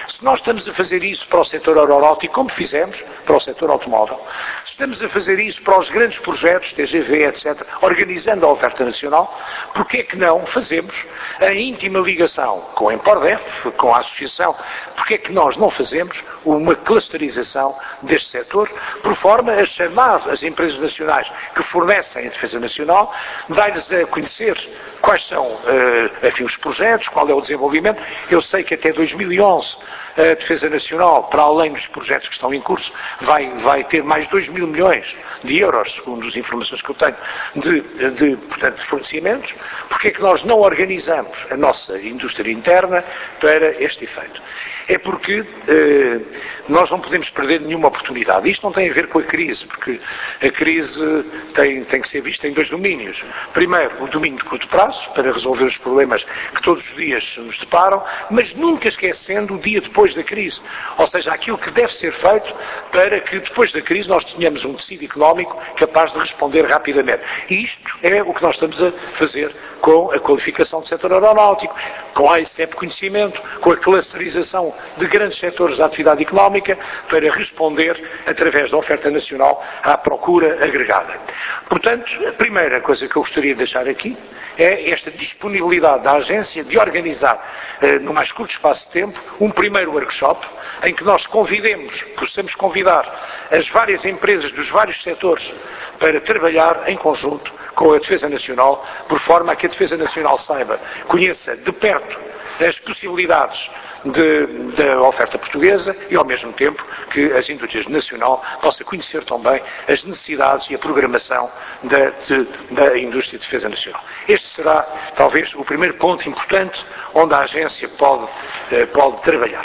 Se nós estamos a fazer isso para o setor aeronáutico, como fizemos para o setor automóvel, se estamos a fazer isso para os grandes projetos, T G V, etcétera, organizando a oferta nacional, porque é que não fazemos a íntima ligação com a Empordef, com a Associação, porque é que nós não fazemos uma clusterização deste setor, por forma a chamar as empresas nacionais que fornecem a defesa nacional, dar-lhes a conhecer quais são, uh, enfim, os projetos, qual é o desenvolvimento. Eu sei que até dois mil e onze a Defesa Nacional, para além dos projetos que estão em curso, vai, vai ter mais dois mil milhões de euros, segundo as informações que eu tenho, de, de, portanto, de fornecimentos. Porque é que nós não organizamos a nossa indústria interna para este efeito? É porque eh, nós não podemos perder nenhuma oportunidade. Isto não tem a ver com a crise, porque a crise tem, tem que ser vista em dois domínios. Primeiro, o domínio de curto prazo, para resolver os problemas que todos os dias nos deparam, mas nunca esquecendo o dia depois da crise. Ou seja, aquilo que deve ser feito para que depois da crise nós tenhamos um tecido económico capaz de responder rapidamente. E isto é o que nós estamos a fazer com a qualificação do setor aeronáutico, com a I C E P conhecimento, com a clusterização de grandes setores da atividade económica para responder, através da oferta nacional, à procura agregada. Portanto, a primeira coisa que eu gostaria de deixar aqui é esta disponibilidade da agência de organizar, eh, no mais curto espaço de tempo, um primeiro workshop em que nós convidemos, possamos convidar as várias empresas dos vários setores para trabalhar em conjunto com a Defesa Nacional, por forma a que a Defesa Nacional saiba, conheça de perto as possibilidades da oferta portuguesa e, ao mesmo tempo, que as indústrias nacional possam conhecer também as necessidades e a programação da, de, da indústria de defesa nacional. Este será, talvez, o primeiro ponto importante onde a agência pode, pode trabalhar.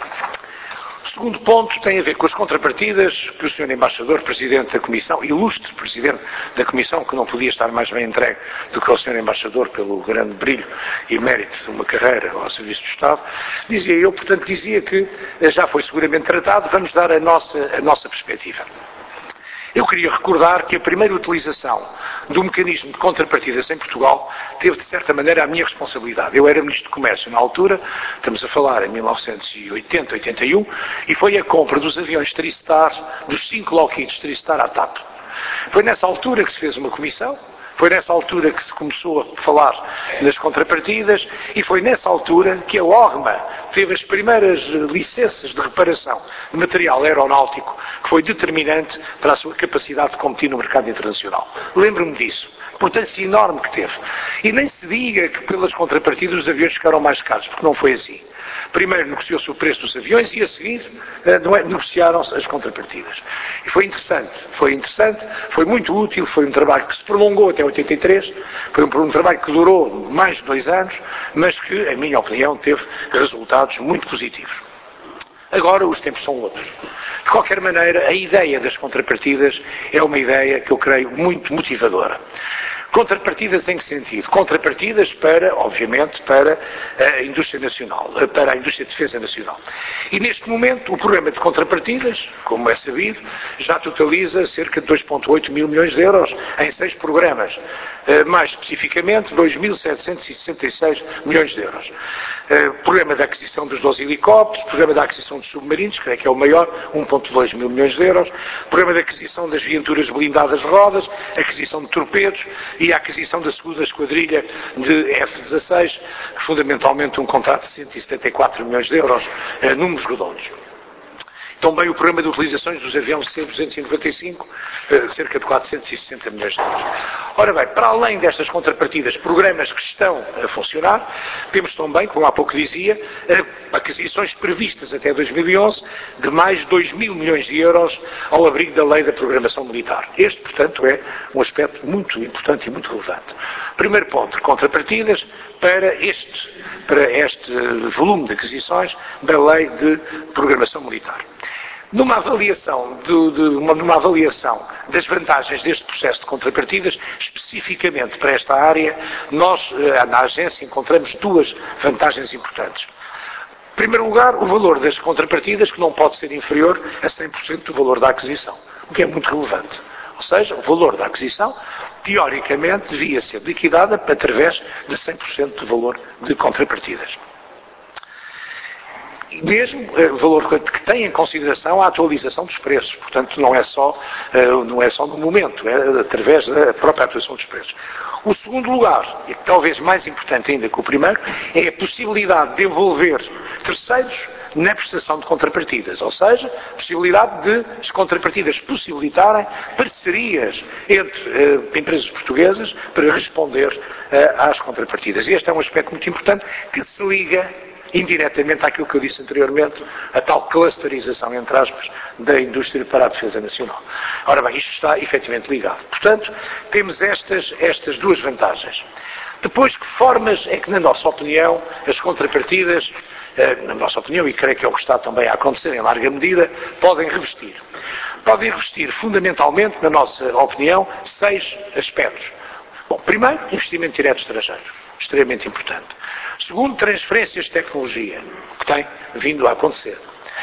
O segundo ponto tem a ver com as contrapartidas que o senhor Embaixador, Presidente da Comissão, ilustre Presidente da Comissão, que não podia estar mais bem entregue do que o senhor Embaixador pelo grande brilho e mérito de uma carreira ao Serviço do Estado, dizia eu, portanto, dizia que já foi seguramente tratado, vamos dar a nossa, a nossa perspectiva. Eu queria recordar que a primeira utilização do mecanismo de contrapartidas em Portugal teve, de certa maneira, a minha responsabilidade. Eu era Ministro do Comércio na altura, estamos a falar em mil novecentos e oitenta, oitenta e um, e foi a compra dos aviões Tristar, dos cinco Lockheed Tristar à TAP. Foi nessa altura que se fez uma comissão, foi nessa altura que se começou a falar nas contrapartidas e foi nessa altura que a ORMA teve as primeiras licenças de reparação de material aeronáutico que foi determinante para a sua capacidade de competir no mercado internacional. Lembro-me disso. Importância enorme que teve. E nem se diga que pelas contrapartidas os aviões ficaram mais caros, porque não foi assim. Primeiro negociou-se o preço dos aviões e a seguir negociaram-se as contrapartidas. E foi interessante, foi interessante, foi muito útil, foi um trabalho que se prolongou até oitenta e três, foi um, um trabalho que durou mais de dois anos, mas que, em minha opinião, teve resultados muito positivos. Agora os tempos são outros. De qualquer maneira, a ideia das contrapartidas é uma ideia que eu creio muito motivadora. Contrapartidas em que sentido? Contrapartidas para, obviamente, para a indústria nacional, para a indústria de defesa nacional. E neste momento o programa de contrapartidas, como é sabido, já totaliza cerca de dois vírgula oito mil milhões de euros em seis programas. Mais especificamente, dois mil setecentos e sessenta e seis milhões de euros. Programa de aquisição dos doze helicópteros, programa de aquisição dos submarinos, creio que é o maior, um vírgula dois mil milhões de euros, programa de aquisição das viaturas blindadas de rodas, aquisição de torpedos e a aquisição da segunda esquadrilha de F dezasseis, fundamentalmente um contrato de cento e setenta e quatro milhões de euros, números redondos. Também o programa de utilizações dos aviões C duzentos e noventa e cinco, cerca de quatrocentos e sessenta milhões de euros. Ora bem, para além destas contrapartidas, programas que estão a funcionar, temos também, como há pouco dizia, aquisições previstas até dois mil e onze de mais de dois mil milhões de euros ao abrigo da Lei da Programação Militar. Este, portanto, é um aspecto muito importante e muito relevante. Primeiro ponto, contrapartidas para este, para este volume de aquisições da Lei de Programação Militar. Numa avaliação, de, de, uma, numa avaliação das vantagens deste processo de contrapartidas, especificamente para esta área, nós, na agência, encontramos duas vantagens importantes. Em primeiro lugar, o valor das contrapartidas, que não pode ser inferior a cem por cento do valor da aquisição, o que é muito relevante. Ou seja, o valor da aquisição, teoricamente, devia ser liquidada através de cem por cento do valor de contrapartidas. mesmo uh, valor que tem em consideração a atualização dos preços. Portanto, não é só, uh, não é só no momento, é através da própria atualização dos preços. O segundo lugar, e talvez mais importante ainda que o primeiro, é a possibilidade de envolver terceiros na prestação de contrapartidas, ou seja, a possibilidade de as contrapartidas possibilitarem parcerias entre uh, empresas portuguesas para responder uh, às contrapartidas. E este é um aspecto muito importante que se liga indiretamente àquilo que eu disse anteriormente, a tal clusterização, entre aspas, da indústria para a defesa nacional. Ora bem, isto está efetivamente ligado. Portanto, temos estas, estas duas vantagens. Depois, que formas é que, na nossa opinião, as contrapartidas, eh, na nossa opinião, e creio que é o que está também a acontecer em larga medida, podem revestir? Podem revestir, fundamentalmente, na nossa opinião, seis aspectos. Bom, primeiro, investimento direto estrangeiro, extremamente importante. Segundo, transferências de tecnologia, o que tem vindo a acontecer.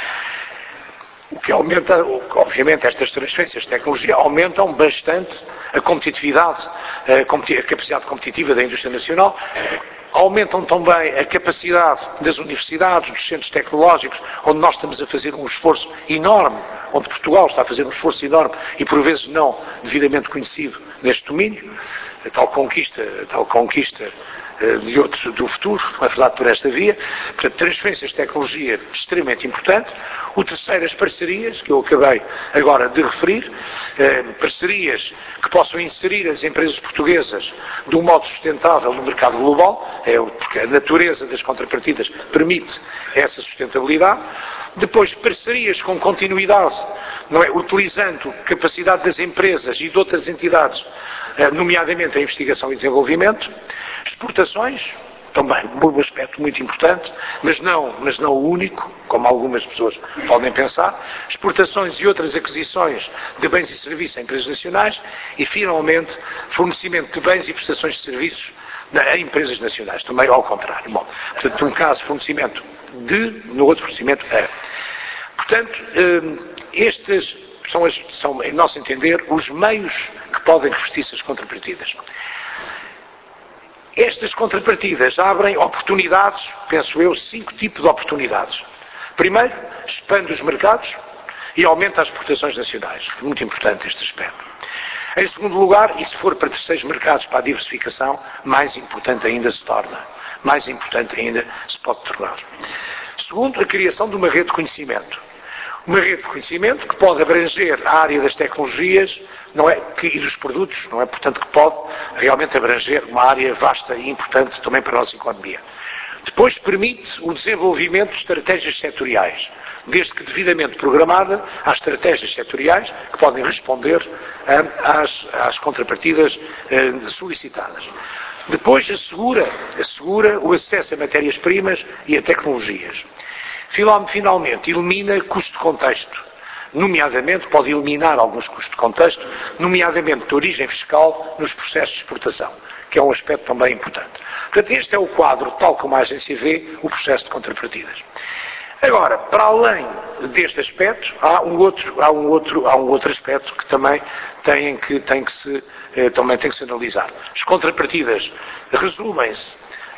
O que aumenta, obviamente, estas transferências de tecnologia aumentam bastante a competitividade, a capacidade competitiva da indústria nacional, aumentam também a capacidade das universidades, dos centros tecnológicos, onde nós estamos a fazer um esforço enorme, onde Portugal está a fazer um esforço enorme e por vezes não devidamente conhecido neste domínio, a tal conquista, a tal conquista de outro, do futuro, na verdade por esta via. Portanto, transferências de tecnologia extremamente importante. O terceiro, as parcerias, que eu acabei agora de referir, eh, parcerias que possam inserir as empresas portuguesas de um modo sustentável no mercado global, é, porque a natureza das contrapartidas permite essa sustentabilidade. Depois, parcerias com continuidade, não é? Utilizando capacidade das empresas e de outras entidades, nomeadamente a investigação e desenvolvimento. Exportações, também um aspecto muito importante, mas não, mas não o único, como algumas pessoas podem pensar. Exportações e outras aquisições de bens e serviços a empresas nacionais e, finalmente, fornecimento de bens e prestações de serviços a empresas nacionais, também ao contrário. Bom, portanto, num caso, fornecimento de, no outro, fornecimento a. Portanto, estes são, as, são, em nosso entender, os meios que podem revestir-se as contrapartidas. Estas contrapartidas abrem oportunidades, penso eu, cinco tipos de oportunidades. Primeiro, expande os mercados e aumenta as exportações nacionais. Muito importante este aspecto. Em segundo lugar, e se for para terceiros mercados, para a diversificação, mais importante ainda se torna. Mais importante ainda se pode tornar. Segundo, a criação de uma rede de conhecimento. Uma rede de conhecimento que pode abranger a área das tecnologias, não é, que, e dos produtos, não é? Portanto, que pode realmente abranger uma área vasta e importante também para a nossa economia. Depois permite o desenvolvimento de estratégias setoriais, desde que devidamente programada, há estratégias setoriais que podem responder hum, às, às contrapartidas hum, solicitadas. Depois assegura, assegura o acesso a matérias-primas e a tecnologias. Finalmente, elimina custo de contexto, nomeadamente, pode eliminar alguns custos de contexto, nomeadamente de origem fiscal nos processos de exportação, que é um aspecto também importante. Portanto, este é o quadro, tal como a agência vê, o processo de contrapartidas. Agora, para além deste aspecto, há um outro, há um outro, há um outro aspecto que também tem que, tem que, se, eh, também tem que se analisar. As contrapartidas resumem-se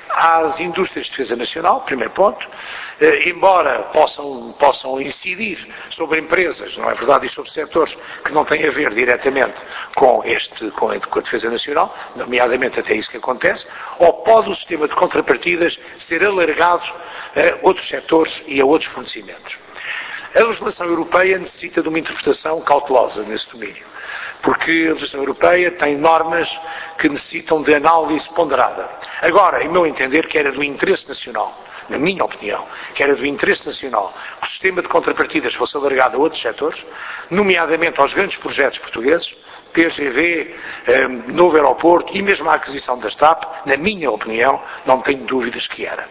às indústrias de defesa nacional, primeiro ponto, eh, embora possam, possam incidir sobre empresas, não é verdade, e sobre setores que não têm a ver diretamente com, este, com, a, com a defesa nacional, nomeadamente até isso que acontece, ou pode o sistema de contrapartidas ser alargado a outros setores e a outros fornecimentos. A legislação europeia necessita de uma interpretação cautelosa nesse domínio, porque a legislação europeia tem normas que necessitam de análise ponderada. Agora, em meu entender, que era do interesse nacional, na minha opinião, que era do interesse nacional que o sistema de contrapartidas fosse alargado a outros setores, nomeadamente aos grandes projetos portugueses, T G V, eh, novo aeroporto e mesmo a aquisição da S T A P, na minha opinião, não tenho dúvidas que era.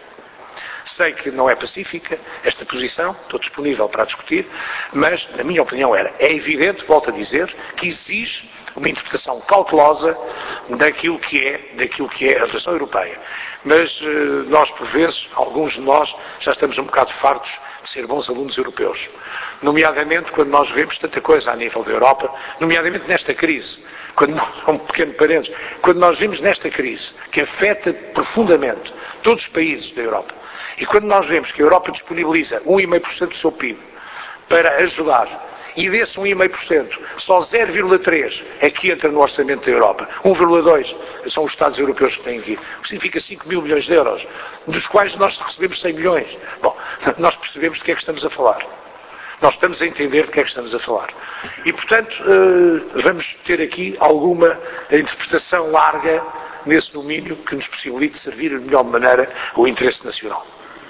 Sei que não é pacífica esta posição, estou disponível para discutir, mas, na minha opinião, era. É evidente, volto a dizer, que exige uma interpretação cautelosa daquilo que é, daquilo que é a legislação europeia. Mas nós, por vezes, alguns de nós, já estamos um bocado fartos de ser bons alunos europeus. Nomeadamente quando nós vemos tanta coisa a nível da Europa, nomeadamente nesta crise. quando nós, um pequeno parênteses, quando nós vimos nesta crise, que afeta profundamente todos os países da Europa, e quando nós vemos que a Europa disponibiliza um vírgula cinco por cento do seu P I B para ajudar, e desse um vírgula cinco por cento, só zero vírgula três por cento é que entra no orçamento da Europa, um vírgula dois por cento são os Estados europeus que têm aqui, o que significa cinco mil milhões de euros, dos quais nós recebemos cem milhões. Bom, nós percebemos de que é que estamos a falar. Nós estamos a entender de que é que estamos a falar. E, portanto, vamos ter aqui alguma interpretação larga nesse domínio que nos possibilite servir de melhor maneira o interesse nacional.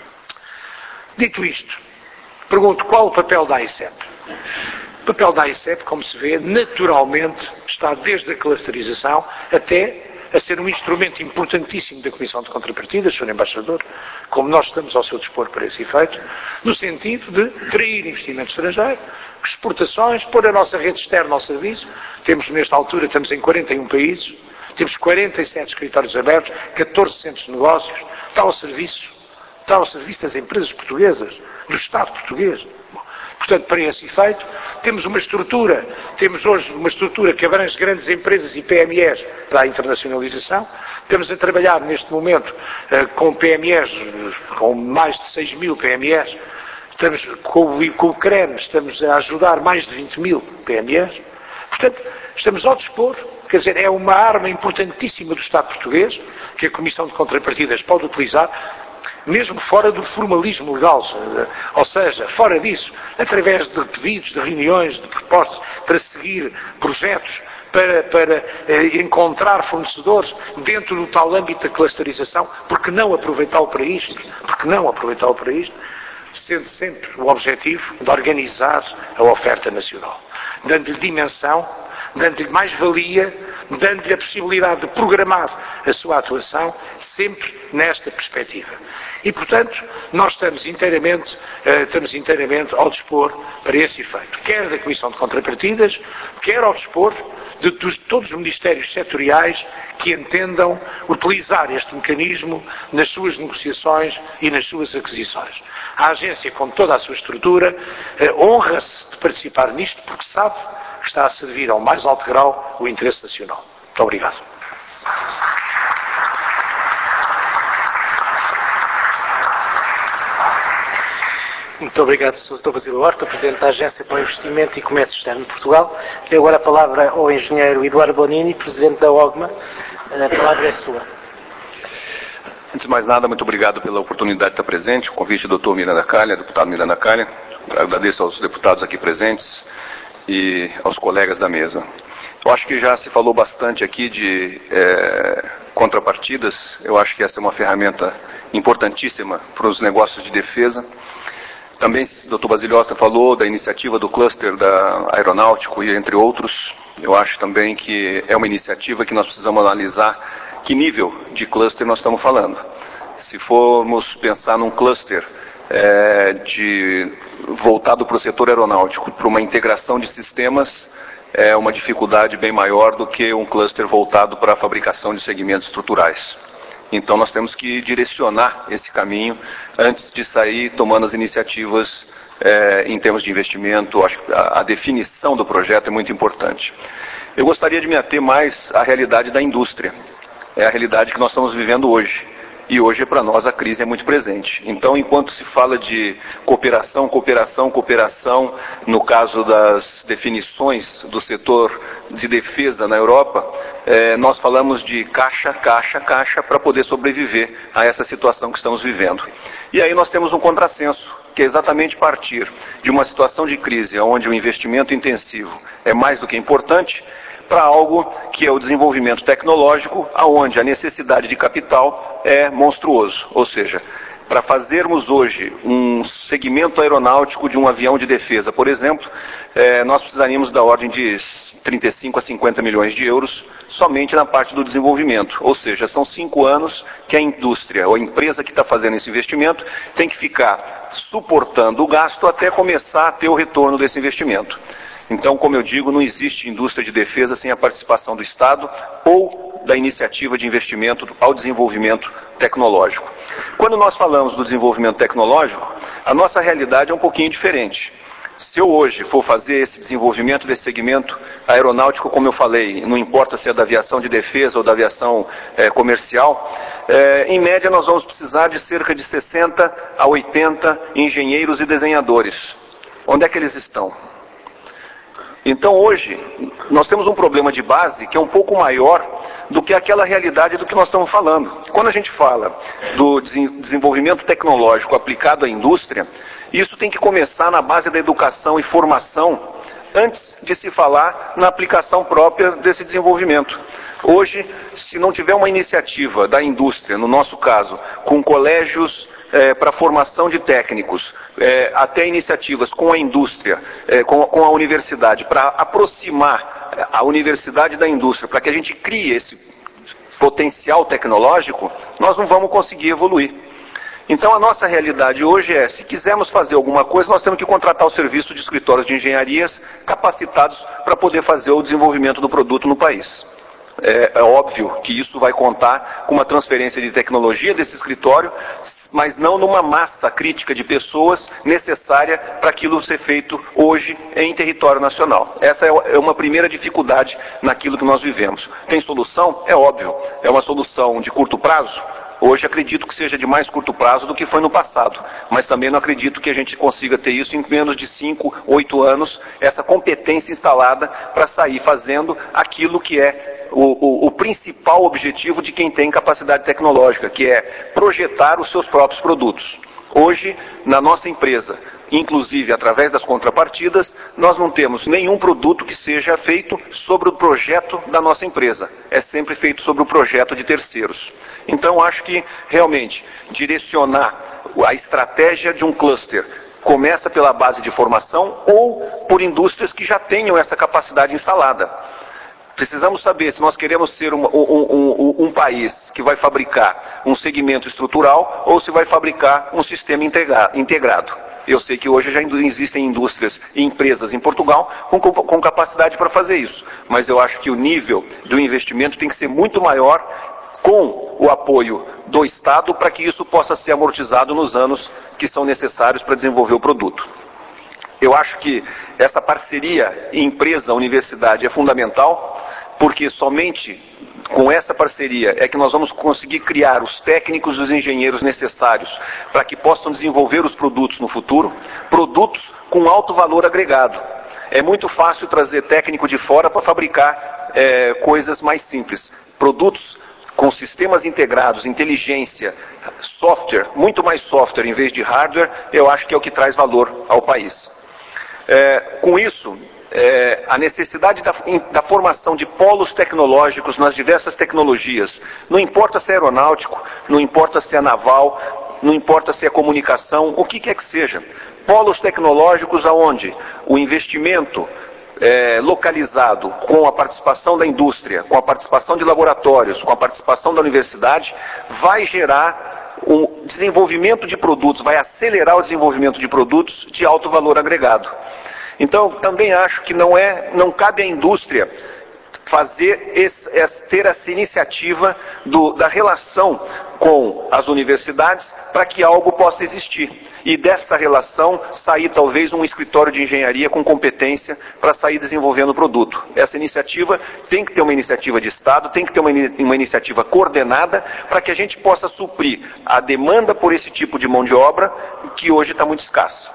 Dito isto, pergunto qual o papel da A I C E P? O papel da A I C E P, como se vê, naturalmente está desde a clusterização até a ser um instrumento importantíssimo da Comissão de Contrapartidas, senhor Embaixador, como nós estamos ao seu dispor para esse efeito, no sentido de atrair investimento estrangeiro, exportações, pôr a nossa rede externa ao serviço. Temos, nesta altura, estamos em quarenta e um países, temos quarenta e sete escritórios abertos, catorze centros de negócios, está ao serviço, está ao serviço das empresas portuguesas, do Estado português. Portanto, para esse efeito, temos uma estrutura, temos hoje uma estrutura que abrange grandes empresas e P M Es para a internacionalização. Estamos a trabalhar neste momento uh, com P M Es, com mais de seis mil P M Es. Estamos com, com o C R E N, estamos a ajudar mais de vinte mil P M Es. Portanto, estamos ao dispor, quer dizer, é uma arma importantíssima do Estado português, que a Comissão de Contrapartidas pode utilizar, mesmo fora do formalismo legal, ou seja, fora disso, através de pedidos, de reuniões, de propostas, para seguir projetos, para, para eh, encontrar fornecedores dentro do tal âmbito da clusterização, porque não aproveitá-lo para isto, porque não aproveitá-lo para isto, sendo sempre o objetivo de organizar a oferta nacional, dando-lhe dimensão, dando-lhe mais-valia, dando-lhe a possibilidade de programar a sua atuação, sempre nesta perspectiva. E, portanto, nós estamos inteiramente, uh, estamos inteiramente ao dispor para esse efeito, quer da Comissão de Contrapartidas, quer ao dispor de, de todos os ministérios setoriais que entendam utilizar este mecanismo nas suas negociações e nas suas aquisições. A agência, com toda a sua estrutura, uh, honra-se de participar nisto, porque sabe que está a servir ao mais alto grau o interesse nacional. Muito obrigado. Muito obrigado, senhor doutor Basílio Horta, Presidente da Agência para o Investimento e Comércio Externo de Portugal. E agora a palavra ao engenheiro Eduardo Bonini, Presidente da OGMA. A palavra é sua. Antes de mais nada, muito obrigado pela oportunidade de estar presente. O convite do doutor Miranda Calha, deputado Miranda Calha. Agradeço aos deputados aqui presentes e aos colegas da mesa. Eu acho que já se falou bastante aqui de é, contrapartidas. Eu acho que essa é uma ferramenta importantíssima para os negócios de defesa. Também o doutor Basílio Horta falou da iniciativa do cluster da aeronáutico e entre outros. Eu acho também que é uma iniciativa que nós precisamos analisar que nível de cluster nós estamos falando. Se formos pensar num cluster é, de, voltado para o setor aeronáutico, para uma integração de sistemas, é uma dificuldade bem maior do que um cluster voltado para a fabricação de segmentos estruturais. Então nós temos que direcionar esse caminho antes de sair tomando as iniciativas é, em termos de investimento. Acho que a, a definição do projeto é muito importante. Eu gostaria de me ater mais à realidade da indústria. É a realidade que nós estamos vivendo hoje. E hoje, para nós, a crise é muito presente. Então, enquanto se fala de cooperação, cooperação, cooperação, no caso das definições do setor de defesa na Europa, eh, nós falamos de caixa, caixa, caixa, para poder sobreviver a essa situação que estamos vivendo. E aí nós temos um contrassenso, que é exatamente partir de uma situação de crise, onde o investimento intensivo é mais do que importante, para algo que é o desenvolvimento tecnológico, onde a necessidade de capital é monstruoso. Ou seja, para fazermos hoje um segmento aeronáutico de um avião de defesa, por exemplo, eh, nós precisaríamos da ordem de trinta e cinco a cinquenta milhões de euros somente na parte do desenvolvimento. Ou seja, são cinco anos que a indústria ou a empresa que está fazendo esse investimento tem que ficar suportando o gasto até começar a ter o retorno desse investimento. Então, como eu digo, não existe indústria de defesa sem a participação do Estado ou da iniciativa de investimento ao desenvolvimento tecnológico. Quando nós falamos do desenvolvimento tecnológico, a nossa realidade é um pouquinho diferente. Se eu hoje for fazer esse desenvolvimento desse segmento aeronáutico, como eu falei, não importa se é da aviação de defesa ou da aviação é, comercial, é, em média nós vamos precisar de cerca de sessenta a oitenta engenheiros e desenhadores. Onde é que eles estão? Então hoje nós temos um problema de base que é um pouco maior do que aquela realidade do que nós estamos falando. Quando a gente fala do desenvolvimento tecnológico aplicado à indústria, isso tem que começar na base da educação e formação antes de se falar na aplicação própria desse desenvolvimento. Hoje, se não tiver uma iniciativa da indústria, no nosso caso, com colégios É, para formação de técnicos, é, até iniciativas com a indústria, é, com, com a universidade, para aproximar a universidade da indústria, para que a gente crie esse potencial tecnológico, nós não vamos conseguir evoluir. Então a nossa realidade hoje é, se quisermos fazer alguma coisa, nós temos que contratar o serviço de escritórios de engenharias capacitados para poder fazer o desenvolvimento do produto no país. É, é óbvio que isso vai contar com uma transferência de tecnologia desse escritório, mas não numa massa crítica de pessoas necessária para aquilo ser feito hoje em território nacional. Essa é uma primeira dificuldade naquilo que nós vivemos. Tem solução? É óbvio. É uma solução de curto prazo? Hoje acredito que seja de mais curto prazo do que foi no passado, mas também não acredito que a gente consiga ter isso em menos de cinco, oito anos, essa competência instalada para sair fazendo aquilo que é o, o, o principal objetivo de quem tem capacidade tecnológica, que é projetar os seus próprios produtos. Hoje, na nossa empresa, inclusive através das contrapartidas, nós não temos nenhum produto que seja feito sobre o projeto da nossa empresa. É sempre feito sobre o projeto de terceiros. Então, acho que, realmente, direcionar a estratégia de um cluster começa pela base de formação ou por indústrias que já tenham essa capacidade instalada. Precisamos saber se nós queremos ser um, um, um, um país que vai fabricar um segmento estrutural ou se vai fabricar um sistema integra, integrado. Eu sei que hoje já existem indústrias e empresas em Portugal com, com capacidade para fazer isso, mas eu acho que o nível do investimento tem que ser muito maior com o apoio do Estado para que isso possa ser amortizado nos anos que são necessários para desenvolver o produto. Eu acho que essa parceria empresa-universidade é fundamental, porque somente com essa parceria é que nós vamos conseguir criar os técnicos e os engenheiros necessários para que possam desenvolver os produtos no futuro, produtos com alto valor agregado. É muito fácil trazer técnico de fora para fabricar é, coisas mais simples. Produtos com sistemas integrados, inteligência, software, muito mais software em vez de hardware, eu acho que é o que traz valor ao país. É, com isso, é, a necessidade da, da formação de polos tecnológicos nas diversas tecnologias, não importa se é aeronáutico, não importa se é naval, não importa se é comunicação, o que quer que seja. Polos tecnológicos aonde o investimento é, localizado com a participação da indústria, com a participação de laboratórios, com a participação da universidade, vai gerar um desenvolvimento de produtos, vai acelerar o desenvolvimento de produtos de alto valor agregado. Então, também acho que não, é, não cabe à indústria fazer esse, ter essa iniciativa do, da relação com as universidades para que algo possa existir. E dessa relação sair talvez um escritório de engenharia com competência para sair desenvolvendo o produto. Essa iniciativa tem que ter uma iniciativa de Estado, tem que ter uma, uma iniciativa coordenada para que a gente possa suprir a demanda por esse tipo de mão de obra que hoje está muito escassa.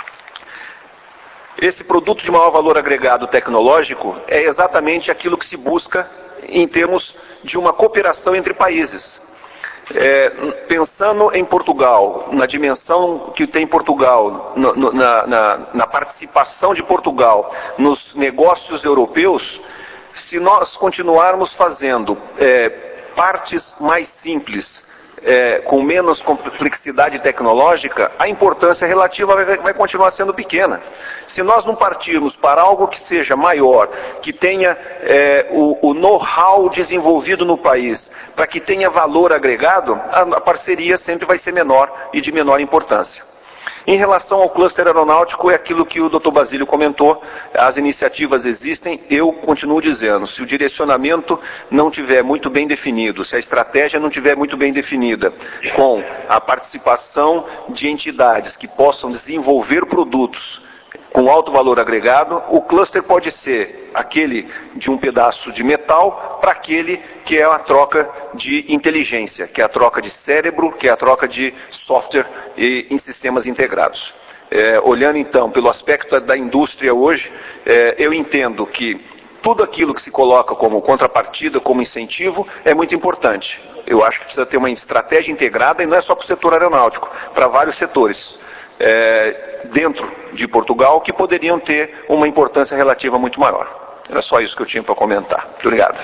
Esse produto de maior valor agregado tecnológico é exatamente aquilo que se busca em termos de uma cooperação entre países. É, pensando em Portugal, na dimensão que tem Portugal, no, no, na, na, na participação de Portugal nos negócios europeus, se nós continuarmos fazendo é, partes mais simples, É, com menos complexidade tecnológica, a importância relativa vai, vai continuar sendo pequena. Se nós não partirmos para algo que seja maior, que tenha é, o, o know-how desenvolvido no país, para que tenha valor agregado, a, a parceria sempre vai ser menor e de menor importância. Em relação ao cluster aeronáutico, é aquilo que o doutor Basílio comentou, as iniciativas existem, eu continuo dizendo, se o direcionamento não tiver muito bem definido, se a estratégia não tiver muito bem definida, com a participação de entidades que possam desenvolver produtos com alto valor agregado. O cluster pode ser aquele de um pedaço de metal para aquele que é a troca de inteligência, que é a troca de cérebro, que é a troca de software e, em sistemas integrados. É, olhando então pelo aspecto da indústria hoje, é, eu entendo que tudo aquilo que se coloca como contrapartida, como incentivo, é muito importante. Eu acho que precisa ter uma estratégia integrada, e não é só para o setor aeronáutico, para vários setores é, dentro de Portugal que poderiam ter uma importância relativa muito maior. Era só isso que eu tinha para comentar. Muito obrigado.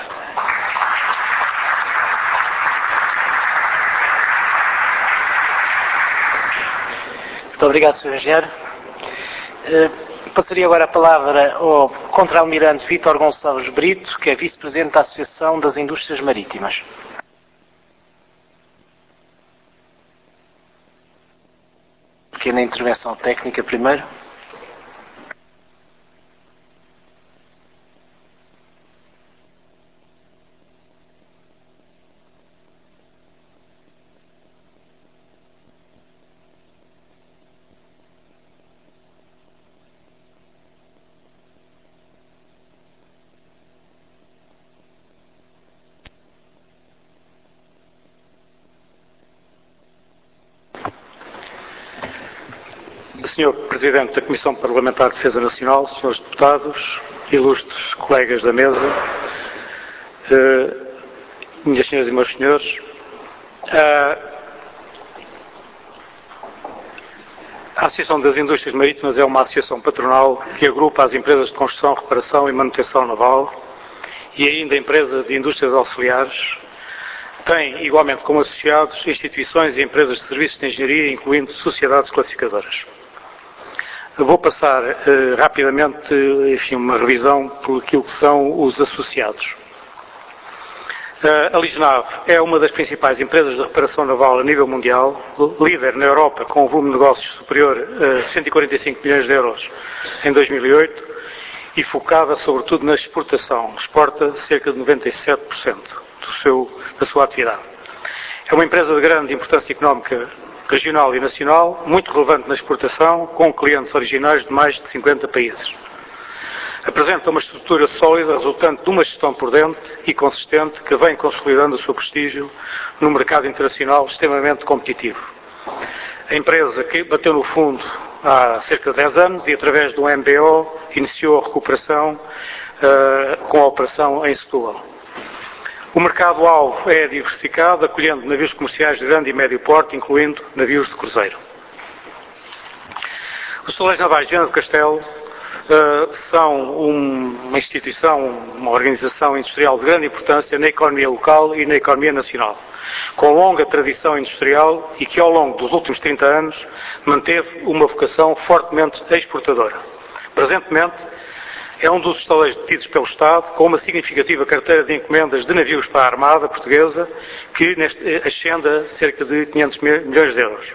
Muito obrigado, senhor Engenheiro. Uh, passaria agora a palavra ao Contra-Almirante Vítor Gonçalves Brito, que é Vice-Presidente da Associação das Indústrias Marítimas. Pequena intervenção técnica primeiro. senhor Presidente da Comissão Parlamentar de Defesa Nacional, senhores deputados, ilustres colegas da mesa, eh, minhas senhoras e meus senhores, a, a Associação das Indústrias Marítimas é uma associação patronal que agrupa as empresas de construção, reparação e manutenção naval e ainda a empresa de indústrias auxiliares. Tem, igualmente como associados, instituições e empresas de serviços de engenharia, incluindo sociedades classificadoras. Vou passar eh, rapidamente, enfim, uma revisão por aquilo que são os associados. Uh, a Lisnav é uma das principais empresas de reparação naval a nível mundial, líder na Europa com um volume de negócios superior a cento e quarenta e cinco milhões de euros em dois mil e oito e focada sobretudo na exportação. Exporta cerca de noventa e sete por cento do seu, da sua atividade. É uma empresa de grande importância económica regional e nacional, muito relevante na exportação, com clientes originais de mais de cinquenta países. Apresenta uma estrutura sólida, resultante de uma gestão prudente e consistente, que vem consolidando o seu prestígio no mercado internacional extremamente competitivo. A empresa que bateu no fundo há cerca de dez anos e, através do M B O, iniciou a recuperação uh, com a operação em Setúbal. O mercado-alvo é diversificado, acolhendo navios comerciais de grande e médio porte, incluindo navios de cruzeiro. Os Estaleiros Navais de Viana do Castelo uh, são um, uma instituição, uma organização industrial de grande importância na economia local e na economia nacional, com longa tradição industrial e que ao longo dos últimos trinta anos manteve uma vocação fortemente exportadora. Presentemente, é um dos estaleiros detidos pelo Estado, com uma significativa carteira de encomendas de navios para a Armada Portuguesa, que neste, ascende a cerca de quinhentos milhões de euros.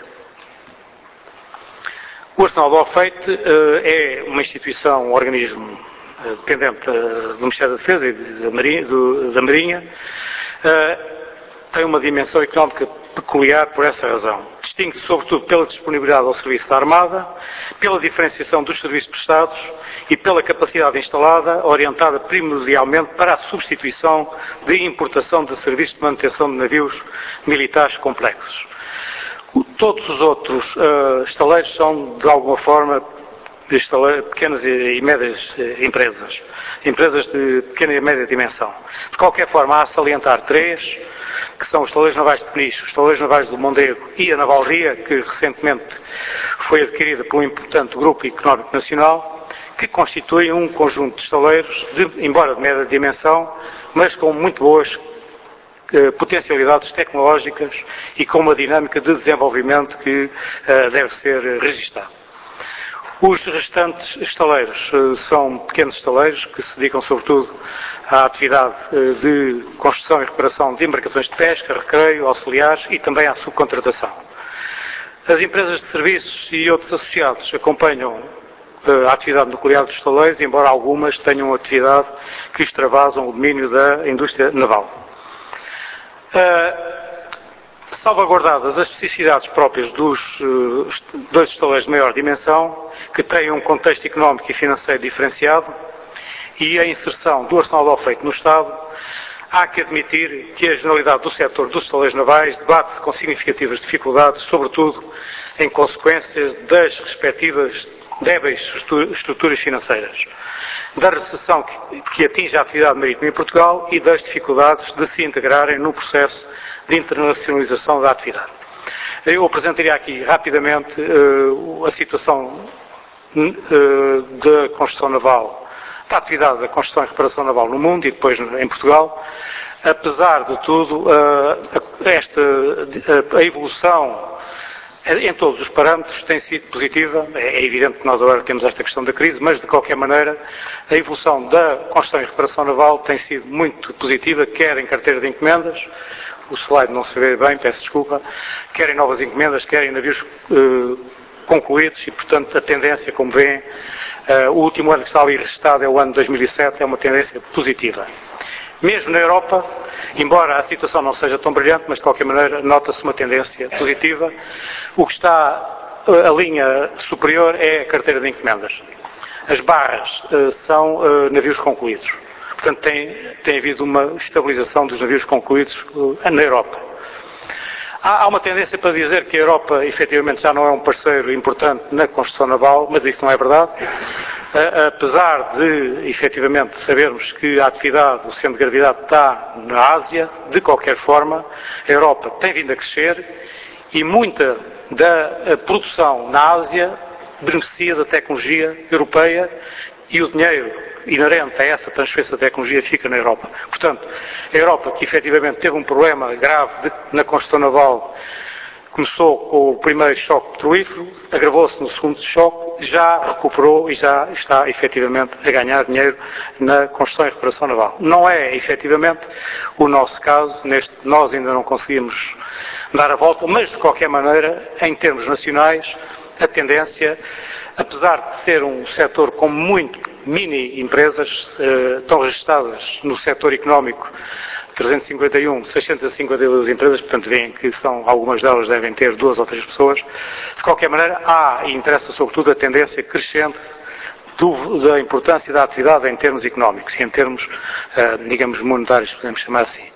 O Arsenal do Alfeite uh, é uma instituição, um organismo uh, dependente uh, do Ministério da Defesa e da Marinha, do, da Marinha uh, tem uma dimensão económica peculiar por essa razão. Distingue-se sobretudo pela disponibilidade ao serviço da Armada, pela diferenciação dos serviços prestados e pela capacidade instalada orientada primordialmente para a substituição de importação de serviços de manutenção de navios militares complexos. Todos os outros uh, estaleiros são, de alguma forma, pequenas e médias empresas, empresas de pequena e média dimensão. De qualquer forma, há a salientar três, que são os estaleiros navais de Peniche, os estaleiros navais do Mondego e a Naval Ria, que recentemente foi adquirida por um importante grupo económico nacional, que constituem um conjunto de estaleiros, de, embora de média dimensão, mas com muito boas eh, potencialidades tecnológicas e com uma dinâmica de desenvolvimento que eh, deve ser registada. Os restantes estaleiros uh, são pequenos estaleiros que se dedicam sobretudo à atividade uh, de construção e reparação de embarcações de pesca, recreio, auxiliares e também à subcontratação. As empresas de serviços e outros associados acompanham uh, a atividade nuclear dos estaleiros, embora algumas tenham atividade que extravasam o domínio da indústria naval. Uh, salvaguardadas as especificidades próprias dos uh, dois estaleiros de maior dimensão, que têm um contexto económico e financeiro diferenciado, e a inserção do arsenal de Alfeite no Estado, há que admitir que a generalidade do setor dos estaleiros navais debate-se com significativas dificuldades, sobretudo em consequências das respectivas débeis estruturas financeiras, da recessão que, que atinge a atividade marítima em Portugal e das dificuldades de se integrarem no processo de internacionalização da atividade. Eu apresentaria aqui rapidamente uh, a situação uh, da construção naval, da atividade da construção e reparação naval no mundo e depois em Portugal. Apesar de tudo, uh, esta, a, a evolução em todos os parâmetros tem sido positiva. É evidente que nós agora temos esta questão da crise, mas de qualquer maneira a evolução da construção e reparação naval tem sido muito positiva, quer em carteira de encomendas, o slide não se vê bem, peço desculpa, quer em novas encomendas, quer em navios eh, concluídos e, portanto, a tendência, como veem, eh, o último ano que está ali registado é o ano de dois mil e sete, é uma tendência positiva. Mesmo na Europa, embora a situação não seja tão brilhante, mas de qualquer maneira nota-se uma tendência positiva. O que está, a linha superior é a carteira de encomendas. As barras uh, são uh, navios concluídos. Portanto, tem, tem havido uma estabilização dos navios concluídos uh, na Europa. Há, há uma tendência para dizer que a Europa, efetivamente, já não é um parceiro importante na construção naval, mas isso não é verdade. Apesar de, efetivamente, sabermos que a atividade, o centro de gravidade está na Ásia, de qualquer forma, a Europa tem vindo a crescer e muita da produção na Ásia beneficia da tecnologia europeia e o dinheiro inerente a essa transferência de tecnologia fica na Europa. Portanto, a Europa, que efetivamente teve um problema grave de, na construção naval, começou com o primeiro choque petrolífero, agravou-se no segundo choque, já recuperou e já está efetivamente a ganhar dinheiro na construção e reparação naval. Não é efetivamente o nosso caso, neste, nós ainda não conseguimos dar a volta, mas de qualquer maneira, em termos nacionais, a tendência, apesar de ser um setor com muito mini empresas, eh, estão registadas no setor económico trezentos e cinquenta e um, seiscentas e cinquenta e duas empresas, portanto veem que são, algumas delas devem ter duas ou três pessoas. De qualquer maneira, há e interessa sobretudo a tendência crescente do, da importância da atividade em termos económicos e em termos, uh, digamos, monetários, podemos chamar assim.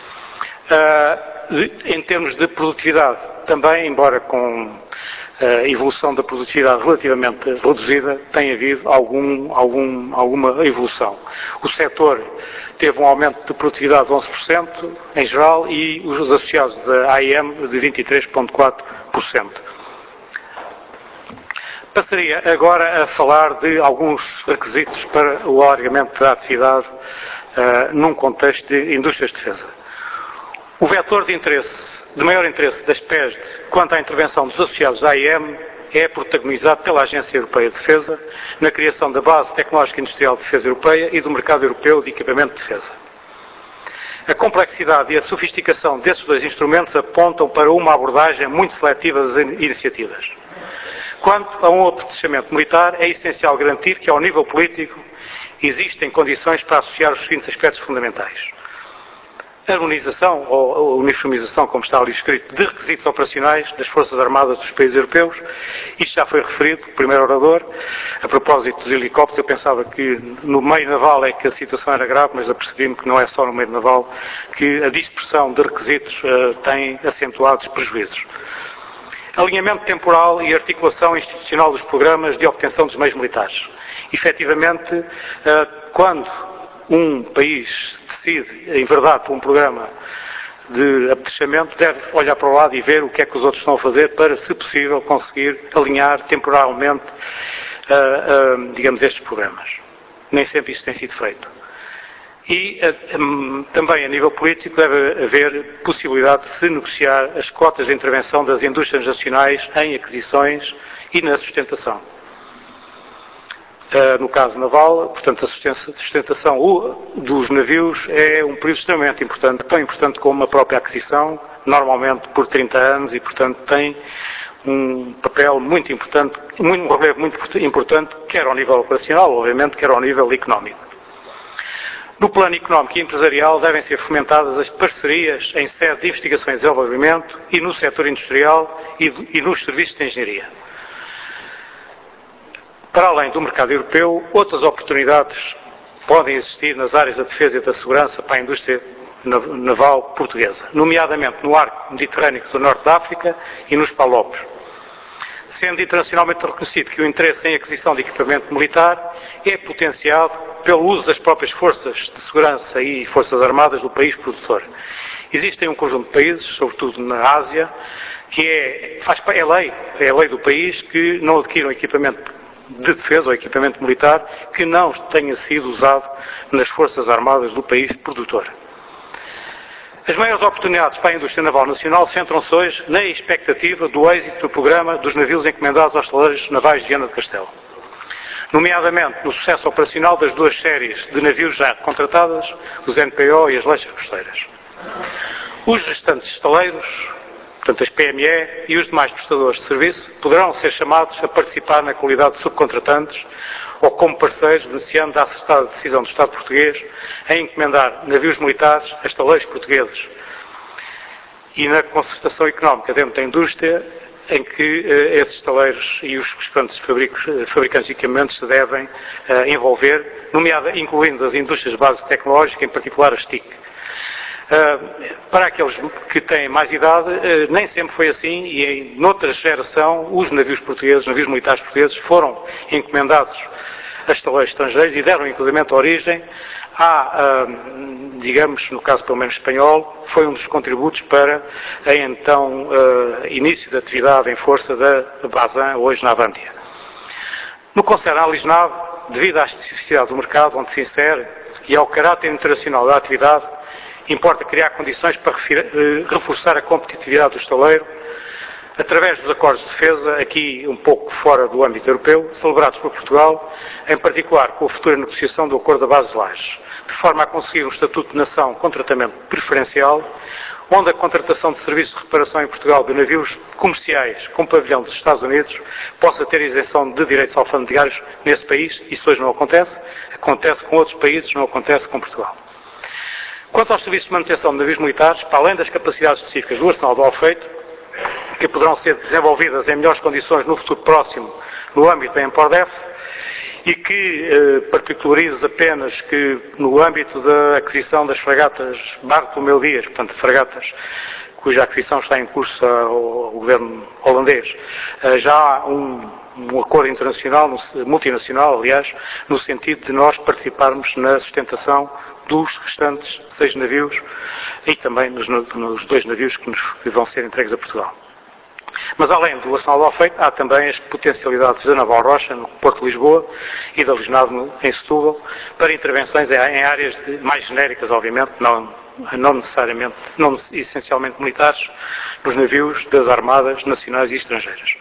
Uh, em termos de produtividade, também, embora com a evolução da produtividade relativamente reduzida, tem havido algum, algum, alguma evolução. O setor teve um aumento de produtividade de onze por cento em geral e os associados da A I M de vinte e três vírgula quatro por cento. Passaria agora a falar de alguns requisitos para o alargamento da atividade uh, num contexto de indústrias de defesa. O vetor de interesse de maior interesse das P E S D quanto à intervenção dos associados da A I M é protagonizado pela Agência Europeia de Defesa na criação da Base Tecnológica Industrial de Defesa Europeia e do Mercado Europeu de Equipamento de Defesa. A complexidade e a sofisticação desses dois instrumentos apontam para uma abordagem muito seletiva das iniciativas. Quanto a um apetrechamento militar, é essencial garantir que, ao nível político, existem condições para associar os seguintes aspectos fundamentais. Harmonização ou uniformização, como está ali escrito, de requisitos operacionais das Forças Armadas dos países europeus. Isto já foi referido, o primeiro orador. A propósito dos helicópteros, eu pensava que no meio naval é que a situação era grave, mas apercebi-me que não é só no meio naval que a dispersão de requisitos uh, tem acentuados prejuízos. Alinhamento temporal e articulação institucional dos programas de obtenção dos meios militares. Efetivamente, uh, quando um país decide, em verdade, por um programa de apetrechamento, deve olhar para o lado e ver o que é que os outros estão a fazer para, se possível, conseguir alinhar temporalmente, uh, uh, digamos, estes programas. Nem sempre isso tem sido feito. E uh, um, também, a nível político, deve haver possibilidade de se negociar as cotas de intervenção das indústrias nacionais em aquisições e na sustentação. Uh, no caso naval, portanto, a sustentação dos navios é um período extremamente importante, tão importante como a própria aquisição, normalmente por trinta anos, e, portanto, tem um papel muito importante, um relevo muito importante, quer ao nível operacional, obviamente, quer ao nível económico. No plano económico e empresarial devem ser fomentadas as parcerias em sede de investigação e desenvolvimento e no setor industrial e, e nos serviços de engenharia. Para além do mercado europeu, outras oportunidades podem existir nas áreas da defesa e da segurança para a indústria naval portuguesa, nomeadamente no arco mediterrâneo do norte da África e nos Palopes. Sendo internacionalmente reconhecido que o interesse em aquisição de equipamento militar é potenciado pelo uso das próprias forças de segurança e forças armadas do país produtor. Existem um conjunto de países, sobretudo na Ásia, que é, faz, é lei, é a lei do país, que não adquiram equipamento de defesa ou equipamento militar que não tenha sido usado nas forças armadas do país produtor. As maiores oportunidades para a indústria naval nacional centram-se hoje na expectativa do êxito do programa dos navios encomendados aos estaleiros navais de Viana do Castelo, nomeadamente no sucesso operacional das duas séries de navios já contratadas, os N P O e as lanchas costeiras. Os restantes estaleiros, portanto as P M E e os demais prestadores de serviço, poderão ser chamados a participar na qualidade de subcontratantes ou como parceiros, beneficiando da acertada decisão do Estado português em encomendar navios militares a estaleiros portugueses e na concertação económica dentro da indústria em que eh, esses estaleiros e os restantes fabricantes de equipamentos se devem eh, envolver, nomeada, incluindo as indústrias de base tecnológica, em particular as T I C. Uh, para aqueles que têm mais idade, uh, nem sempre foi assim e em noutra geração os navios portugueses, os navios militares portugueses foram encomendados a estaleiros estrangeiros e deram inclusive origem a, uh, digamos, no caso pelo menos espanhol, foi um dos contributos para a então uh, início da atividade em força da Bazan, hoje na Avantia. No que concerne à Lisnave, devido à especificidade do mercado onde se insere e ao caráter internacional da atividade, importa criar condições para reforçar a competitividade do estaleiro através dos acordos de defesa, aqui um pouco fora do âmbito europeu, celebrados por Portugal, em particular com a futura negociação do Acordo da Base de Lajes, de forma a conseguir um estatuto de nação com tratamento preferencial, onde a contratação de serviços de reparação em Portugal de navios comerciais com pavilhão dos Estados Unidos possa ter isenção de direitos alfandegários nesse país. Isso hoje não acontece, acontece com outros países, não acontece com Portugal. Quanto aos serviços de manutenção de navios militares, para além das capacidades específicas do arsenal do Alfeito, que poderão ser desenvolvidas em melhores condições no futuro próximo no âmbito da Empordef, e que eh, particularize apenas que no âmbito da aquisição das fragatas Bartolomeu Dias, portanto fragatas cuja aquisição está em curso ao, ao governo holandês, eh, já há um, um acordo internacional, multinacional aliás, no sentido de nós participarmos na sustentação dos restantes seis navios e também nos, nos dois navios que, nos, que vão ser entregues a Portugal. Mas além do arsenal do Alfeito, há também as potencialidades da Naval Rocha, no Porto de Lisboa, e da Lisnave em Setúbal, para intervenções em áreas de, mais genéricas, obviamente, não, não necessariamente, não essencialmente militares, nos navios das armadas nacionais e estrangeiras.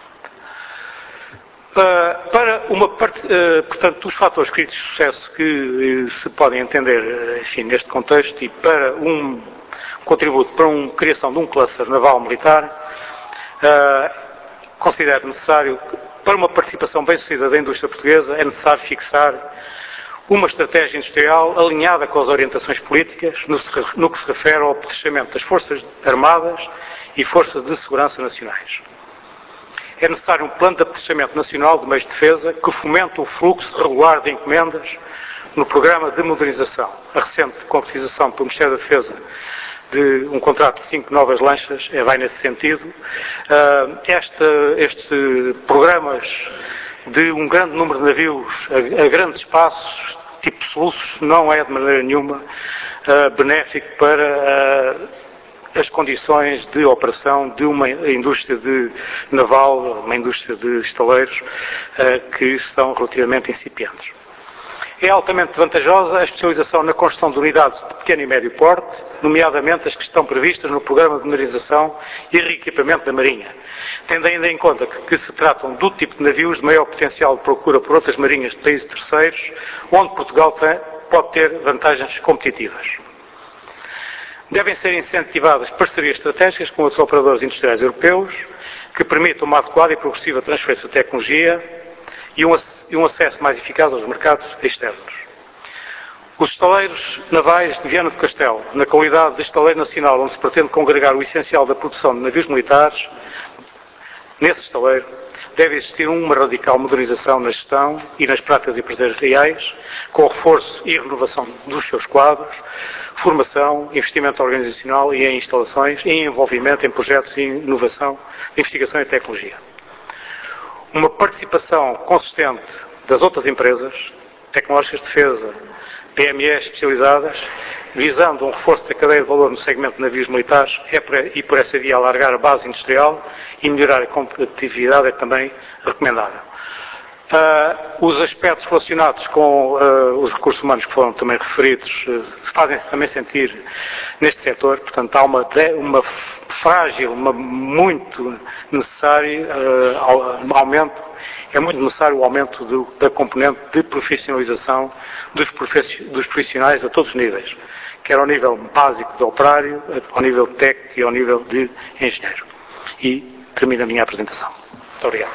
Uh, para uma parte, uh, portanto, os fatores críticos de sucesso que uh, se podem entender, enfim, neste contexto, e para um contributo para uma criação de um cluster naval militar, uh, considero necessário, para uma participação bem-sucedida da indústria portuguesa, é necessário fixar uma estratégia industrial alinhada com as orientações políticas no, no que se refere ao apetrechamento das forças armadas e forças de segurança nacionais. É necessário um plano de apetrechamento nacional de meios de defesa que fomente o fluxo regular de encomendas no programa de modernização. A recente concretização pelo Ministério da Defesa de um contrato de cinco novas lanchas vai nesse sentido. Este, estes programas de um grande número de navios a, a grandes espaços, tipo soluços, não é de maneira nenhuma benéfico para as condições de operação de uma indústria de naval, uma indústria de estaleiros, uh, que são relativamente incipientes. É altamente vantajosa a especialização na construção de unidades de pequeno e médio porte, nomeadamente as que estão previstas no Programa de Modernização e Reequipamento da Marinha, tendo ainda em conta que, que se tratam do tipo de navios de maior potencial de procura por outras marinhas de países terceiros, onde Portugal tem, pode ter vantagens competitivas. Devem ser incentivadas parcerias estratégicas com outros operadores industriais europeus que permitam uma adequada e progressiva transferência de tecnologia e um, e um acesso mais eficaz aos mercados externos. Os estaleiros navais de Viana do Castelo, na qualidade de estaleiro nacional, onde se pretende congregar o essencial da produção de navios militares, nesse estaleiro deve existir uma radical modernização na gestão e nas práticas empresariais, com o reforço e renovação dos seus quadros, formação, investimento organizacional e em instalações, e envolvimento em projetos de inovação, de investigação e tecnologia. Uma participação consistente das outras empresas, tecnológicas de defesa, P M Es especializadas, visando um reforço da cadeia de valor no segmento de navios militares é por, e por essa via alargar a base industrial e melhorar a competitividade é também recomendável. Uh, os aspectos relacionados com uh, os recursos humanos que foram também referidos uh, fazem-se também sentir neste setor, portanto há uma, uma frágil, uma muito necessário uh, aumento, é muito necessário o aumento do, da componente de profissionalização dos, profissi dos profissionais a todos os níveis, quer ao nível básico de operário, ao nível técnico e ao nível de engenheiro. E termino a minha apresentação. Muito obrigado.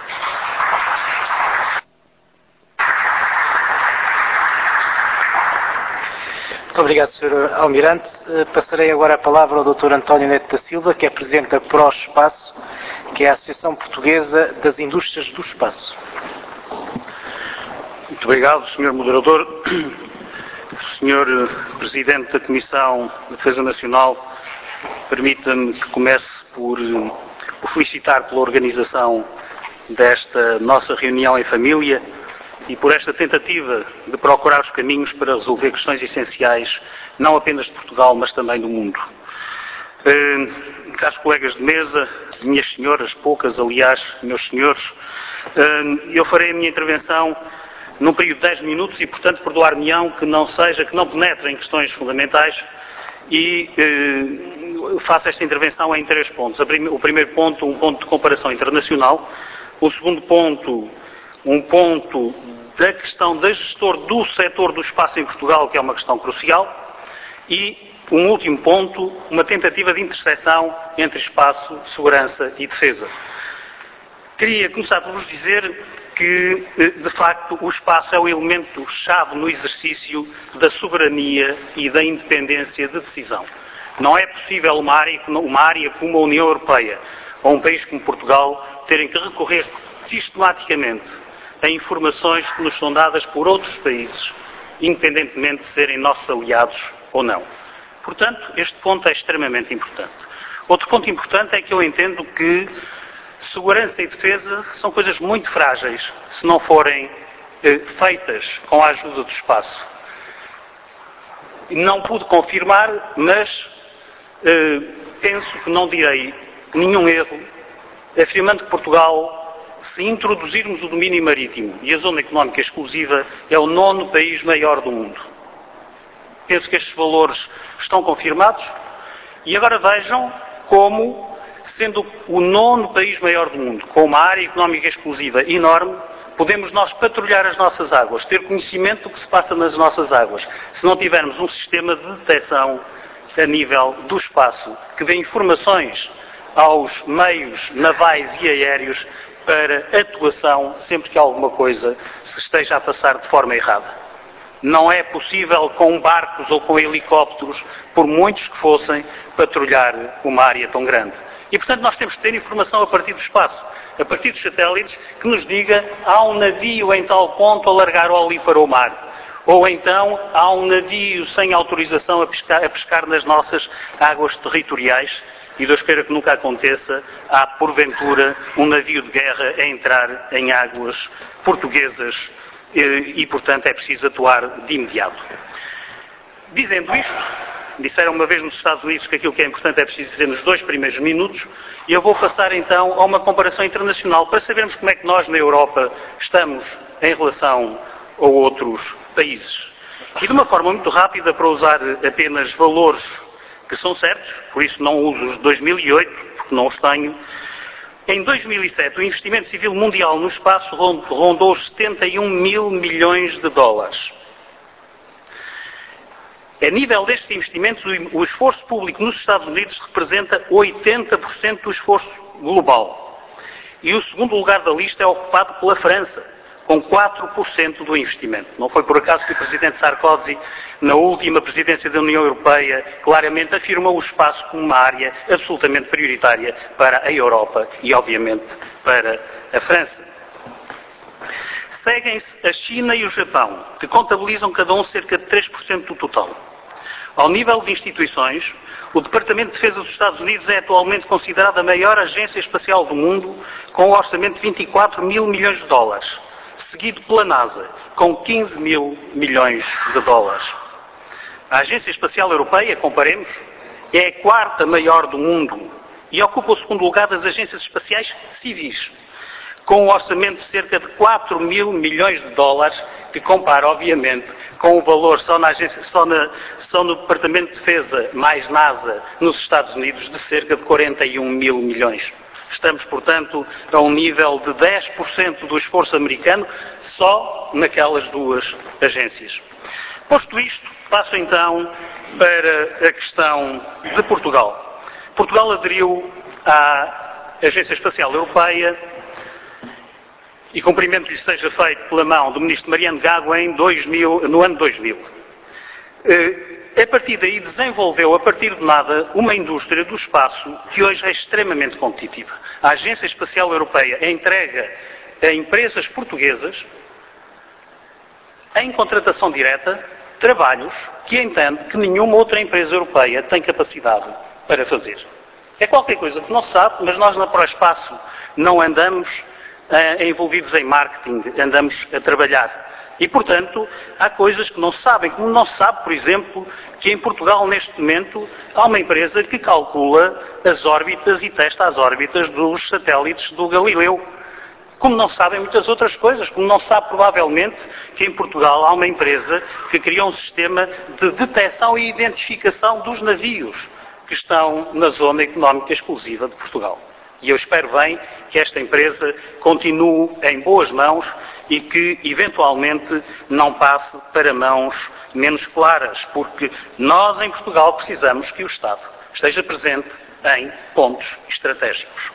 Muito obrigado, senhor Almirante. Passarei agora a palavra ao doutor António Neto da Silva, que é Presidente da ProEspaço, que é a Associação Portuguesa das Indústrias do Espaço. Muito obrigado, senhor Moderador. senhor Presidente da Comissão de Defesa Nacional, permita-me que comece por o felicitar pela organização desta nossa reunião em família e por esta tentativa de procurar os caminhos para resolver questões essenciais, não apenas de Portugal, mas também do mundo. Eh, caros colegas de mesa, minhas senhoras, poucas, aliás, meus senhores, eh, eu farei a minha intervenção num período de dez minutos e, portanto, perdoar-me-ão que não seja, que não penetre em questões fundamentais e eh, faço esta intervenção em três pontos. O primeiro ponto, um ponto de comparação internacional. O segundo ponto, um ponto da questão da gestor do setor do espaço em Portugal, que é uma questão crucial. E um último ponto, uma tentativa de interseção entre espaço, segurança e defesa. Queria começar por vos dizer que, de facto, o espaço é o elemento-chave no exercício da soberania e da independência de decisão. Não é possível uma área, uma área como a União Europeia ou um país como Portugal terem que recorrer sistematicamente a informações que nos são dadas por outros países, independentemente de serem nossos aliados ou não. Portanto, este ponto é extremamente importante. Outro ponto importante é que eu entendo que segurança e defesa são coisas muito frágeis se não forem eh, feitas com a ajuda do espaço. Não pude confirmar, mas eh, penso que não direi nenhum erro afirmando que Portugal, se introduzirmos o domínio marítimo e a zona económica exclusiva, é o nono país maior do mundo. Penso que estes valores estão confirmados e agora vejam como, sendo o nono país maior do mundo, com uma área económica exclusiva enorme, podemos nós patrulhar as nossas águas, ter conhecimento do que se passa nas nossas águas, se não tivermos um sistema de detecção a nível do espaço, que dê informações aos meios navais e aéreos para atuação sempre que alguma coisa se esteja a passar de forma errada. Não é possível com barcos ou com helicópteros, por muitos que fossem, patrulhar uma área tão grande. E, portanto, nós temos que ter informação a partir do espaço, a partir dos satélites, que nos diga há um navio em tal ponto a largar ali para o mar. Ou então há um navio sem autorização a pescar, a pescar nas nossas águas territoriais. E Deus queira que nunca aconteça, há porventura um navio de guerra a entrar em águas portuguesas e, e portanto, é preciso atuar de imediato. Dizendo isto, disseram uma vez nos Estados Unidos que aquilo que é importante é preciso dizer nos dois primeiros minutos, e eu vou passar então a uma comparação internacional para sabermos como é que nós na Europa estamos em relação a outros países. E de uma forma muito rápida, para usar apenas valores que são certos, por isso não uso os de dois mil e oito, porque não os tenho. Em dois mil e sete, o investimento civil mundial no espaço rondou os setenta e um mil milhões de dólares. A nível destes investimentos, o esforço público nos Estados Unidos representa oitenta por cento do esforço global. E o segundo lugar da lista é ocupado pela França, com quatro por cento do investimento. Não foi por acaso que o Presidente Sarkozy, na última presidência da União Europeia, claramente afirmou o espaço como uma área absolutamente prioritária para a Europa e, obviamente, para a França. Seguem-se a China e o Japão, que contabilizam cada um cerca de três por cento do total. Ao nível de instituições, o Departamento de Defesa dos Estados Unidos é atualmente considerado a maior agência espacial do mundo, com um orçamento de vinte e quatro mil milhões de dólares, seguido pela NASA, com quinze mil milhões de dólares. A Agência Espacial Europeia, comparemos, é a quarta maior do mundo e ocupa o segundo lugar das agências espaciais civis, com um orçamento de cerca de quatro mil milhões de dólares, que compara, obviamente, com o valor só, na agência, só, na, só no Departamento de Defesa mais NASA nos Estados Unidos de cerca de quarenta e um mil milhões. Estamos, portanto, a um nível de dez por cento do esforço americano só naquelas duas agências. Posto isto, passo então para a questão de Portugal. Portugal aderiu à Agência Espacial Europeia e cumprimento que lhe seja feito pela mão do Ministro Mariano Gago em dois mil, no ano dois mil. A partir daí desenvolveu, a partir de nada, uma indústria do espaço que hoje é extremamente competitiva. A Agência Espacial Europeia entrega a empresas portuguesas, em contratação direta, trabalhos que entende que nenhuma outra empresa europeia tem capacidade para fazer. É qualquer coisa que não se sabe, mas nós na ProEspaço não andamos uh, envolvidos em marketing, andamos a trabalhar. E, portanto, há coisas que não se sabem, como não se sabe, por exemplo, que em Portugal, neste momento, há uma empresa que calcula as órbitas e testa as órbitas dos satélites do Galileu. Como não se sabem muitas outras coisas, como não se sabe, provavelmente, que em Portugal há uma empresa que criou um sistema de detecção e identificação dos navios que estão na zona económica exclusiva de Portugal. E eu espero bem que esta empresa continue em boas mãos e que, eventualmente, não passe para mãos menos claras, porque nós, em Portugal, precisamos que o Estado esteja presente em pontos estratégicos.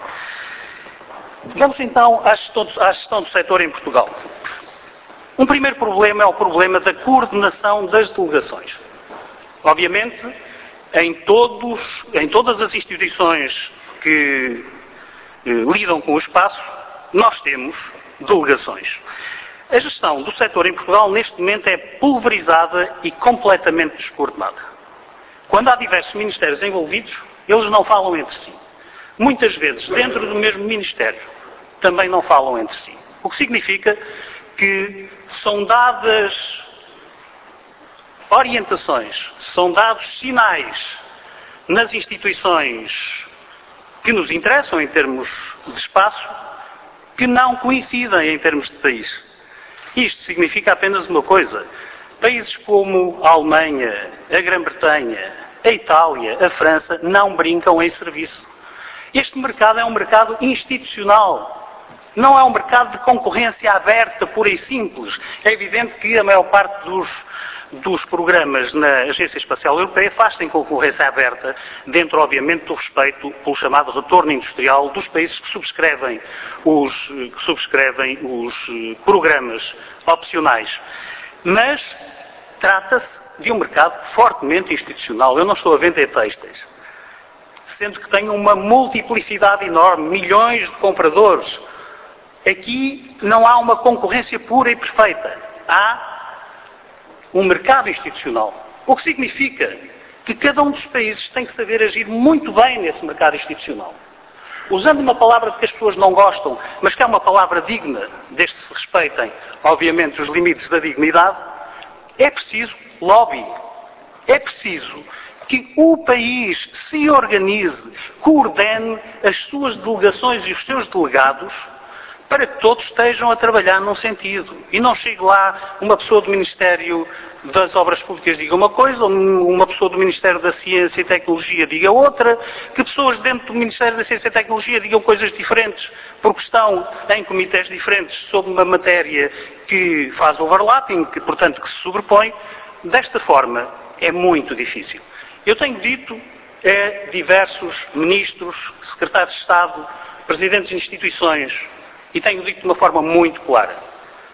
Vamos, então, à gestão, à gestão do setor em Portugal. Um primeiro problema é o problema da coordenação das delegações. Obviamente, em, todos, em todas as instituições que lidam com o espaço, nós temos delegações. A gestão do setor em Portugal, neste momento, é pulverizada e completamente descoordenada. Quando há diversos ministérios envolvidos, eles não falam entre si. Muitas vezes, dentro do mesmo ministério, também não falam entre si. O que significa que são dadas orientações, são dados sinais nas instituições que nos interessam em termos de espaço, que não coincidem em termos de país. Isto significa apenas uma coisa. Países como a Alemanha, a Grã-Bretanha, a Itália, a França, não brincam em serviço. Este mercado é um mercado institucional. Não é um mercado de concorrência aberta, pura e simples. É evidente que a maior parte dos, dos programas na Agência Espacial Europeia faz-se em concorrência aberta, dentro, obviamente, do respeito pelo chamado retorno industrial dos países que subscrevem os, que subscrevem os programas opcionais. Mas trata-se de um mercado fortemente institucional. Eu não estou a vender têxteis, sendo que tem uma multiplicidade enorme, milhões de compradores. Aqui não há uma concorrência pura e perfeita. Há um mercado institucional. O que significa que cada um dos países tem que saber agir muito bem nesse mercado institucional. Usando uma palavra de que as pessoas não gostam, mas que é uma palavra digna, desde que se respeitem, obviamente, os limites da dignidade, é preciso lobby. É preciso que o país se organize, coordene as suas delegações e os seus delegados para que todos estejam a trabalhar num sentido. E não chegue lá uma pessoa do Ministério das Obras Públicas diga uma coisa, uma pessoa do Ministério da Ciência e Tecnologia diga outra, que pessoas dentro do Ministério da Ciência e Tecnologia digam coisas diferentes, porque estão em comitês diferentes sobre uma matéria que faz overlapping, que, portanto, que se sobrepõe. Desta forma, é muito difícil. Eu tenho dito a diversos ministros, secretários de Estado, presidentes de instituições, e tenho dito de uma forma muito clara.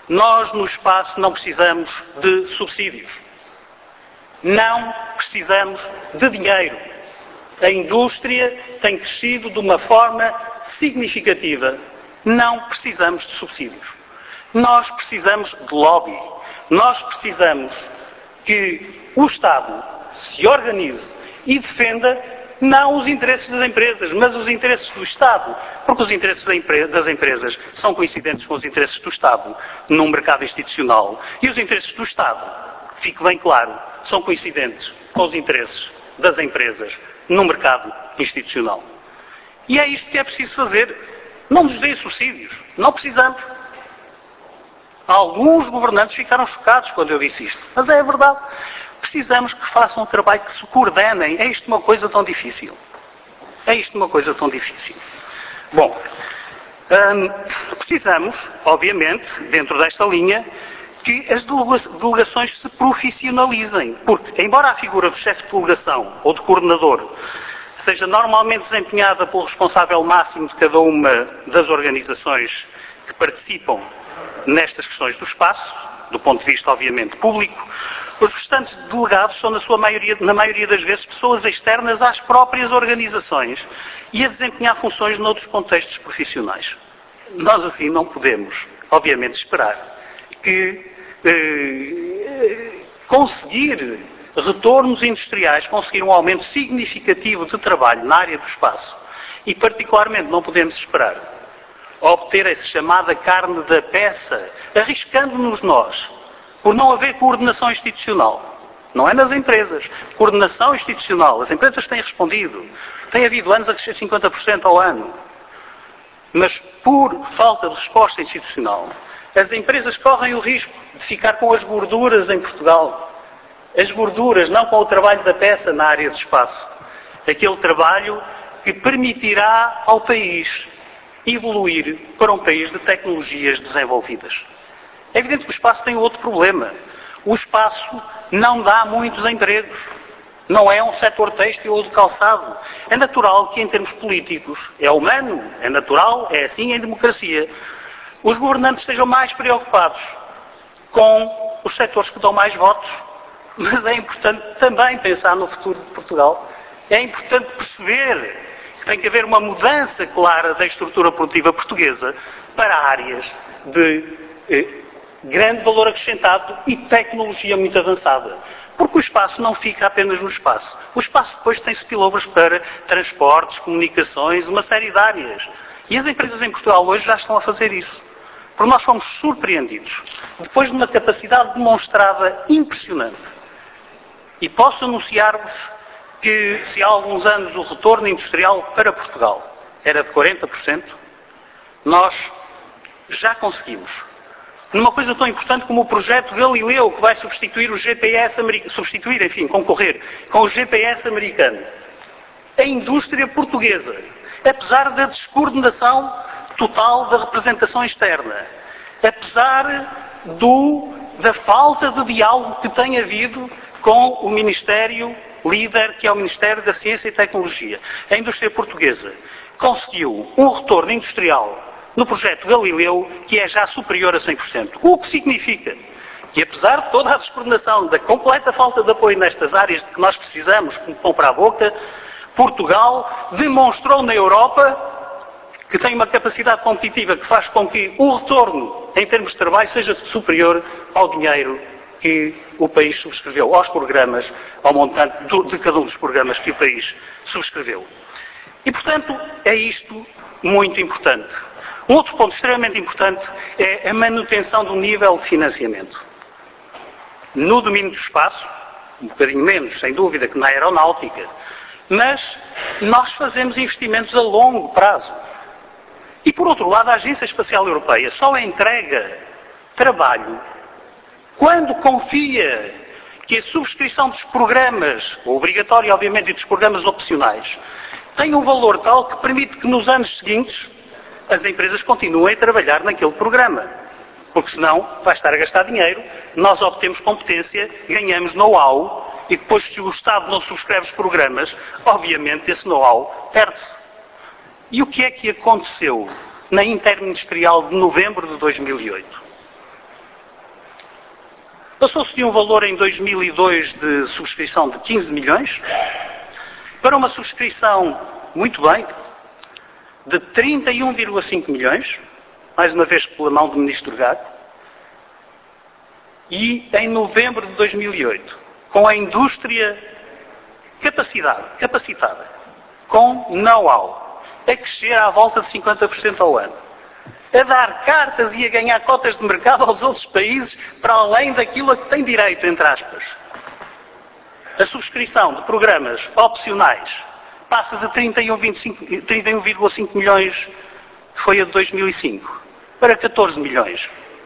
Nós, no espaço, não precisamos de subsídios. Não precisamos de dinheiro. A indústria tem crescido de uma forma significativa. Não precisamos de subsídios. Nós precisamos de lobby. Nós precisamos que o Estado se organize e defenda não os interesses das empresas, mas os interesses do Estado. Porque os interesses das empresas são coincidentes com os interesses do Estado num mercado institucional. E os interesses do Estado, fique bem claro, são coincidentes com os interesses das empresas num mercado institucional. E é isto que é preciso fazer. Não nos deem subsídios. Não precisamos. Alguns governantes ficaram chocados quando eu disse isto. Mas é a verdade. Precisamos que façam um trabalho, que se coordenem. É isto uma coisa tão difícil. É isto uma coisa tão difícil. Bom, hum, precisamos, obviamente, dentro desta linha, que as delegações se profissionalizem. Porque, embora a figura do chefe de delegação ou de coordenador seja normalmente desempenhada pelo responsável máximo de cada uma das organizações que participam nestas questões do espaço, do ponto de vista, obviamente, público, os restantes delegados são, na sua maioria, na maioria das vezes, pessoas externas às próprias organizações e a desempenhar funções noutros contextos profissionais. Nós, assim, não podemos, obviamente, esperar que eh, conseguir retornos industriais, conseguir um aumento significativo de trabalho na área do espaço e, particularmente, não podemos esperar obter essa chamada carne da peça, arriscando-nos nós, por não haver coordenação institucional. Não é nas empresas. Coordenação institucional. As empresas têm respondido. Tem havido anos a crescer cinquenta por cento ao ano. Mas, por falta de resposta institucional, as empresas correm o risco de ficar com as gorduras em Portugal. As gorduras, não com o trabalho da peça na área de espaço. Aquele trabalho que permitirá ao país evoluir para um país de tecnologias desenvolvidas. É evidente que o espaço tem outro problema. O espaço não dá muitos empregos. Não é um setor têxtil ou de calçado. É natural que, em termos políticos, é humano, é natural, é assim em democracia, os governantes estejam mais preocupados com os setores que dão mais votos. Mas é importante também pensar no futuro de Portugal. É importante perceber que tem que haver uma mudança clara da estrutura produtiva portuguesa para áreas de eh, grande valor acrescentado e tecnologia muito avançada. Porque o espaço não fica apenas no espaço. O espaço depois tem spillovers para transportes, comunicações, uma série de áreas. E as empresas em Portugal hoje já estão a fazer isso. Porque nós fomos surpreendidos, depois de uma capacidade demonstrada impressionante. E posso anunciar-vos que, se há alguns anos o retorno industrial para Portugal era de quarenta por cento, nós já conseguimos, numa coisa tão importante como o projeto Galileu, que vai substituir o G P S americano, substituir, enfim, concorrer com o G P S americano, a indústria portuguesa, apesar da descoordenação total da representação externa, apesar do, da falta de diálogo que tem havido com o Ministério líder, que é o Ministério da Ciência e Tecnologia. A indústria portuguesa conseguiu um retorno industrial no projeto Galileu que é já superior a cem por cento. O que significa que, apesar de toda a descoordenação, da completa falta de apoio nestas áreas de que nós precisamos, como pão para a boca, Portugal demonstrou na Europa que tem uma capacidade competitiva que faz com que o retorno, em termos de trabalho, seja superior ao dinheiro que o país subscreveu, aos programas, ao montante de cada um dos programas que o país subscreveu. E, portanto, é isto muito importante. Um outro ponto extremamente importante é a manutenção do nível de financiamento. No domínio do espaço, um bocadinho menos, sem dúvida, que na aeronáutica, mas nós fazemos investimentos a longo prazo. E, por outro lado, a Agência Espacial Europeia só entrega trabalho quando confia que a subscrição dos programas, obrigatória, obviamente, e dos programas opcionais, tem um valor tal que permite que nos anos seguintes as empresas continuem a trabalhar naquele programa. Porque senão vai estar a gastar dinheiro, nós obtemos competência, ganhamos know-how e depois, se o Estado não subscreve os programas, obviamente esse know-how perde-se. E o que é que aconteceu na Interministerial de novembro de dois mil e oito? Passou-se de um valor em dois mil e dois de subscrição de quinze milhões para uma subscrição, muito bem, de trinta e um vírgula cinco milhões, mais uma vez pela mão do Ministro Gago, e em novembro de dois mil e oito, com a indústria capacidade, capacitada, com know-how, a crescer à volta de cinquenta por cento ao ano, a dar cartas e a ganhar cotas de mercado aos outros países para além daquilo a que tem direito, entre aspas. A subscrição de programas opcionais passa de trinta e um vírgula cinco milhões, que foi a de dois mil e cinco, para catorze milhões.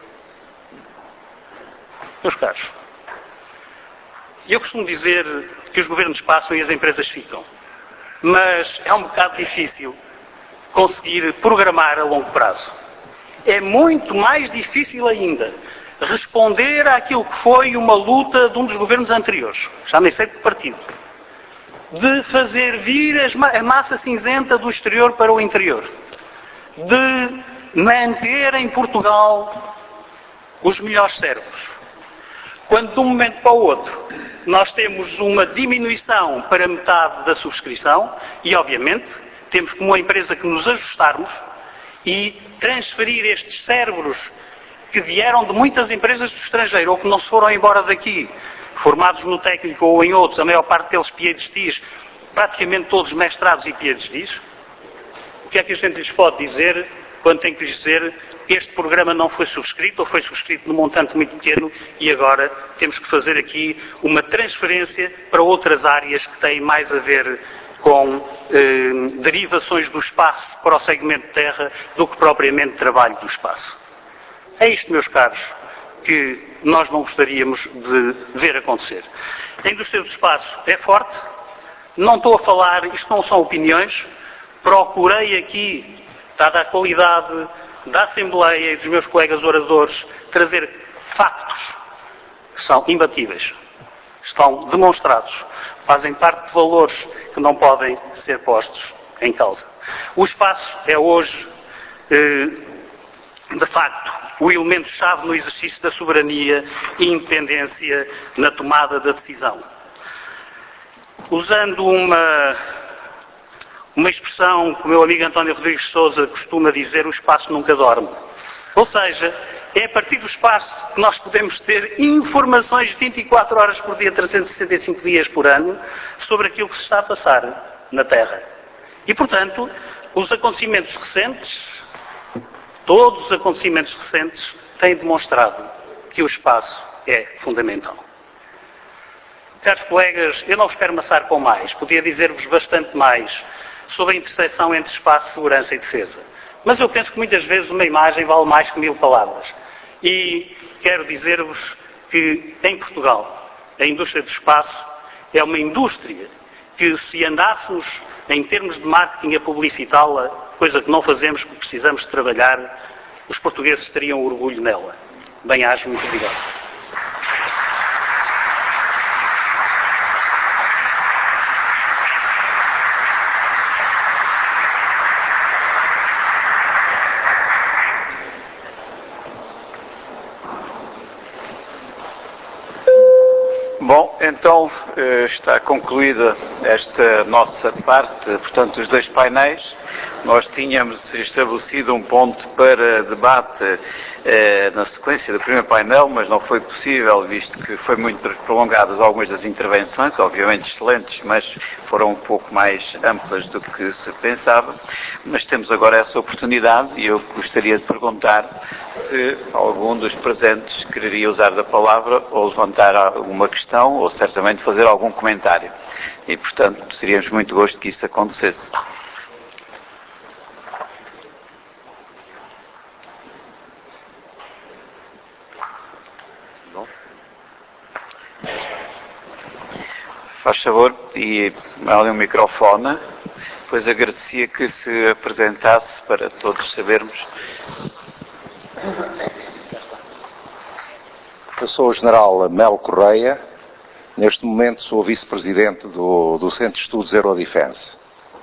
Meus caros, eu costumo dizer que os governos passam e as empresas ficam, mas é um bocado difícil conseguir programar a longo prazo. É muito mais difícil ainda responder àquilo que foi uma luta de um dos governos anteriores, já nem sei de que partido, de fazer vir a massa cinzenta do exterior para o interior, de manter em Portugal os melhores cérebros. Quando de um momento para o outro nós temos uma diminuição para metade da subscrição e, obviamente, temos como uma empresa que nos ajustarmos e transferir estes cérebros que vieram de muitas empresas do estrangeiro ou que não se foram embora daqui, formados no técnico ou em outros, a maior parte deles PhDs, praticamente todos mestrados e PhDs. O que é que a gente lhes pode dizer quando tem que lhes dizer este programa não foi subscrito ou foi subscrito num montante muito pequeno e agora temos que fazer aqui uma transferência para outras áreas que têm mais a ver com eh, derivações do espaço para o segmento de terra do que propriamente trabalho do espaço. É isto, meus caros, que nós não gostaríamos de ver acontecer. A indústria do espaço é forte, não estou a falar, isto não são opiniões, procurei aqui, dada a qualidade da Assembleia e dos meus colegas oradores, trazer factos que são imbatíveis, estão demonstrados, fazem parte de valores que não podem ser postos em causa. O espaço é hoje, de facto, o elemento-chave no exercício da soberania e independência na tomada da decisão. Usando uma, uma expressão que o meu amigo António Rodrigues de Sousa costuma dizer, o espaço nunca dorme. Ou seja, é a partir do espaço que nós podemos ter informações vinte e quatro horas por dia, trezentos e sessenta e cinco dias por ano, sobre aquilo que se está a passar na Terra. E, portanto, os acontecimentos recentes, todos os acontecimentos recentes, têm demonstrado que o espaço é fundamental. Caros colegas, eu não vos quero amassar com mais, podia dizer-vos bastante mais sobre a interseção entre espaço, segurança e defesa. Mas eu penso que muitas vezes uma imagem vale mais que mil palavras. E quero dizer-vos que, em Portugal, a indústria do espaço é uma indústria que, se andássemos em termos de marketing a publicitá-la, coisa que não fazemos porque precisamos de trabalhar, os portugueses teriam orgulho nela. Bem-aja, muito obrigado. Bom, então está concluída esta nossa parte, portanto, os dois painéis. Nós tínhamos estabelecido um ponto para debate eh, na sequência do primeiro painel, mas não foi possível, visto que foi muito prolongadas algumas das intervenções, obviamente excelentes, mas foram um pouco mais amplas do que se pensava. Mas temos agora essa oportunidade e eu gostaria de perguntar se algum dos presentes quereria usar da palavra ou levantar alguma questão ou certamente fazer algum comentário. E, portanto, teríamos muito gosto que isso acontecesse. Faz favor, e ali um microfone, pois agradecia que se apresentasse para todos sabermos. Eu sou o general Melo Correia, neste momento sou vice-presidente do, do Centro de Estudos Aerodefense.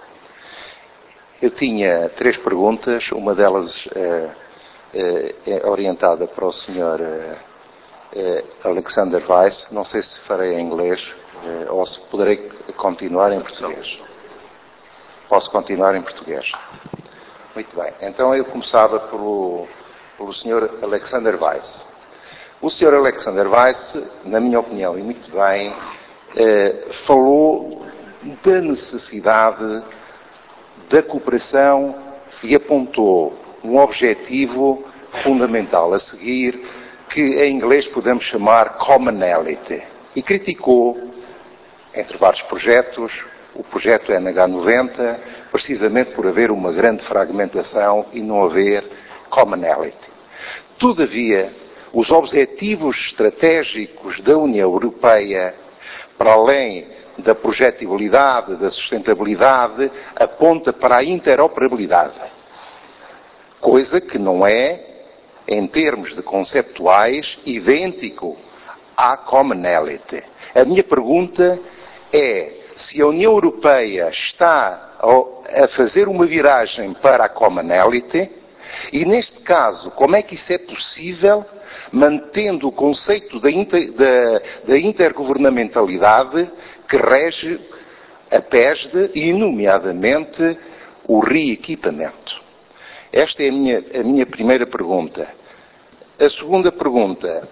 Eu tinha três perguntas, uma delas é, é, é orientada para o senhor é, eh, Alexander Weiss. Não sei se farei em inglês eh, ou se poderei continuar em português. Posso continuar em português. Muito bem. Então eu começava pelo, pelo senhor Alexander Weiss. O senhor Alexander Weiss, na minha opinião, e muito bem, eh, falou da necessidade da cooperação e apontou um objetivo fundamental a seguir, que em inglês podemos chamar commonality. E criticou, entre vários projetos, o projeto N H noventa, precisamente por haver uma grande fragmentação e não haver commonality. Todavia, os objetivos estratégicos da União Europeia, para além da projetibilidade, da sustentabilidade, aponta para a interoperabilidade. Coisa que não é, em termos de conceptuais, idêntico à commonality. A minha pergunta é se a União Europeia está a fazer uma viragem para a commonality e, neste caso, como é que isso é possível mantendo o conceito da, inter, da, da intergovernamentalidade que rege a P E S D e, nomeadamente, o reequipamento. Esta é a minha, a minha primeira pergunta. A segunda pergunta...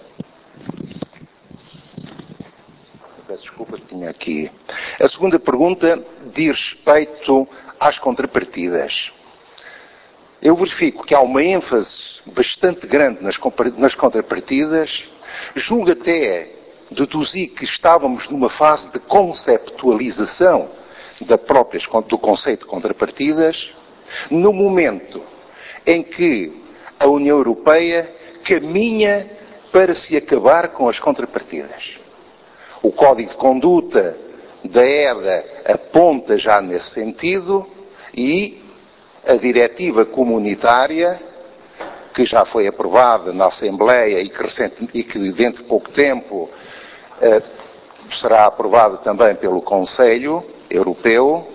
Peço desculpa que tinha aqui. A segunda pergunta diz respeito às contrapartidas. Eu verifico que há uma ênfase bastante grande nas, nas contrapartidas. Julgo até deduzir que estávamos numa fase de conceptualização da própria, do conceito de contrapartidas, no momento em que a União Europeia caminha para se acabar com as contrapartidas. O Código de Conduta da E D A aponta já nesse sentido e a diretiva comunitária, que já foi aprovada na Assembleia e que, recente, e que dentro de pouco tempo eh, será aprovada também pelo Conselho Europeu,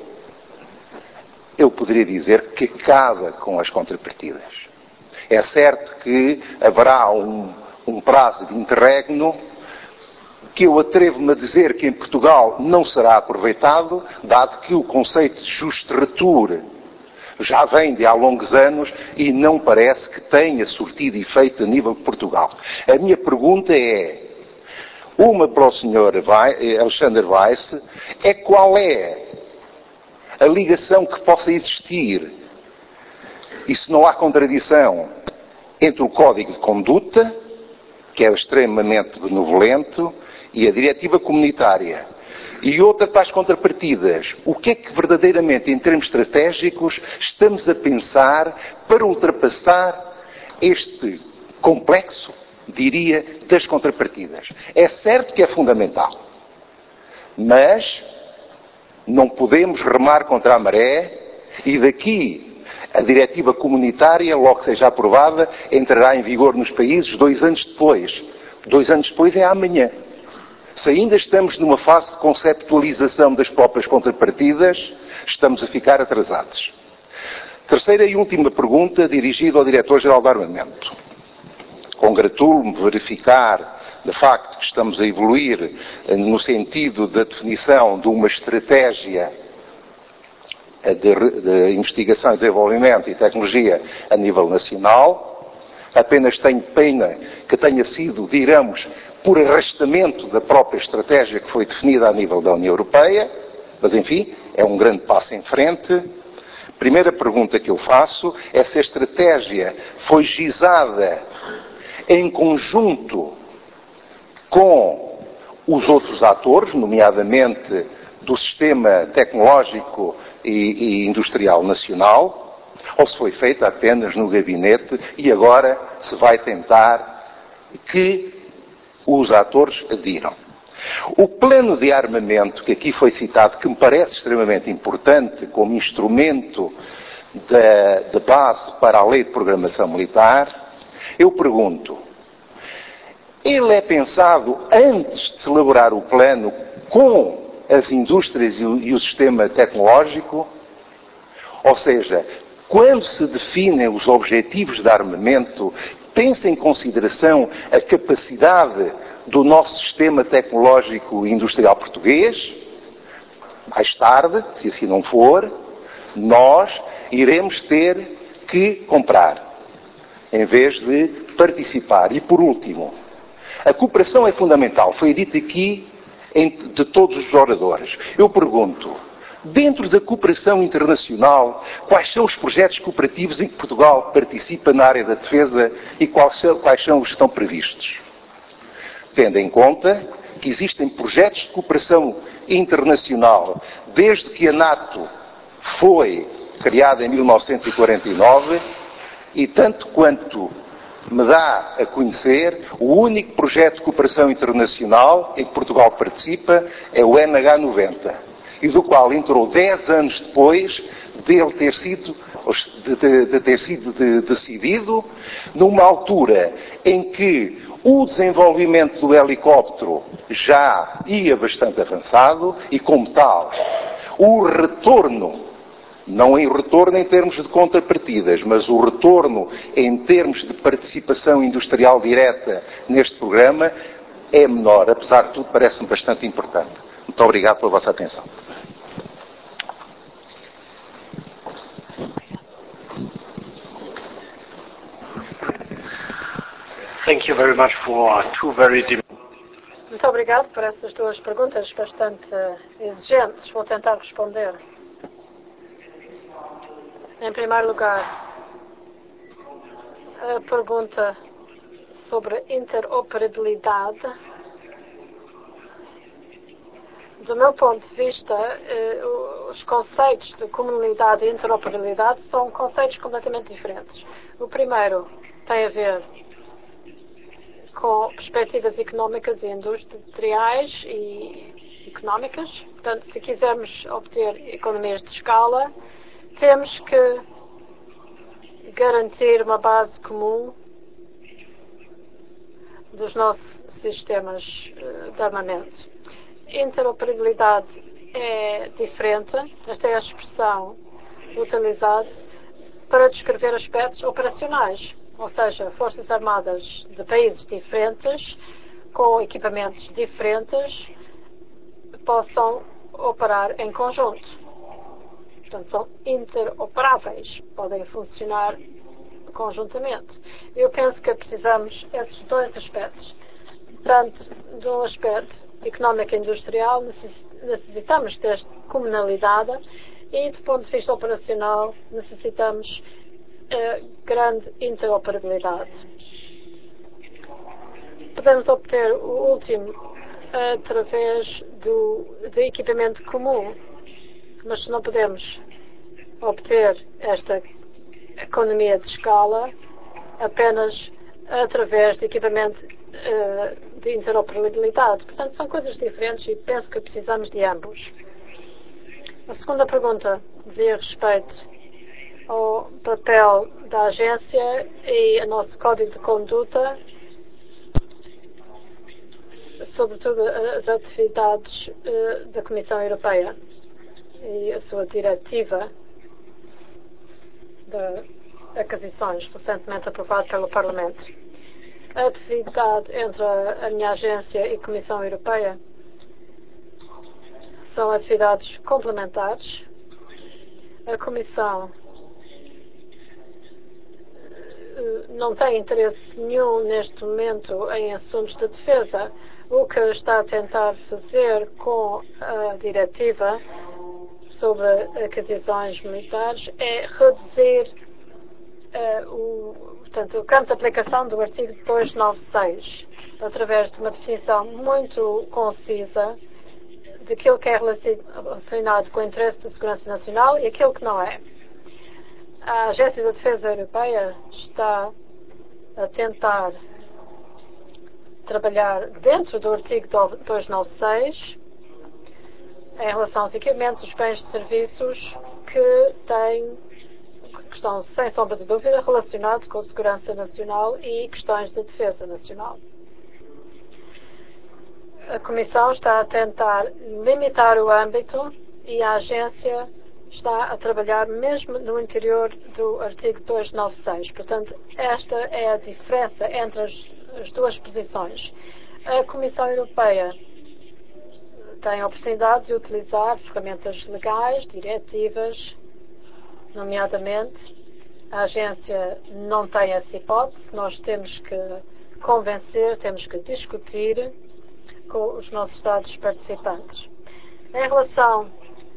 eu poderia dizer que acaba com as contrapartidas. É certo que haverá um, um prazo de interregno que eu atrevo-me a dizer que em Portugal não será aproveitado, dado que o conceito de juste-retour já vem de há longos anos e não parece que tenha surtido efeito a nível de Portugal. A minha pergunta é, uma para o senhor Alexander Weiss, é qual é a ligação que possa existir, e se não há contradição, entre o Código de Conduta, que é extremamente benevolente, e a diretiva comunitária. E outra para as contrapartidas. O que é que verdadeiramente, em termos estratégicos, estamos a pensar para ultrapassar este complexo, diria, das contrapartidas? É certo que é fundamental. Mas não podemos remar contra a maré e daqui a diretiva comunitária, logo que seja aprovada, entrará em vigor nos países dois anos depois. Dois anos depois é amanhã. Se ainda estamos numa fase de conceptualização das próprias contrapartidas, estamos a ficar atrasados. Terceira e última pergunta, dirigida ao Diretor-Geral do Armamento. Congratulo-me de verificar, de facto, que estamos a evoluir no sentido da definição de uma estratégia de, de investigação, desenvolvimento e tecnologia a nível nacional. Apenas tenho pena que tenha sido, diramos, por arrastamento da própria estratégia que foi definida a nível da União Europeia, mas enfim, é um grande passo em frente. Primeira pergunta que eu faço é se a estratégia foi gizada em conjunto com os outros atores, nomeadamente do sistema tecnológico e, e industrial nacional, ou se foi feita apenas no gabinete e agora se vai tentar que os atores adiram. O plano de armamento que aqui foi citado, que me parece extremamente importante como instrumento de, de base para a lei de programação militar, eu pergunto, ele é pensado antes de se elaborar o plano com as indústrias e o, e o sistema tecnológico? Ou seja, quando se definem os objetivos de armamento, Pensa em consideração a capacidade do nosso sistema tecnológico e industrial português. Mais tarde, se assim não for, nós iremos ter que comprar, em vez de participar. E por último, a cooperação é fundamental. Foi dito aqui de todos os oradores. Eu pergunto, dentro da cooperação internacional, quais são os projetos cooperativos em que Portugal participa na área da defesa e quais são, quais são os que estão previstos? Tendo em conta que existem projetos de cooperação internacional desde que a NATO foi criada em mil novecentos e quarenta e nove e tanto quanto me dá a conhecer, o único projeto de cooperação internacional em que Portugal participa é o M H noventa, e do qual entrou dez anos depois dele ter sido, de, de, de ter sido de, decidido, numa altura em que o desenvolvimento do helicóptero já ia bastante avançado e, como tal, o retorno, não em retorno em termos de contrapartidas, mas o retorno em termos de participação industrial direta neste programa é menor. Apesar de tudo, parece-me bastante importante. Muito obrigado pela vossa atenção. Thank you very much for two very Muito obrigado por essas duas perguntas bastante exigentes. Vou tentar responder. Em primeiro lugar, a pergunta sobre interoperabilidade. Do meu ponto de vista, os conceitos de comunidade e interoperabilidade são conceitos completamente diferentes. O primeiro tem a ver com perspectivas económicas e industriais e económicas. Portanto, se quisermos obter economias de escala, temos que garantir uma base comum dos nossos sistemas de armamento. Interoperabilidade é diferente. Esta é a expressão utilizada para descrever aspectos operacionais, ou seja, forças armadas de países diferentes, com equipamentos diferentes, possam operar em conjunto. Portanto, são interoperáveis, podem funcionar conjuntamente. Eu penso que precisamos desses dois aspectos. Tanto de um aspecto económico e industrial, necessitamos desta comunalidade, e do ponto de vista operacional, necessitamos uh, grande interoperabilidade. Podemos obter o último através do, de equipamento comum, mas não podemos obter esta economia de escala apenas através de equipamento uh, de interoperabilidade. Portanto, são coisas diferentes e penso que precisamos de ambos. A segunda pergunta dizia respeito ao papel da agência e ao nosso código de conduta, sobretudo as atividades uh, da Comissão Europeia e a sua diretiva de aquisições, recentemente aprovada pelo Parlamento. A atividade entre a minha agência e a Comissão Europeia são atividades complementares. A Comissão não tem interesse nenhum neste momento em assuntos de defesa. O que está a tentar fazer com a diretiva sobre aquisições militares é reduzir uh, o, portanto, o campo de aplicação do artigo duzentos e noventa e seis, através de uma definição muito concisa daquilo que é relacionado com o interesse da segurança nacional e aquilo que não é. A Agência da Defesa Europeia está a tentar trabalhar dentro do artigo duzentos e noventa e seis em relação aos equipamentos, os bens e serviços que têm, que estão sem sombra de dúvida relacionados com a segurança nacional e questões de defesa nacional. A Comissão está a tentar limitar o âmbito e a agência está a trabalhar mesmo no interior do artigo duzentos e noventa e seis. Portanto, esta é a diferença entre as, as duas posições. A Comissão Europeia tem a oportunidade de utilizar ferramentas legais, diretivas, nomeadamente. A agência não tem essa hipótese. Nós temos que convencer, temos que discutir com os nossos Estados participantes. Em relação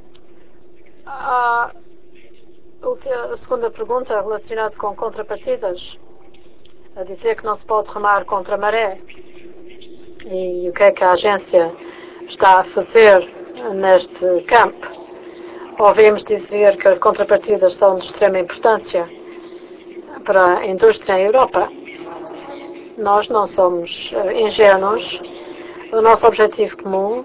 à segunda pergunta relacionada com contrapartidas, a dizer que não se pode remar contra a maré e o que é que a agência está a fazer neste campo. Ouvimos dizer que as contrapartidas são de extrema importância para a indústria em Europa. Nós não somos ingênuos. O nosso objetivo comum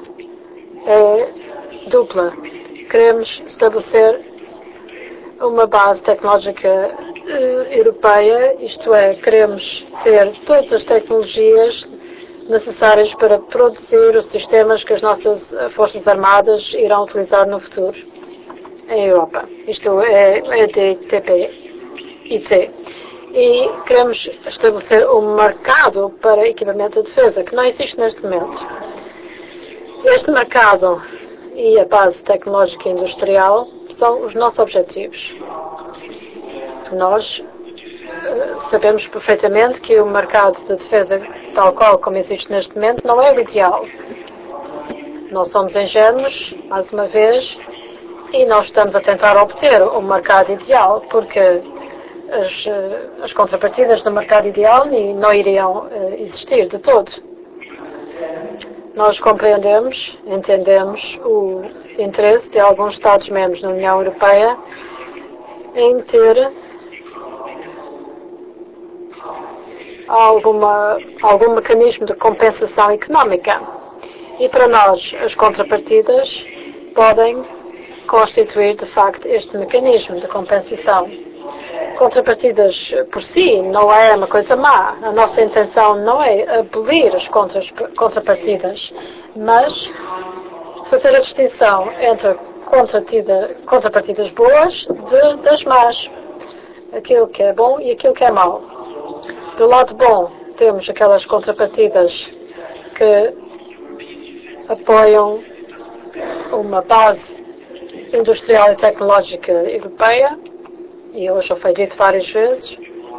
é dupla. Queremos estabelecer uma base tecnológica uh, europeia, isto é, queremos ter todas as tecnologias necessárias para produzir os sistemas que as nossas Forças Armadas irão utilizar no futuro em Europa. Isto é, é D T P I T. E queremos estabelecer um mercado para equipamento de defesa, que não existe neste momento. Este mercado e a base tecnológica e industrial são os nossos objetivos. Nós uh, sabemos perfeitamente que o mercado de defesa, tal qual como existe neste momento, não é o ideal. Não somos ingênuos, mais uma vez, e nós estamos a tentar obter o mercado ideal, porque as, uh, as contrapartidas do mercado ideal não iriam uh, existir de todo. Nós compreendemos, entendemos o interesse de alguns Estados-membros na União Europeia em ter alguma, algum mecanismo de compensação económica. E para nós, as contrapartidas podem constituir, de facto, este mecanismo de compensação. Contrapartidas por si não é uma coisa má. A nossa intenção não é abolir as contrapartidas, mas fazer a distinção entre contrapartidas boas de, das más. Aquilo que é bom e aquilo que é mau. Do lado bom, temos aquelas contrapartidas que apoiam uma base industrial e tecnológica europeia, e hoje já foi dito várias vezes,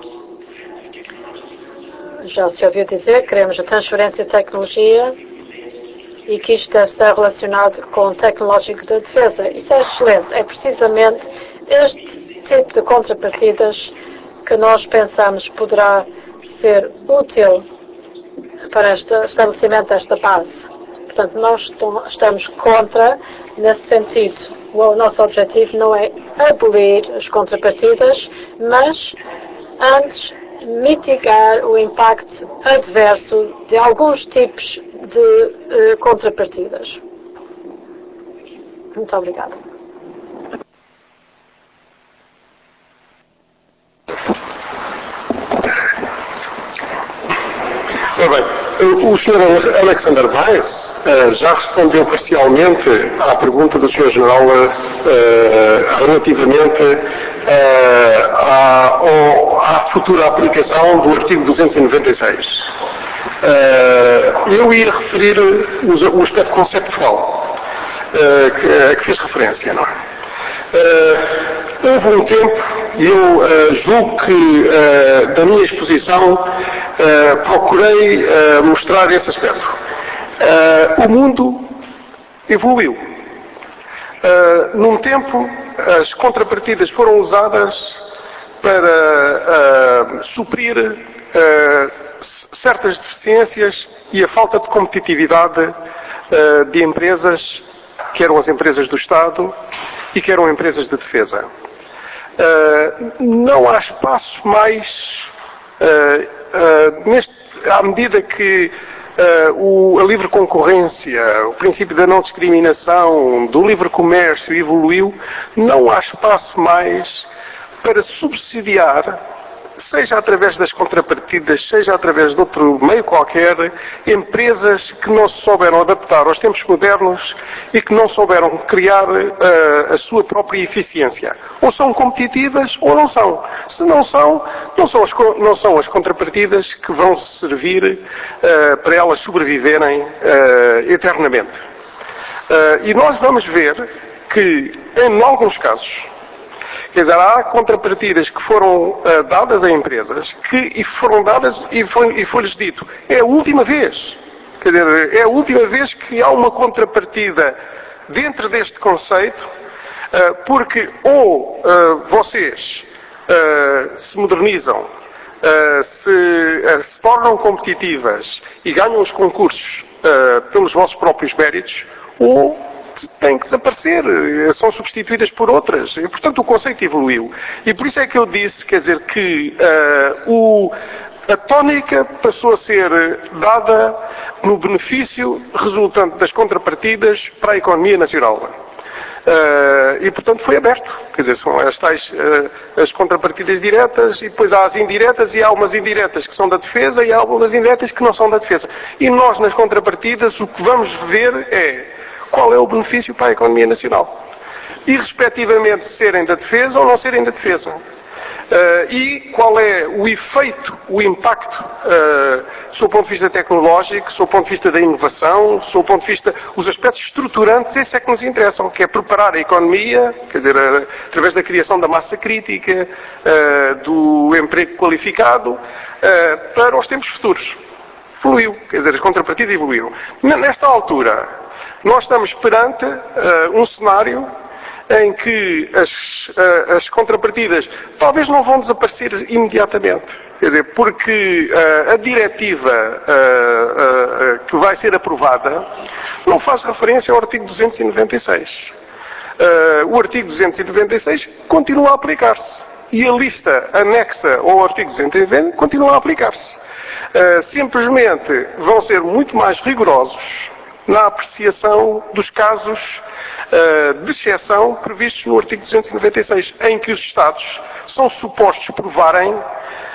já se ouviu dizer que queremos a transferência de tecnologia e que isto deve ser relacionado com o tecnológico da defesa. Isso é excelente. É precisamente este tipo de contrapartidas que nós pensamos poderá ser útil para este estabelecimento desta base. Portanto, nós estamos contra nesse sentido. O nosso objetivo não é abolir as contrapartidas, mas antes mitigar o impacto adverso de alguns tipos de uh, contrapartidas. Muito obrigada. Ora bem, o senhor Alexander Weiss uh, já respondeu parcialmente à pergunta do senhor General uh, uh, relativamente uh, à, ao, à futura aplicação do artigo duzentos e noventa e seis. Uh, eu ia referir o, o aspecto conceptual uh, que, a que fez referência, não é? Uh, houve um tempo, e eu uh, julgo que uh, da minha exposição uh, procurei uh, mostrar esse aspecto. Uh, o mundo evoluiu. Uh, num tempo, as contrapartidas foram usadas para uh, suprir uh, certas deficiências e a falta de competitividade uh, de empresas, que eram as empresas do Estado e que eram empresas de defesa. Uh, não há espaço mais, uh, uh, neste, à medida que uh, o, a livre concorrência, o princípio da não discriminação, do livre comércio evoluiu, não há espaço mais para subsidiar seja através das contrapartidas, seja através de outro meio qualquer, empresas que não se souberam adaptar aos tempos modernos e que não souberam criar uh, a sua própria eficiência. Ou são competitivas ou não são. Se não são, não são as, não são as contrapartidas que vão servir uh, para elas sobreviverem uh, eternamente. Uh, e nós vamos ver que, em alguns casos, quer dizer, há contrapartidas que foram uh, dadas a empresas que e foram dadas e foi, e foi-lhes dito, é a última vez. Quer dizer, é a última vez que há uma contrapartida dentro deste conceito, uh, porque ou uh, vocês uh, se modernizam, uh, se, uh, se tornam competitivas e ganham os concursos uh, pelos vossos próprios méritos, ou têm que desaparecer, são substituídas por outras. E, portanto, o conceito evoluiu. E por isso é que eu disse, quer dizer, que uh, o, a tónica passou a ser dada no benefício resultante das contrapartidas para a economia nacional. Uh, e, portanto, foi aberto. Quer dizer, são as tais uh, as contrapartidas diretas e depois há as indiretas e há umas indiretas que são da defesa e há algumas indiretas que não são da defesa. E nós, nas contrapartidas, o que vamos ver é qual é o benefício para a economia nacional. E, respectivamente, serem da defesa ou não serem da defesa. Uh, e qual é o efeito, o impacto, uh, sob o ponto de vista tecnológico, sob o ponto de vista da inovação, sob o ponto de vista, os aspectos estruturantes, esses é que nos interessam, que é preparar a economia, quer dizer, uh, através da criação da massa crítica, uh, do emprego qualificado, uh, para os tempos futuros. Evoluiu, quer dizer, as contrapartidas evoluíram. Nesta altura, nós estamos perante uh, um cenário em que as, uh, as contrapartidas talvez não vão desaparecer imediatamente. Quer dizer, porque uh, a diretiva uh, uh, que vai ser aprovada não faz referência ao artigo duzentos e noventa e seis. Uh, o artigo duzentos e noventa e seis continua a aplicar-se. E a lista anexa ao artigo duzentos e noventa continua a aplicar-se. Uh, simplesmente vão ser muito mais rigorosos na apreciação dos casos uh, de exceção previstos no artigo duzentos e noventa e seis, em que os Estados são supostos provarem uh,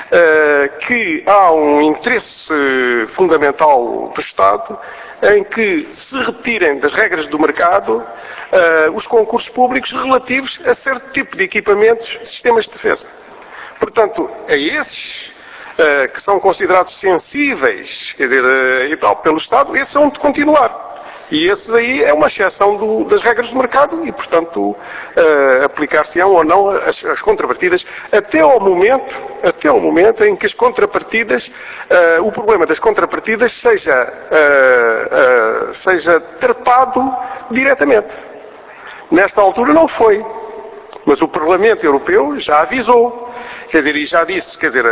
que há um interesse fundamental do Estado em que se retirem das regras do mercado uh, os concursos públicos relativos a certo tipo de equipamentos de sistemas de defesa. Portanto, a esses Uh, que são considerados sensíveis, quer dizer, uh, e tal, pelo Estado, esses são de continuar. E esse aí é uma exceção do, das regras do mercado e, portanto, uh, aplicar-se-ão ou não as, as contrapartidas até ao momento, até ao momento em que as contrapartidas, uh, o problema das contrapartidas seja, uh, uh, seja tratado diretamente. Nesta altura não foi. Mas o Parlamento Europeu já avisou. Quer dizer, e já disse, quer dizer, a,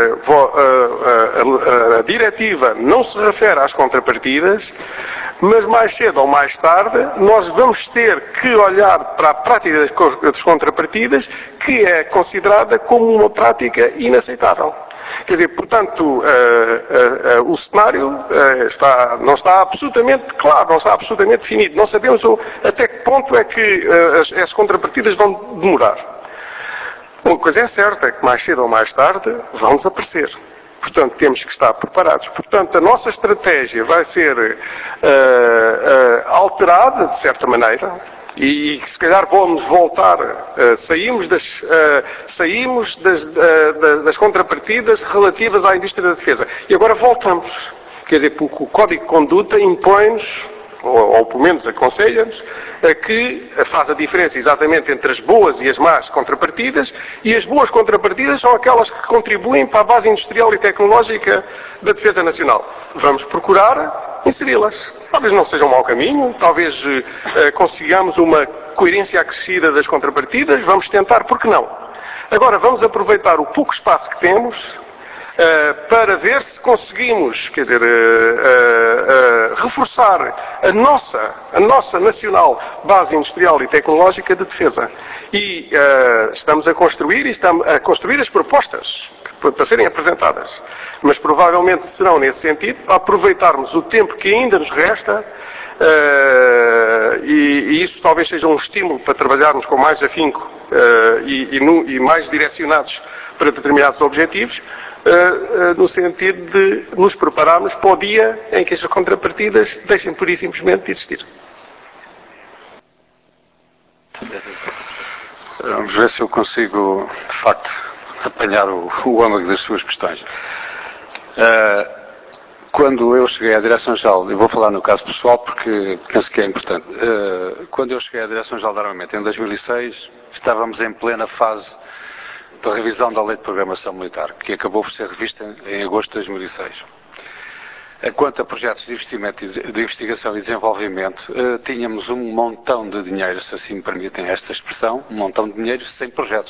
a, a, a diretiva não se refere às contrapartidas, mas mais cedo ou mais tarde nós vamos ter que olhar para a prática das, das contrapartidas, que é considerada como uma prática inaceitável. Quer dizer, portanto, uh, uh, uh, o cenário uh, está, não está absolutamente claro, não está absolutamente definido. Não sabemos o, até que ponto é que uh, as, as contrapartidas vão demorar. Uma coisa é certa, é que mais cedo ou mais tarde vão desaparecer. Portanto, temos que estar preparados. Portanto, a nossa estratégia vai ser uh, uh, alterada, de certa maneira, e se calhar vamos voltar, uh, saímos, das, uh, saímos das, uh, das contrapartidas relativas à indústria da defesa. E agora voltamos. Quer dizer, porque o Código de Conduta impõe-nos, ou, ou pelo menos aconselha-nos, a que faz a diferença exatamente entre as boas e as más contrapartidas, e as boas contrapartidas são aquelas que contribuem para a base industrial e tecnológica da defesa nacional. Vamos procurar inseri-las. Talvez não seja um mau caminho, talvez uh, consigamos uma coerência acrescida das contrapartidas, vamos tentar, por que não? Agora vamos aproveitar o pouco espaço que temos uh, para ver se conseguimos, quer dizer, uh, uh, uh, reforçar a nossa, a nossa nacional base industrial e tecnológica de defesa. E uh, estamos a construir, e estamos a construir as propostas para serem apresentadas. Mas provavelmente serão nesse sentido, aproveitarmos o tempo que ainda nos resta, uh, e, e isso talvez seja um estímulo para trabalharmos com mais afinco uh, e, e, no, e mais direcionados para determinados objetivos, uh, uh, no sentido de nos prepararmos para o dia em que estas contrapartidas deixem pura e simplesmente de existir. Vamos ver se eu consigo, de facto, apanhar o, o âmago das suas questões. Uh, quando eu cheguei à Direção-Geral, eu vou falar no caso pessoal porque penso que é importante. Uh, quando eu cheguei à Direção-Geral de Armamento em dois mil e seis, estávamos em plena fase da revisão da Lei de Programação Militar, que acabou por ser revista em agosto de dois mil e seis. Quanto a projetos de investimento, de investigação e desenvolvimento, uh, tínhamos um montão de dinheiro, se assim me permitem esta expressão, um montão de dinheiro sem projetos.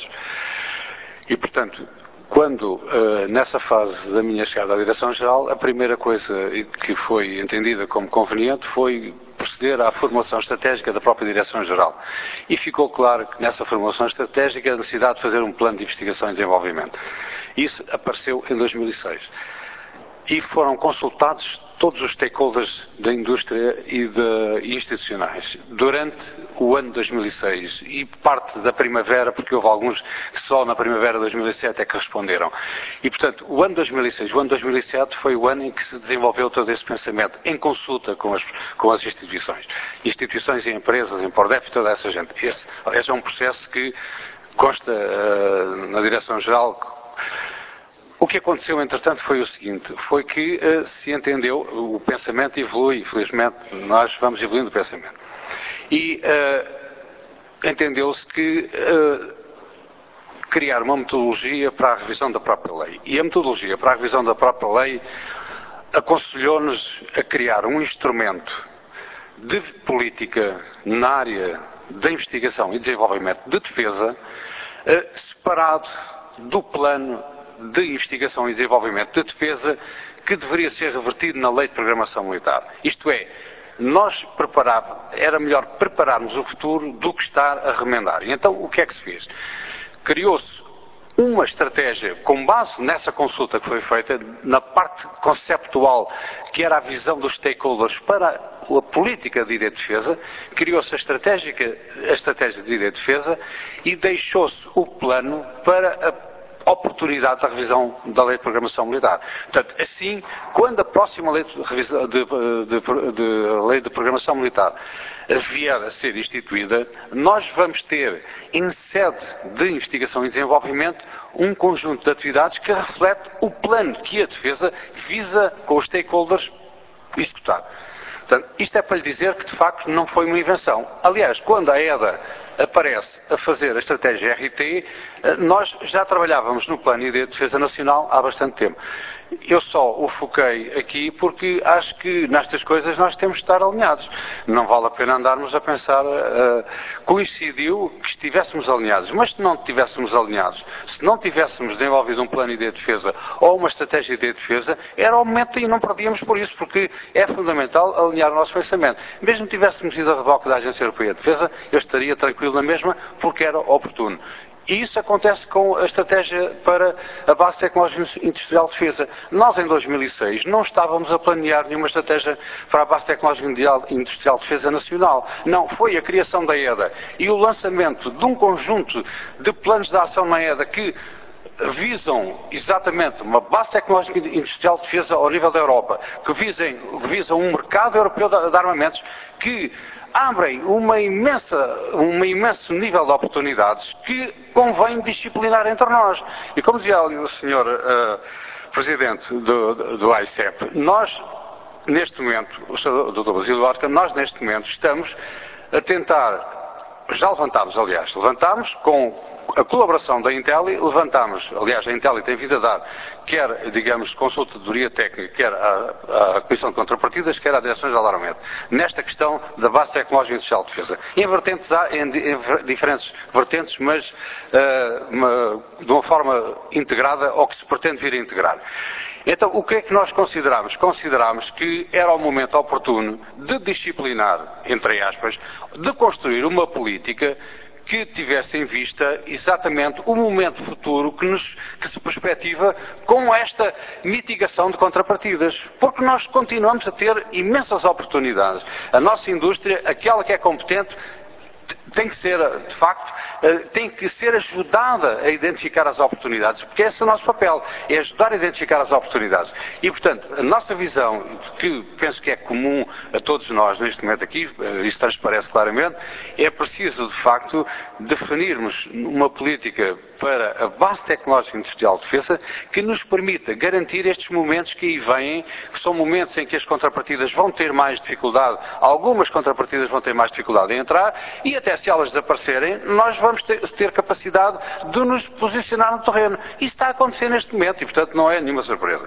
E, portanto, quando, uh, nessa fase da minha chegada à Direção-Geral, a primeira coisa que foi entendida como conveniente foi proceder à formulação estratégica da própria Direção-Geral. E ficou claro que nessa formulação estratégica a necessidade de fazer um plano de investigação e desenvolvimento. Isso apareceu em dois mil e seis. E foram consultados todos os stakeholders da indústria e de institucionais durante o ano de dois mil e seis e parte da primavera, porque houve alguns que só na primavera de dois mil e sete é que responderam. E, portanto, o ano de dois mil e seis, o ano de dois mil e sete foi o ano em que se desenvolveu todo esse pensamento, em consulta com as, com as instituições. Instituições e empresas, em Pordef e toda essa gente. Esse, esse é um processo que consta uh, na Direção-Geral. O que aconteceu, entretanto, foi o seguinte, foi que uh, se entendeu, o pensamento evolui, infelizmente, nós vamos evoluindo o pensamento. E uh, entendeu-se que uh, criar uma metodologia para a revisão da própria lei. E a metodologia para a revisão da própria lei aconselhou-nos a criar um instrumento de política na área da investigação e desenvolvimento de defesa uh, separado do plano de investigação e desenvolvimento de defesa que deveria ser revertido na Lei de Programação Militar. Isto é, nós preparávamos, era melhor prepararmos o futuro do que estar a remendar. E então, o que é que se fez? Criou-se uma estratégia com base nessa consulta que foi feita, na parte conceptual, que era a visão dos stakeholders para a política de I D defesa, criou-se a, a estratégia de I D defesa e deixou-se o plano para a oportunidade da revisão da Lei de Programação Militar. Portanto, assim, quando a próxima Lei de, de, de, de, Lei de Programação Militar vier a ser instituída, nós vamos ter, em sede de investigação e desenvolvimento, um conjunto de atividades que reflete o plano que a defesa visa, com os stakeholders, executar. Portanto, isto é para lhe dizer que, de facto, não foi uma invenção. Aliás, quando a EDA aparece a fazer a estratégia R T, nós já trabalhávamos no plano I D de Defesa Nacional há bastante tempo. Eu só o foquei aqui porque acho que nestas coisas nós temos de estar alinhados. Não vale a pena andarmos a pensar, uh, coincidiu que estivéssemos alinhados, mas se não estivéssemos alinhados, se não tivéssemos desenvolvido um plano I D de defesa ou uma estratégia I D de defesa, era o momento e não perdíamos por isso, porque é fundamental alinhar o nosso pensamento. Mesmo que tivéssemos ido a reboque da Agência Europeia de Defesa, eu estaria tranquilo na mesma, porque era oportuno. E isso acontece com a estratégia para a base tecnológica industrial de defesa. Nós, em dois mil e seis, não estávamos a planear nenhuma estratégia para a base tecnológica industrial de defesa nacional. Não, foi a criação da EDA e o lançamento de um conjunto de planos de ação na EDA que visam exatamente uma base tecnológica industrial de defesa ao nível da Europa, que visem, visam um mercado europeu de, de armamentos que abrem uma imensa, um imenso nível de oportunidades que convém disciplinar entre nós. E como dizia o senhor uh, Presidente do, do A I C E P, nós, neste momento, o senhor doutor Basílio Orca, nós neste momento estamos a tentar, já levantámos, aliás, levantámos com a colaboração da Intel, levantámos, aliás, a Intel tem vindo a dar, quer, digamos, consultadoria técnica, quer a, a Comissão de Contrapartidas, quer a Direção-Geral de Armamento, nesta questão da base tecnológica industrial de defesa. Em vertentes há, em, em diferentes vertentes, mas uh, uma, de uma forma integrada, ou que se pretende vir a integrar. Então, o que é que nós consideramos? Consideramos que era o momento oportuno de disciplinar, entre aspas, de construir uma política que tivesse em vista exatamente o momento futuro que, nos, que se perspectiva com esta mitigação de contrapartidas. Porque nós continuamos a ter imensas oportunidades. A nossa indústria, aquela que é competente, tem que ser, de facto, tem que ser ajudada a identificar as oportunidades, porque esse é o nosso papel, é ajudar a identificar as oportunidades. E, portanto, a nossa visão, que penso que é comum a todos nós neste momento aqui, isso transparece claramente, é preciso, de facto, definirmos uma política para a base tecnológica industrial de defesa que nos permita garantir estes momentos que aí vêm, que são momentos em que as contrapartidas vão ter mais dificuldade, algumas contrapartidas vão ter mais dificuldade em entrar, e até se elas desaparecerem, nós vamos ter, ter capacidade de nos posicionar no terreno. Isso está a acontecer neste momento e, portanto, não é nenhuma surpresa.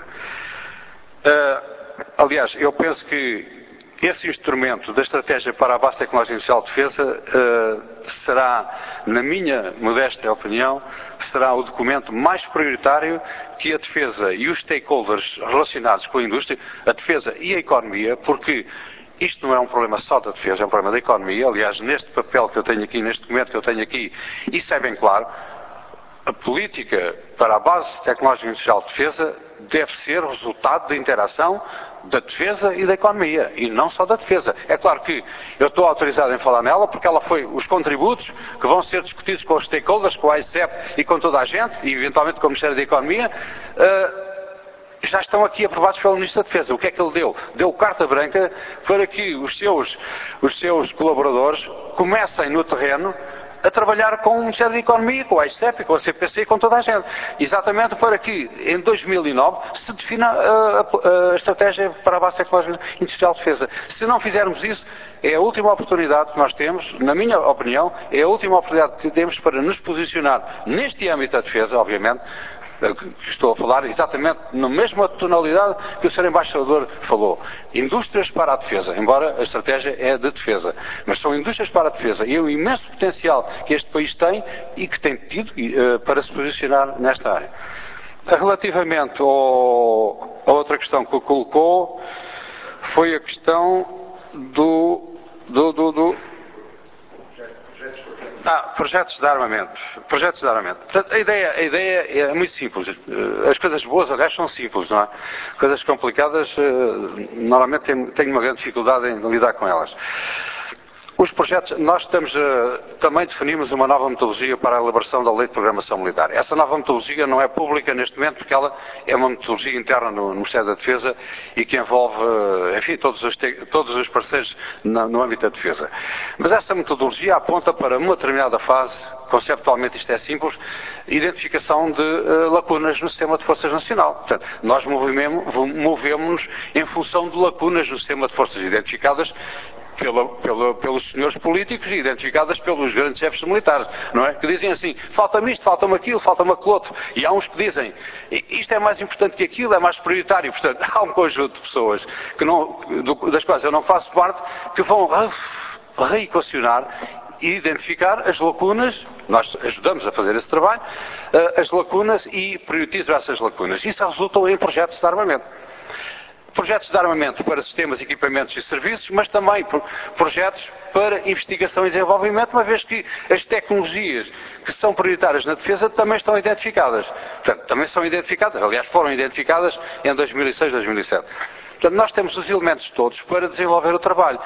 Uh, aliás, eu penso que esse instrumento da estratégia para a base tecnológica industrial de defesa uh, será, na minha modesta opinião, será o documento mais prioritário que a defesa e os stakeholders relacionados com a indústria, a defesa e a economia, porque isto não é um problema só da defesa, é um problema da economia. Aliás, neste papel que eu tenho aqui, neste documento que eu tenho aqui, isso é bem claro. A política para a base tecnológica industrial de defesa deve ser resultado da interação da defesa e da economia, e não só da defesa. É claro que eu estou autorizado em falar nela, porque ela foi os contributos que vão ser discutidos com os stakeholders, com a I C E P e com toda a gente, e eventualmente com o Ministério da Economia, uh, já estão aqui aprovados pelo Ministro da Defesa. O que é que ele deu? Deu carta branca para que os seus, os seus colaboradores comecem no terreno a trabalhar com o Ministério da Economia, com a I C E P, com a C P C e com toda a gente. Exatamente para que, em dois mil e nove, se defina a, a, a estratégia para a base tecnológica industrial de defesa. Se não fizermos isso, é a última oportunidade que nós temos, na minha opinião, é a última oportunidade que temos para nos posicionar neste âmbito da defesa, obviamente, que estou a falar exatamente na mesma tonalidade que o senhor Embaixador falou. Indústrias para a defesa, embora a estratégia é de defesa. Mas são indústrias para a defesa. E é o imenso potencial que este país tem e que tem tido uh, para se posicionar nesta área. Relativamente ao, a outra questão que colocou, foi a questão do... do, do, do Ah, projetos de armamento. Projetos de armamento. Portanto, a ideia, a ideia é muito simples. As coisas boas, aliás, são simples, não é? Coisas complicadas, normalmente tenho, tenho uma grande dificuldade em lidar com elas. Os projetos, nós estamos, também definimos uma nova metodologia para a elaboração da Lei de Programação Militar. Essa nova metodologia não é pública neste momento, porque ela é uma metodologia interna no, no Ministério da Defesa e que envolve, enfim, todos os, todos os parceiros no, no âmbito da defesa. Mas essa metodologia aponta para uma determinada fase, conceptualmente isto é simples, identificação de uh, lacunas no sistema de forças nacional. Portanto, nós movemos-nos em função de lacunas no sistema de forças identificadas Pela, pela, pelos senhores políticos e identificadas pelos grandes chefes militares, não é? Que dizem assim, falta-me isto, falta-me aquilo, falta-me aquilo outro. E há uns que dizem, isto é mais importante que aquilo, é mais prioritário. Portanto, há um conjunto de pessoas que não, das quais eu não faço parte, que vão reequacionar e identificar as lacunas, nós ajudamos a fazer esse trabalho, as lacunas e priorizam essas lacunas. Isso resulta em projetos de armamento. Projetos de armamento para sistemas, equipamentos e serviços, mas também projetos para investigação e desenvolvimento, uma vez que as tecnologias que são prioritárias na defesa também estão identificadas. Portanto, também são identificadas, aliás, foram identificadas em dois mil e seis, dois mil e sete. Portanto, nós temos os elementos todos para desenvolver o trabalho.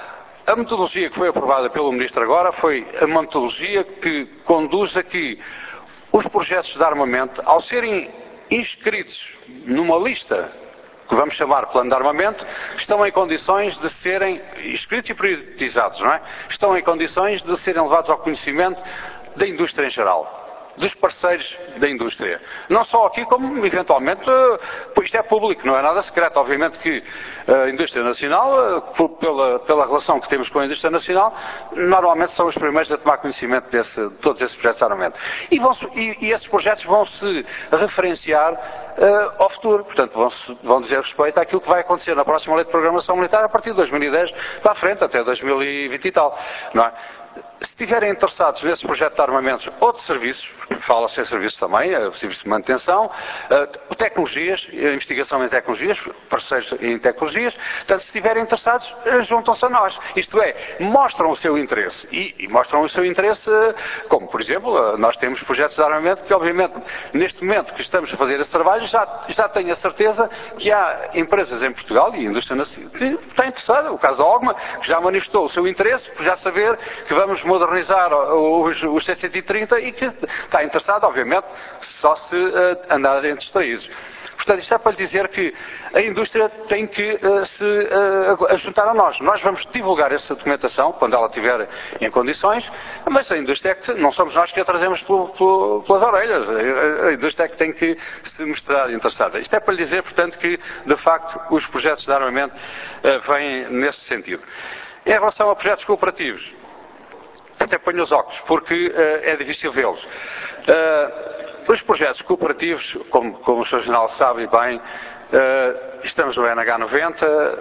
A metodologia que foi aprovada pelo Ministro agora foi uma metodologia que conduz a que os projetos de armamento, ao serem inscritos numa lista que vamos chamar plano de armamento, estão em condições de serem inscritos e priorizados, não é? Estão em condições de serem levados ao conhecimento da indústria em geral, dos parceiros da indústria. Não só aqui, como eventualmente, pois isto é público, não é nada secreto. Obviamente que a indústria nacional, pela, pela relação que temos com a indústria nacional, normalmente são os primeiros a tomar conhecimento desse, de todos esses projetos de armamento. E, vão, e, e esses projetos vão se referenciar uh, ao futuro. Portanto, vão, vão dizer respeito àquilo que vai acontecer na próxima Lei de Programação Militar a partir de dois mil e dez para a frente, até dois mil e vinte e tal. Não é? Se estiverem interessados nesse projeto de armamentos ou de serviços, fala-se em serviço também, serviço de manutenção, tecnologias, investigação em tecnologias, parceiros em tecnologias. Portanto, se estiverem interessados, juntam-se a nós. Isto é, mostram o seu interesse. E, e mostram o seu interesse, como, por exemplo, nós temos projetos de armamento que, obviamente, neste momento que estamos a fazer esse trabalho, já, já tenho a certeza que há empresas em Portugal e a indústria nacional que está interessada. O caso da Ogma, que já manifestou o seu interesse, por já saber que vamos modernizar os, os setecentos e trinta e que está interessado, obviamente, só se uh, andarem distraídos. Portanto, isto é para lhe dizer que a indústria tem que uh, se uh, juntar a nós. Nós vamos divulgar essa documentação quando ela estiver em condições, mas a indústria é que não somos nós que a trazemos pelo, pelo, pelas orelhas. A, a indústria é que tem que se mostrar interessada. Isto é para lhe dizer, portanto, que, de facto, os projetos de armamento uh, vêm nesse sentido. Em relação a projetos cooperativos, até ponho os óculos, porque uh, é difícil vê-los. Uh, os projetos cooperativos, como, como o senhor General sabe bem, uh, estamos no N H noventa,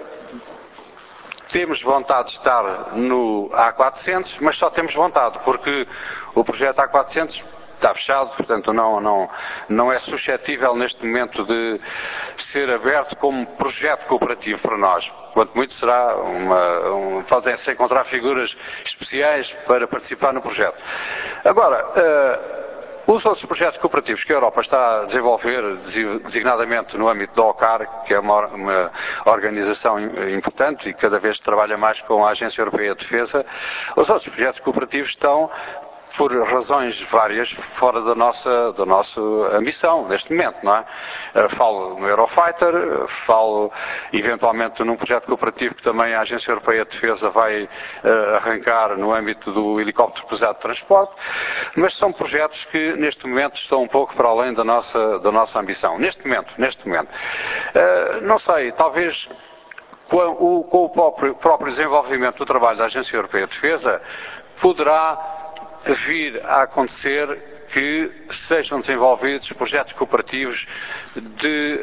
temos vontade de estar no A quatrocentos, mas só temos vontade, porque o projeto A quatrocentos está fechado, portanto não, não, não é suscetível neste momento de ser aberto como projeto cooperativo para nós. Quanto muito será uma, um, podem-se encontrar figuras especiais para participar no projeto. Agora, uh, os outros projetos cooperativos que a Europa está a desenvolver, designadamente no âmbito da O C A R, que é uma, uma organização importante e cada vez trabalha mais com a Agência Europeia de Defesa, os outros projetos cooperativos estão, por razões várias, fora da nossa, da nossa ambição, neste momento, não é? Falo no Eurofighter, falo eventualmente num projeto cooperativo que também a Agência Europeia de Defesa vai uh, arrancar no âmbito do helicóptero pesado de transporte, mas são projetos que neste momento estão um pouco para além da nossa, da nossa ambição. Neste momento, neste momento. Uh, não sei, talvez com o, com o próprio, próprio desenvolvimento do trabalho da Agência Europeia de Defesa, poderá vir a acontecer que sejam desenvolvidos projetos cooperativos de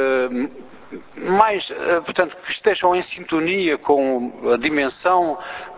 uh, mais, uh, portanto, que estejam em sintonia com a dimensão,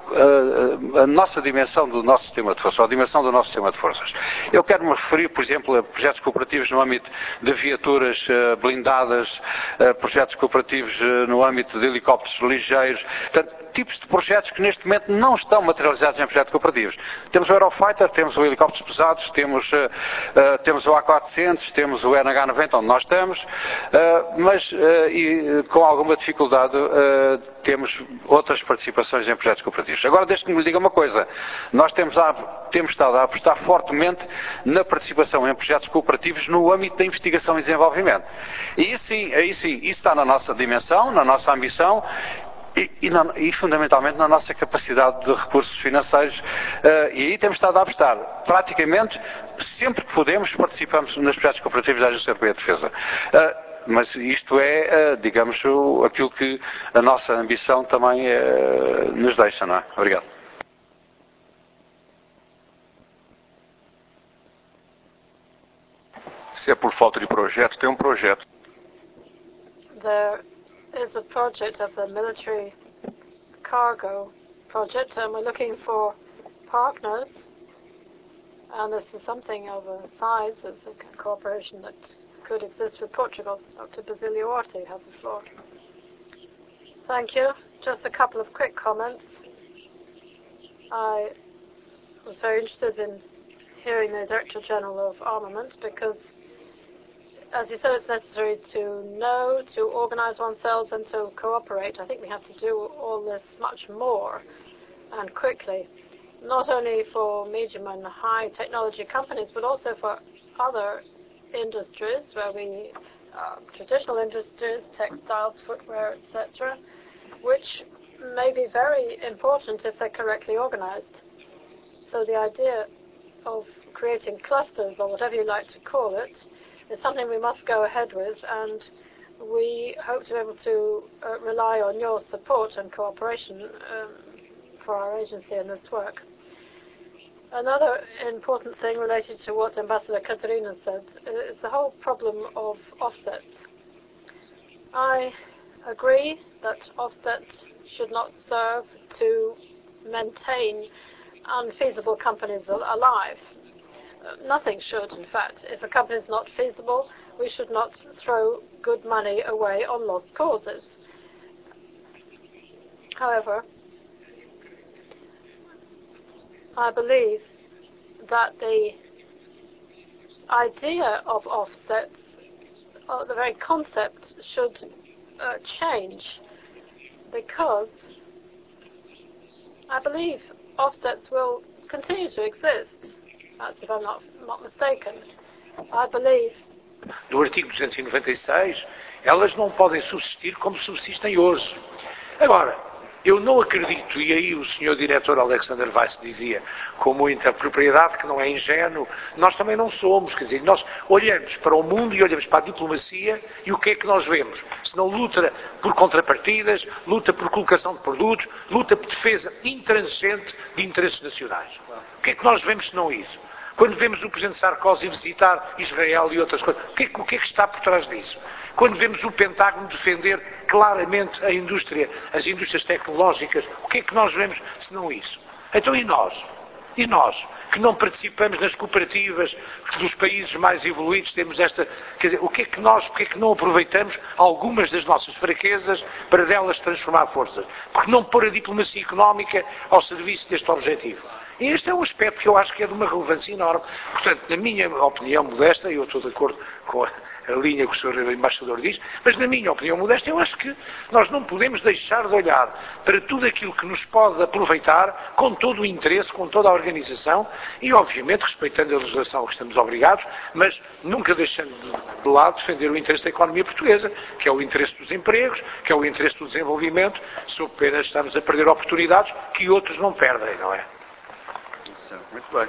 uh, a nossa dimensão do nosso sistema de forças, ou a dimensão do nosso sistema de forças. Eu quero me referir, por exemplo, a projetos cooperativos no âmbito de viaturas uh, blindadas, uh, projetos cooperativos uh, no âmbito de helicópteros ligeiros, portanto, tipos de projetos que neste momento não estão materializados em projetos cooperativos. Temos o Eurofighter, temos o helicópteros pesados, temos, uh, uh, temos o A quatrocentos, temos o N H noventa, onde nós estamos, uh, mas uh, e, com alguma dificuldade uh, temos outras participações em projetos cooperativos. Agora, deixe-me lhe diga uma coisa. Nós temos, a, temos estado a apostar fortemente na participação em projetos cooperativos no âmbito da investigação e desenvolvimento. E aí sim, aí sim, isso está na nossa dimensão, na nossa ambição, E, e, na, e fundamentalmente na nossa capacidade de recursos financeiros, uh, e aí temos estado a apostar. Praticamente, sempre que podemos, participamos nos projetos cooperativos da Agência Europeia de Defesa. Uh, mas isto é, uh, digamos, o, aquilo que a nossa ambição também uh, nos deixa, não é? Obrigado. Se é por falta de projeto, tem um projeto. There is a project of the military cargo project, and we're looking for partners, and this is something of a size, there's a cooperation that could exist with Portugal. Doctor Basílio Orti, you have the floor. Thank you. Just a couple of quick comments. I was very interested in hearing the Director General of Armaments, because as you said, it's necessary to know, to organize oneself and to cooperate. I think we have to do all this much more and quickly, not only for medium and high technology companies, but also for other industries where we, uh, traditional industries, textiles, footwear, et cetera, which may be very important if they're correctly organized. So the idea of creating clusters, or whatever you like to call it, is something we must go ahead with, and we hope to be able to uh, rely on your support and cooperation um, for our agency in this work. Another important thing related to what Ambassador Katarina said is the whole problem of offsets. I agree that offsets should not serve to maintain unfeasible companies alive. nothing should, in fact. If a company is not feasible, we should not throw good money away on lost causes. However, I believe that the idea of offsets, or the very concept, should uh, change, because I believe offsets will continue to exist. That's if I'm not, not mistaken. I believe. Do artigo duzentos e noventa e seis, elas não podem subsistir como subsistem hoje. Agora, eu não acredito, e aí o senhor diretor Alexander Weiss dizia com muita propriedade que não é ingênuo, nós também não somos, quer dizer, nós olhamos para o mundo e olhamos para a diplomacia e o que é que nós vemos? Se não luta por contrapartidas, luta por colocação de produtos, luta por defesa intransigente de interesses nacionais. O que é que nós vemos se não isso? Quando vemos o Presidente Sarkozy visitar Israel e outras coisas, o que, é, o que é que está por trás disso? Quando vemos o Pentágono defender claramente a indústria, as indústrias tecnológicas, o que é que nós vemos se não isso? Então e nós? E nós, que não participamos nas cooperativas dos países mais evoluídos, temos esta... Quer dizer, o que é que nós, porque é que não aproveitamos algumas das nossas fraquezas para delas transformar forças? Porque não pôr a diplomacia económica ao serviço deste objetivo? E este é um aspecto que eu acho que é de uma relevância enorme. Portanto, na minha opinião modesta, e eu estou de acordo com a, a linha que o senhor Embaixador diz, mas na minha opinião modesta, eu acho que nós não podemos deixar de olhar para tudo aquilo que nos pode aproveitar com todo o interesse, com toda a organização e, obviamente, respeitando a legislação que estamos obrigados, mas nunca deixando de, de lado defender o interesse da economia portuguesa, que é o interesse dos empregos, que é o interesse do desenvolvimento, sob pena de estarmos a perder oportunidades que outros não perdem, não é? Muito bem.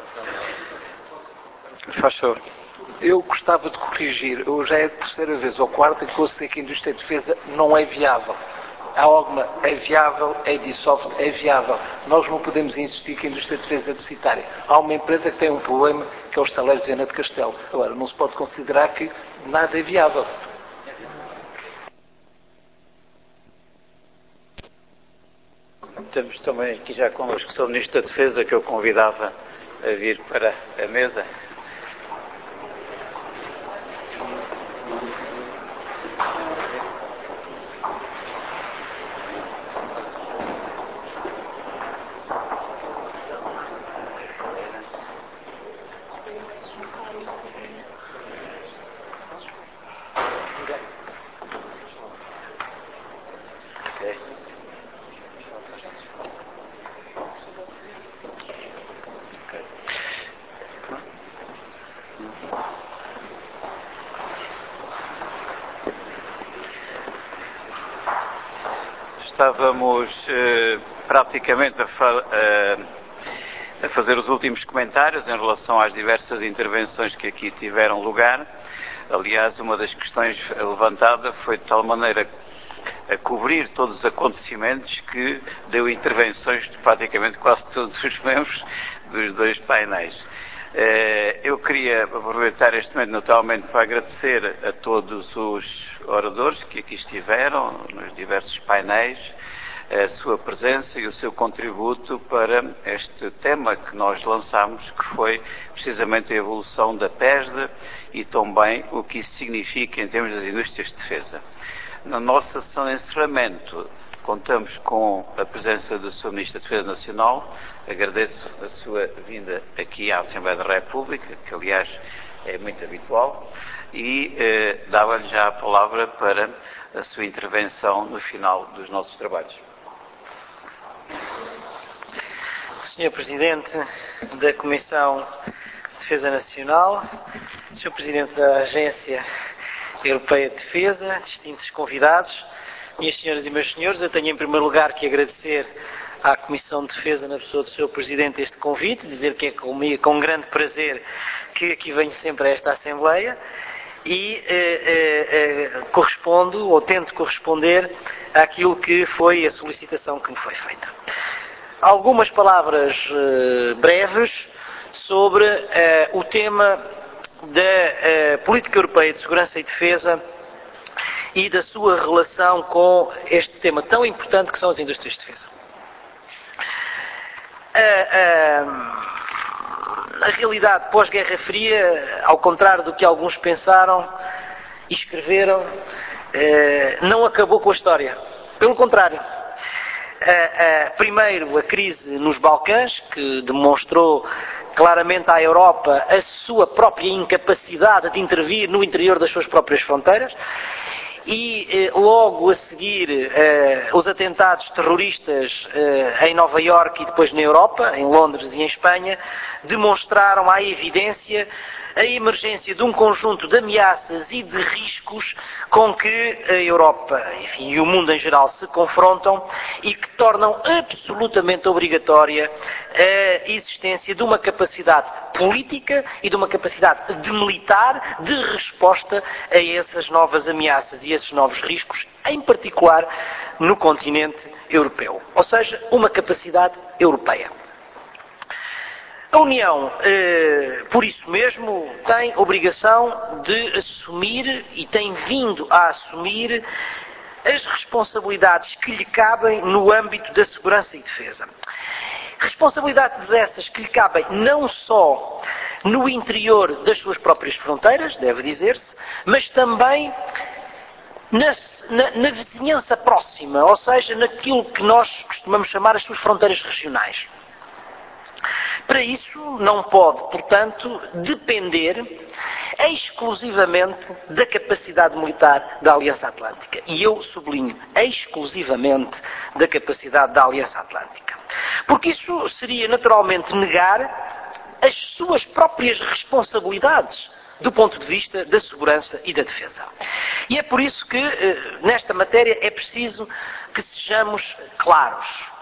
Faz favor. Eu gostava de corrigir. Eu já é a terceira vez ou quarta que ouço dizer que a indústria de defesa não é viável. Há alguma, é viável, é dissolve, é viável. Nós não podemos insistir que a indústria de defesa é deficitária. Há uma empresa que tem um problema, que é os salários de Ana de Castelo. Agora, não se pode considerar que nada é viável. Temos também aqui já connosco o senhor Ministro da Defesa, que eu convidava a vir para a mesa. Estávamos eh, praticamente a, fa eh, a fazer os últimos comentários em relação às diversas intervenções que aqui tiveram lugar. Aliás, uma das questões levantada foi de tal maneira a cobrir todos os acontecimentos que deu intervenções de praticamente quase todos os membros dos dois painéis. Eu queria aproveitar este momento naturalmente para agradecer a todos os oradores que aqui estiveram, nos diversos painéis, a sua presença e o seu contributo para este tema que nós lançámos, que foi precisamente a evolução da PESDA e também o que isso significa em termos das indústrias de defesa. Na nossa sessão de encerramento, contamos com a presença do senhor Ministro da Defesa Nacional. Agradeço a sua vinda aqui à Assembleia da República, que aliás é muito habitual, e eh, dava-lhe já a palavra para a sua intervenção no final dos nossos trabalhos. senhor Presidente da Comissão de Defesa Nacional, senhor Presidente da Agência Europeia de Defesa, distintos convidados, minhas senhoras e meus senhores, eu tenho em primeiro lugar que agradecer à Comissão de Defesa, na pessoa do senhor Presidente, este convite, dizer que é comigo, com grande prazer que aqui venho sempre a esta Assembleia e eh, eh, eh, correspondo, ou tento corresponder àquilo que foi a solicitação que me foi feita. Algumas palavras eh, breves sobre eh, o tema da eh, Política Europeia de Segurança e Defesa e da sua relação com este tema tão importante que são as indústrias de defesa. A, a realidade pós-Guerra Fria, ao contrário do que alguns pensaram e escreveram, não acabou com a história. Pelo contrário. Primeiro, a crise nos Balcãs, que demonstrou claramente à Europa a sua própria incapacidade de intervir no interior das suas próprias fronteiras. E logo a seguir os atentados terroristas em Nova Iorque e depois na Europa, em Londres e em Espanha, demonstraram à evidência a emergência de um conjunto de ameaças e de riscos com que a Europa, enfim, e o mundo em geral se confrontam e que tornam absolutamente obrigatória a existência de uma capacidade política e de uma capacidade de militar de resposta a essas novas ameaças e esses novos riscos, em particular no continente europeu. Ou seja, uma capacidade europeia. A União, eh, por isso mesmo, tem obrigação de assumir e tem vindo a assumir as responsabilidades que lhe cabem no âmbito da segurança e defesa. Responsabilidades essas que lhe cabem não só no interior das suas próprias fronteiras, deve dizer-se, mas também na, na, na vizinhança próxima, ou seja, naquilo que nós costumamos chamar as suas fronteiras regionais. Para isso, não pode, portanto, depender exclusivamente da capacidade militar da Aliança Atlântica. E eu sublinho, exclusivamente da capacidade da Aliança Atlântica. Porque isso seria, naturalmente, negar as suas próprias responsabilidades do ponto de vista da segurança e da defesa. E é por isso que, nesta matéria, é preciso que sejamos claros.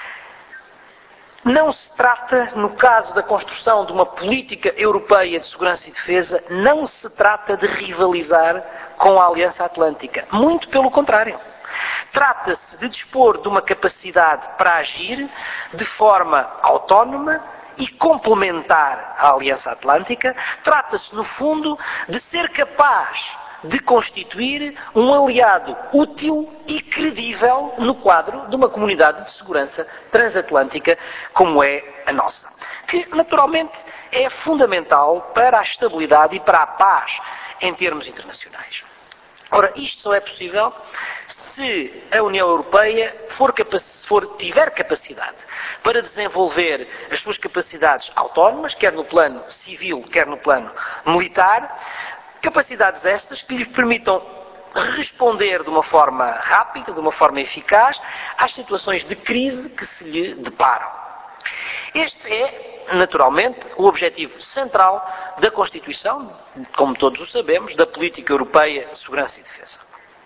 Não se trata, no caso da construção de uma política europeia de segurança e defesa, não se trata de rivalizar com a Aliança Atlântica. Muito pelo contrário. Trata-se de dispor de uma capacidade para agir de forma autónoma e complementar à Aliança Atlântica. Trata-se, no fundo, de ser capaz de constituir um aliado útil e credível no quadro de uma comunidade de segurança transatlântica como é a nossa, que naturalmente é fundamental para a estabilidade e para a paz em termos internacionais. Ora, isto só é possível se a União Europeia for capac... for, tiver capacidade para desenvolver as suas capacidades autónomas, quer no plano civil, quer no plano militar, capacidades estas que lhe permitam responder de uma forma rápida, de uma forma eficaz, às situações de crise que se lhe deparam. Este é, naturalmente, o objetivo central da Constituição, como todos o sabemos, da Política Europeia de Segurança e Defesa.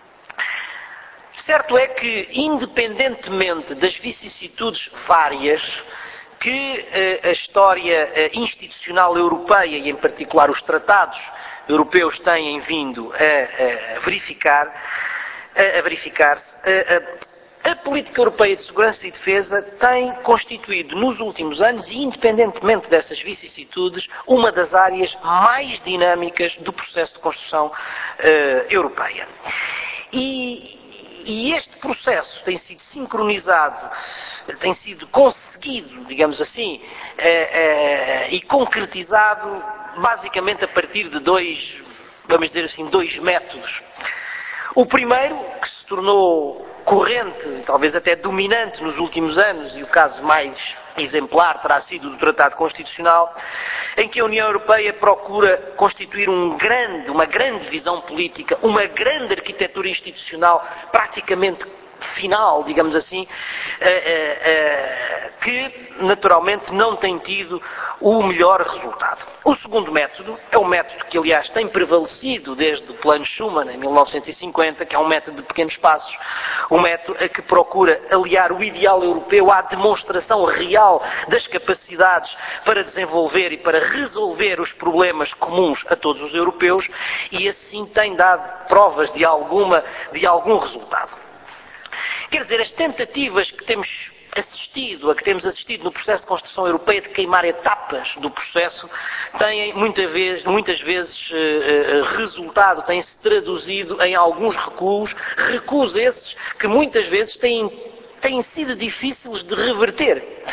Certo é que, independentemente das vicissitudes várias que eh, a história eh, institucional europeia, e em particular os tratados europeus, têm vindo a, a verificar, a, a verificar-se, a, a, a política europeia de segurança e defesa tem constituído nos últimos anos, e independentemente dessas vicissitudes, uma das áreas mais dinâmicas do processo de construção uh, europeia. E, e este processo tem sido sincronizado, tem sido conseguido, digamos assim, uh, uh, e concretizado basicamente a partir de dois, vamos dizer assim, dois métodos. O primeiro, que se tornou corrente, talvez até dominante nos últimos anos, e o caso mais exemplar terá sido do Tratado Constitucional, em que a União Europeia procura constituir um grande, uma grande visão política, uma grande arquitetura institucional, praticamente final, digamos assim, que naturalmente não tem tido o melhor resultado. O segundo método é um método que, aliás, tem prevalecido desde o Plano Schuman, em mil novecentos e cinquenta, que é um método de pequenos passos, um método que procura aliar o ideal europeu à demonstração real das capacidades para desenvolver e para resolver os problemas comuns a todos os europeus, e assim tem dado provas de alguma, de algum resultado. Quer dizer, as tentativas que temos assistido, a que temos assistido no processo de construção europeia de queimar etapas do processo, têm muita vez, muitas vezes eh, resultado, têm-se traduzido em alguns recuos, recuos esses que muitas vezes têm, têm sido difíceis de reverter.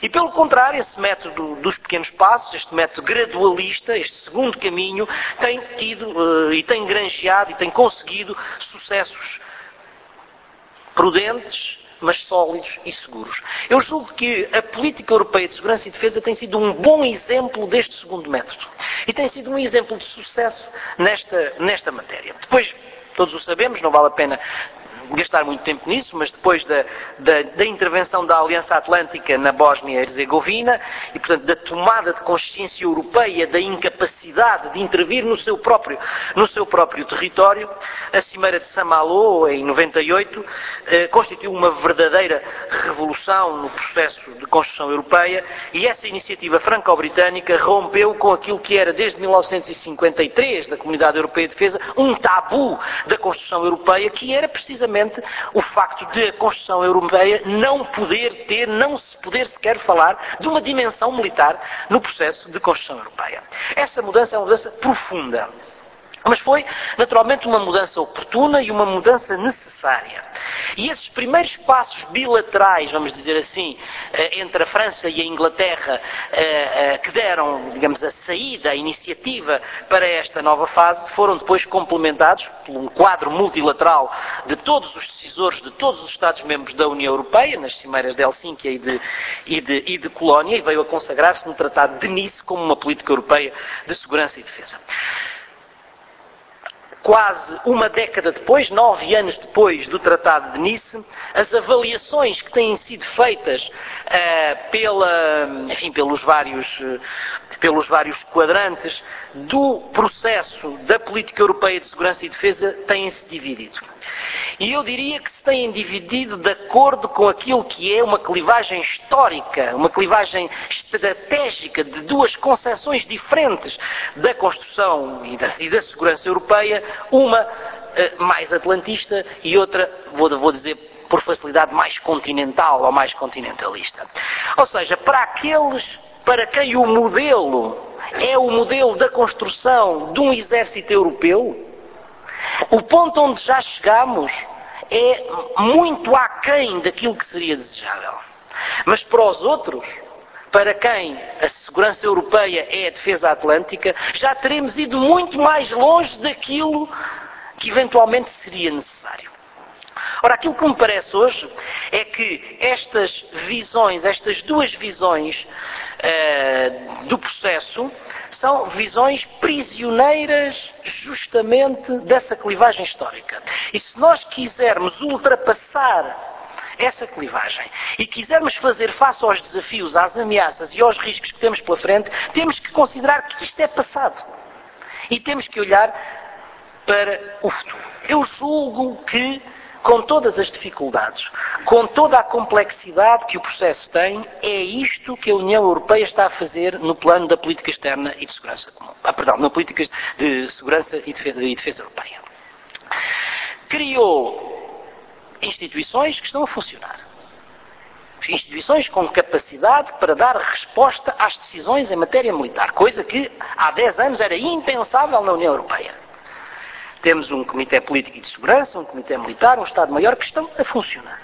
E pelo contrário, esse método dos pequenos passos, este método gradualista, este segundo caminho, tem tido uh, e tem granjeado e tem conseguido sucessos prudentes, mas sólidos e seguros. Eu julgo que a política europeia de segurança e defesa tem sido um bom exemplo deste segundo método. E tem sido um exemplo de sucesso nesta, nesta matéria. Depois, todos o sabemos, não vale a pena gastar muito tempo nisso, mas depois da, da, da intervenção da Aliança Atlântica na Bósnia e Herzegovina e, portanto, da tomada de consciência europeia da incapacidade de intervir no seu próprio, no seu próprio território, a Cimeira de Saint-Malo, em noventa e oito, eh, constituiu uma verdadeira revolução no processo de construção europeia e essa iniciativa franco-britânica rompeu com aquilo que era, desde mil novecentos e cinquenta e três, da Comunidade Europeia de Defesa, um tabu da construção europeia, que era precisamente o facto de a construção europeia não poder ter, não se poder sequer falar de uma dimensão militar no processo de construção europeia. Essa mudança é uma mudança profunda. Mas foi, naturalmente, uma mudança oportuna e uma mudança necessária. E esses primeiros passos bilaterais, vamos dizer assim, entre a França e a Inglaterra, que deram, digamos, a saída, a iniciativa para esta nova fase, foram depois complementados por um quadro multilateral de todos os decisores de todos os Estados-membros da União Europeia, nas cimeiras de Helsínquia e de, e de, e de Colónia, e veio a consagrar-se no Tratado de Nice como uma política europeia de segurança e defesa. Quase uma década depois, nove anos depois do Tratado de Nice, as avaliações que têm sido feitas uh, pela, enfim, pelos vários, uh, pelos vários quadrantes do processo da política europeia de segurança e defesa têm-se dividido. E eu diria que se têm dividido de acordo com aquilo que é uma clivagem histórica, uma clivagem estratégica de duas concepções diferentes da construção e da, e da segurança europeia, uma uh, mais atlantista e outra, vou, vou dizer por facilidade, mais continental ou mais continentalista. Ou seja, para aqueles para quem o modelo é o modelo da construção de um exército europeu, o ponto onde já chegamos é muito aquém daquilo que seria desejável. Mas para os outros, para quem a segurança europeia é a defesa atlântica, já teremos ido muito mais longe daquilo que eventualmente seria necessário. Ora, aquilo que me parece hoje é que estas visões, estas duas visões uh, do processo, são visões prisioneiras justamente dessa clivagem histórica. E se nós quisermos ultrapassar essa clivagem e quisermos fazer face aos desafios, às ameaças e aos riscos que temos pela frente, temos que considerar que isto é passado. E temos que olhar para o futuro. Eu julgo que, com todas as dificuldades, com toda a complexidade que o processo tem, é isto que a União Europeia está a fazer no plano da política externa e de segurança comum. Ah, perdão, na política de segurança e defesa, e defesa europeia. Criou instituições que estão a funcionar. Instituições com capacidade para dar resposta às decisões em matéria militar, coisa que há dez anos era impensável na União Europeia. Temos um Comitê Político e de Segurança, um Comitê Militar, um Estado-Maior que estão a funcionar.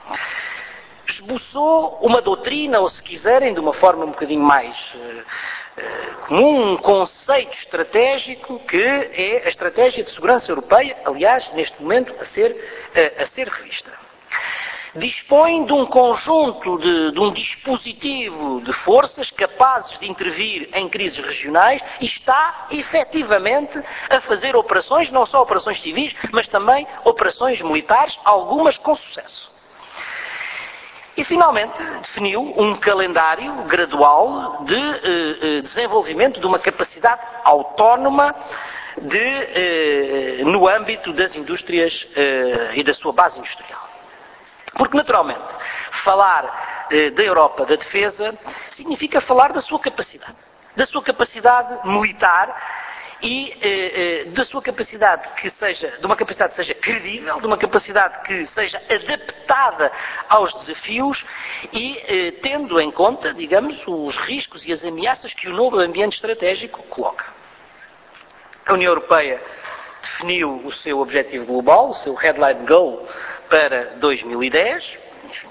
Esboçou uma doutrina, ou se quiserem, de uma forma um bocadinho mais uh, uh, comum, um conceito estratégico que é a Estratégia de Segurança Europeia, aliás, neste momento, a ser, uh, a ser revista. Dispõe de um conjunto, de, de um dispositivo de forças capazes de intervir em crises regionais e está, efetivamente, a fazer operações, não só operações civis, mas também operações militares, algumas com sucesso. E, finalmente, definiu um calendário gradual de eh, desenvolvimento de uma capacidade autónoma de, eh, no âmbito das indústrias eh, e da sua base industrial. Porque, naturalmente, falar eh, da Europa da defesa significa falar da sua capacidade. Da sua capacidade militar e eh, eh, da sua capacidade que seja, de uma capacidade que seja credível, de uma capacidade que seja adaptada aos desafios e eh, tendo em conta, digamos, os riscos e as ameaças que o novo ambiente estratégico coloca. A União Europeia definiu o seu objetivo global, o seu headline goal, para dois mil e dez, enfim,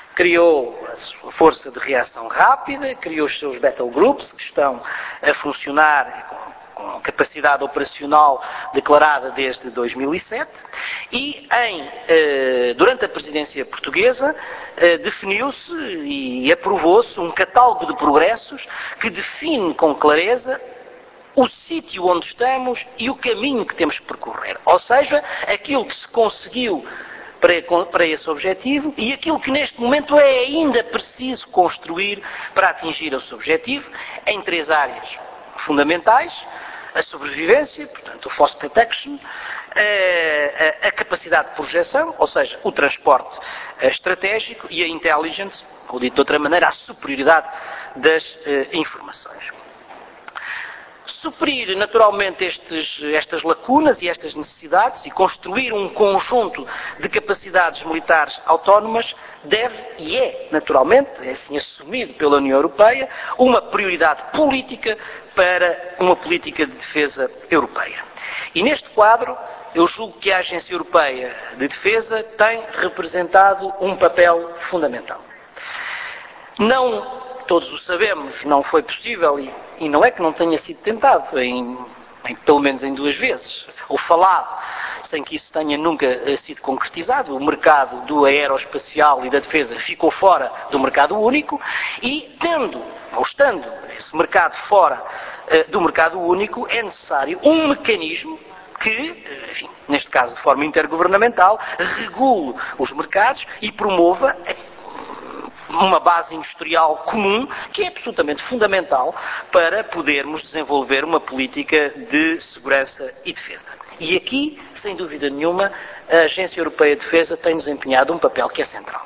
criou a sua força de reação rápida, criou os seus battle groups, que estão a funcionar com, com capacidade operacional declarada desde dois mil e sete, e em, eh, durante a presidência portuguesa eh, definiu-se e aprovou-se um catálogo de progressos que define com clareza o sítio onde estamos e o caminho que temos que percorrer. Ou seja, aquilo que se conseguiu para, para esse objetivo e aquilo que neste momento é ainda preciso construir para atingir esse objetivo em três áreas fundamentais: a sobrevivência, portanto, o force protection, a, a, a capacidade de projeção, ou seja, o transporte estratégico, e a intelligence, ou dito de outra maneira, a superioridade das eh, informações. Suprir naturalmente estes, estas lacunas e estas necessidades e construir um conjunto de capacidades militares autónomas deve e é, naturalmente, é assim assumido pela União Europeia, uma prioridade política para uma política de defesa europeia. E neste quadro, eu julgo que a Agência Europeia de Defesa tem representado um papel fundamental. Não todos o sabemos, não foi possível, e, e não é que não tenha sido tentado, em, em, pelo menos em duas vezes, ou falado, sem que isso tenha nunca sido concretizado. O mercado do aeroespacial e da defesa ficou fora do mercado único, e tendo, ou estando esse mercado fora uh, do mercado único, é necessário um mecanismo que, enfim, neste caso de forma intergovernamental, regule os mercados e promova uma base industrial comum, que é absolutamente fundamental para podermos desenvolver uma política de segurança e defesa. E aqui, sem dúvida nenhuma, a Agência Europeia de Defesa tem desempenhado um papel que é central.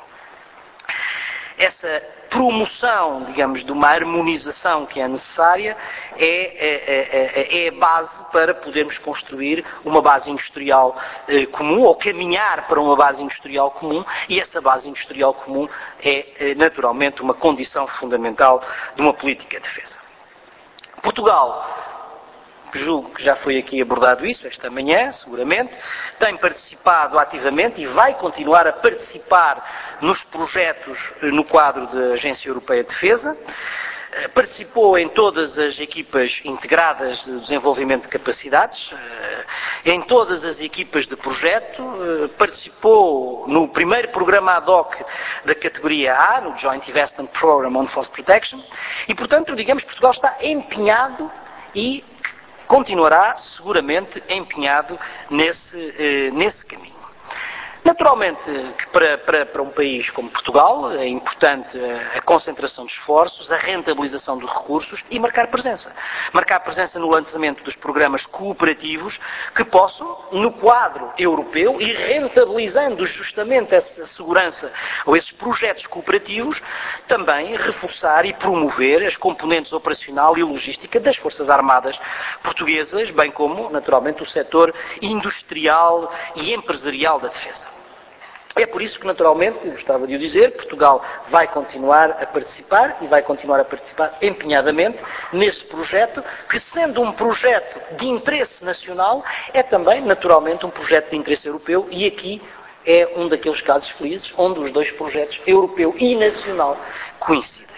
Essa promoção, digamos, de uma harmonização que é necessária é, é, é, é a base para podermos construir uma base industrial eh, comum, ou caminhar para uma base industrial comum, e essa base industrial comum é, é naturalmente uma condição fundamental de uma política de defesa. Portugal, julgo que já foi aqui abordado isso esta manhã, seguramente, tem participado ativamente e vai continuar a participar nos projetos no quadro da Agência Europeia de Defesa. Participou em todas as equipas integradas de desenvolvimento de capacidades, em todas as equipas de projeto, participou no primeiro programa ad hoc da categoria A, no Joint Investment Programme on Force Protection, e, portanto, digamos, Portugal está empenhado e continuará seguramente empenhado nesse, eh, nesse caminho. Naturalmente que para, para, para um país como Portugal é importante a, a concentração de esforços, a rentabilização dos recursos e marcar presença. Marcar presença no lançamento dos programas cooperativos que possam, no quadro europeu, e rentabilizando justamente essa segurança ou esses projetos cooperativos, também reforçar e promover as componentes operacional e logística das Forças Armadas portuguesas, bem como, naturalmente, o setor industrial e empresarial da defesa. É por isso que, naturalmente, gostava de o dizer, Portugal vai continuar a participar e vai continuar a participar empenhadamente nesse projeto, que, sendo um projeto de interesse nacional, é também, naturalmente, um projeto de interesse europeu, e aqui é um daqueles casos felizes onde os dois projetos, europeu e nacional, coincidem.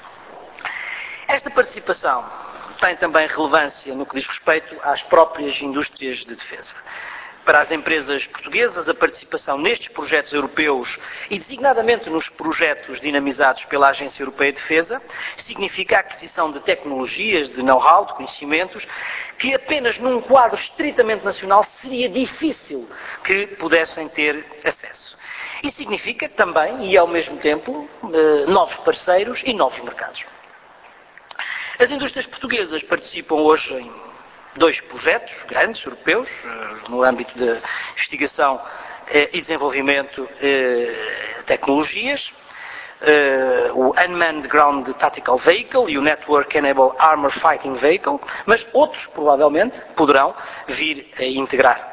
Esta participação tem também relevância no que diz respeito às próprias indústrias de defesa. Para as empresas portuguesas, a participação nestes projetos europeus e designadamente nos projetos dinamizados pela Agência Europeia de Defesa significa a aquisição de tecnologias, de know-how, de conhecimentos que apenas num quadro estritamente nacional seria difícil que pudessem ter acesso. E significa também, e ao mesmo tempo, novos parceiros e novos mercados. As indústrias portuguesas participam hoje em dois projetos grandes, europeus, no âmbito de investigação e desenvolvimento de tecnologias, o Unmanned Ground Tactical Vehicle e o Network Enabled Armor Fighting Vehicle, mas outros, provavelmente, poderão vir a integrar.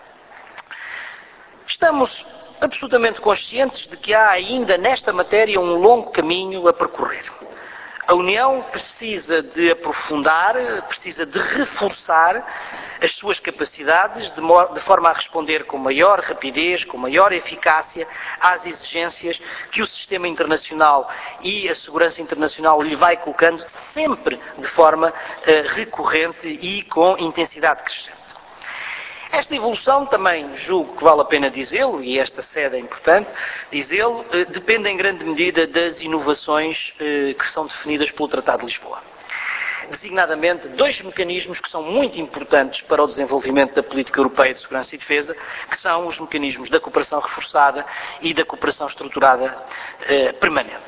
Estamos absolutamente conscientes de que há ainda nesta matéria um longo caminho a percorrer. A União precisa de aprofundar, precisa de reforçar as suas capacidades de, de forma a responder com maior rapidez, com maior eficácia às exigências que o sistema internacional e a segurança internacional lhe vai colocando, sempre de forma uh, recorrente e com intensidade crescente. Esta evolução também julgo que vale a pena dizê-lo, e esta sede é importante dizê-lo, uh, depende em grande medida das inovações uh, que são definidas pelo Tratado de Lisboa. Designadamente, dois mecanismos que são muito importantes para o desenvolvimento da política europeia de segurança e defesa, que são os mecanismos da cooperação reforçada e da cooperação estruturada eh, permanente.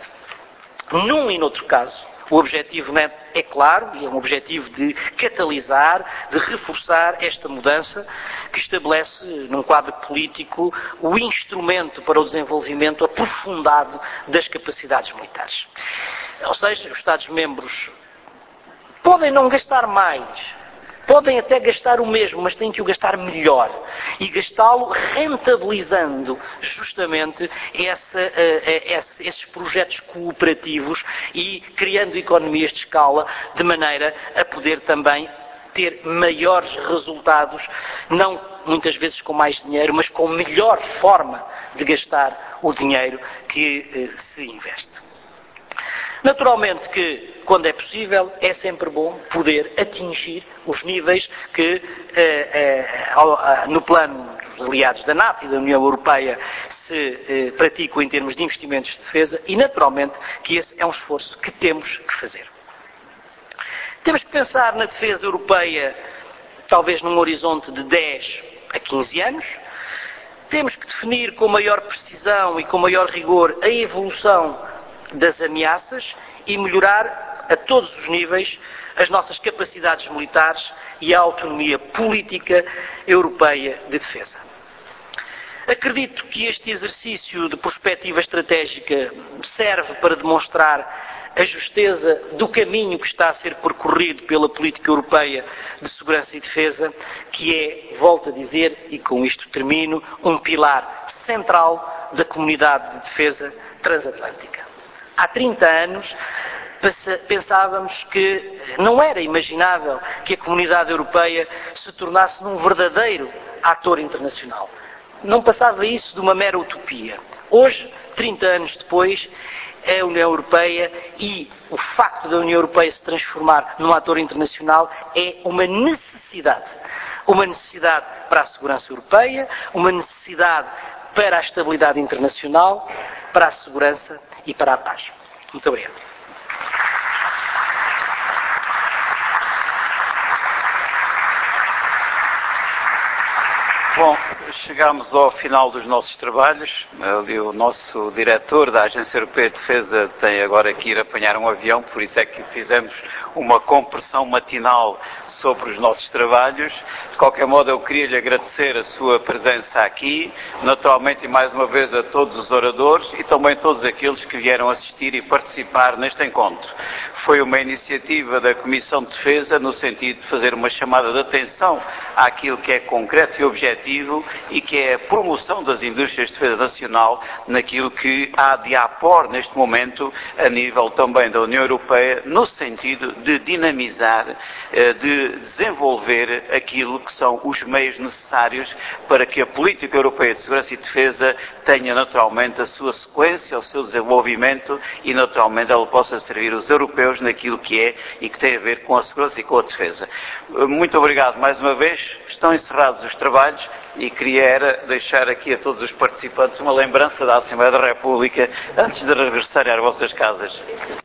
Num e noutro caso, o objetivo é claro, e é um objetivo de catalisar, de reforçar esta mudança que estabelece, num quadro político, o instrumento para o desenvolvimento aprofundado das capacidades militares. Ou seja, os Estados-membros podem não gastar mais, podem até gastar o mesmo, mas têm que o gastar melhor. E gastá-lo rentabilizando justamente essa, uh, esse, esses projetos cooperativos e criando economias de escala de maneira a poder também ter maiores resultados, não muitas vezes com mais dinheiro, mas com melhor forma de gastar o dinheiro que uh, se investe. Naturalmente que, quando é possível, é sempre bom poder atingir os níveis que, eh, eh, no plano dos aliados da NATO e da União Europeia, se eh, praticam em termos de investimentos de defesa, e naturalmente que esse é um esforço que temos que fazer. Temos que pensar na defesa europeia, talvez num horizonte de dez a quinze anos. Temos que definir com maior precisão e com maior rigor a evolução das ameaças e melhorar a todos os níveis as nossas capacidades militares e a autonomia política europeia de defesa. Acredito que este exercício de perspectiva estratégica serve para demonstrar a justeza do caminho que está a ser percorrido pela política europeia de segurança e defesa, que é, volto a dizer, e com isto termino, um pilar central da comunidade de defesa transatlântica. Há trinta anos pensávamos que não era imaginável que a comunidade europeia se tornasse num verdadeiro ator internacional. Não passava isso de uma mera utopia. Hoje, trinta anos depois, a União Europeia e o facto da União Europeia se transformar num ator internacional é uma necessidade. Uma necessidade para a segurança europeia, uma necessidade para a estabilidade internacional, para a segurança e para a paz. Muito obrigado. Bom, chegamos ao final dos nossos trabalhos. Ali o nosso diretor da Agência Europeia de Defesa tem agora que ir apanhar um avião, por isso é que fizemos uma compressão matinal sobre os nossos trabalhos. De qualquer modo, eu queria lhe agradecer a sua presença aqui, naturalmente e mais uma vez a todos os oradores e também todos aqueles que vieram assistir e participar neste encontro. Foi uma iniciativa da Comissão de Defesa no sentido de fazer uma chamada de atenção àquilo que é concreto e objetivo e que é a promoção das indústrias de defesa nacional naquilo que há de apor neste momento a nível também da União Europeia no sentido de dinamizar, de desenvolver aquilo que são os meios necessários para que a política europeia de segurança e defesa tenha naturalmente a sua sequência, o seu desenvolvimento e naturalmente ela possa servir os europeus naquilo que é e que tem a ver com a segurança e com a defesa. Muito obrigado mais uma vez. Estão encerrados os trabalhos e queria era deixar aqui a todos os participantes uma lembrança da Assembleia da República antes de regressarem às vossas casas.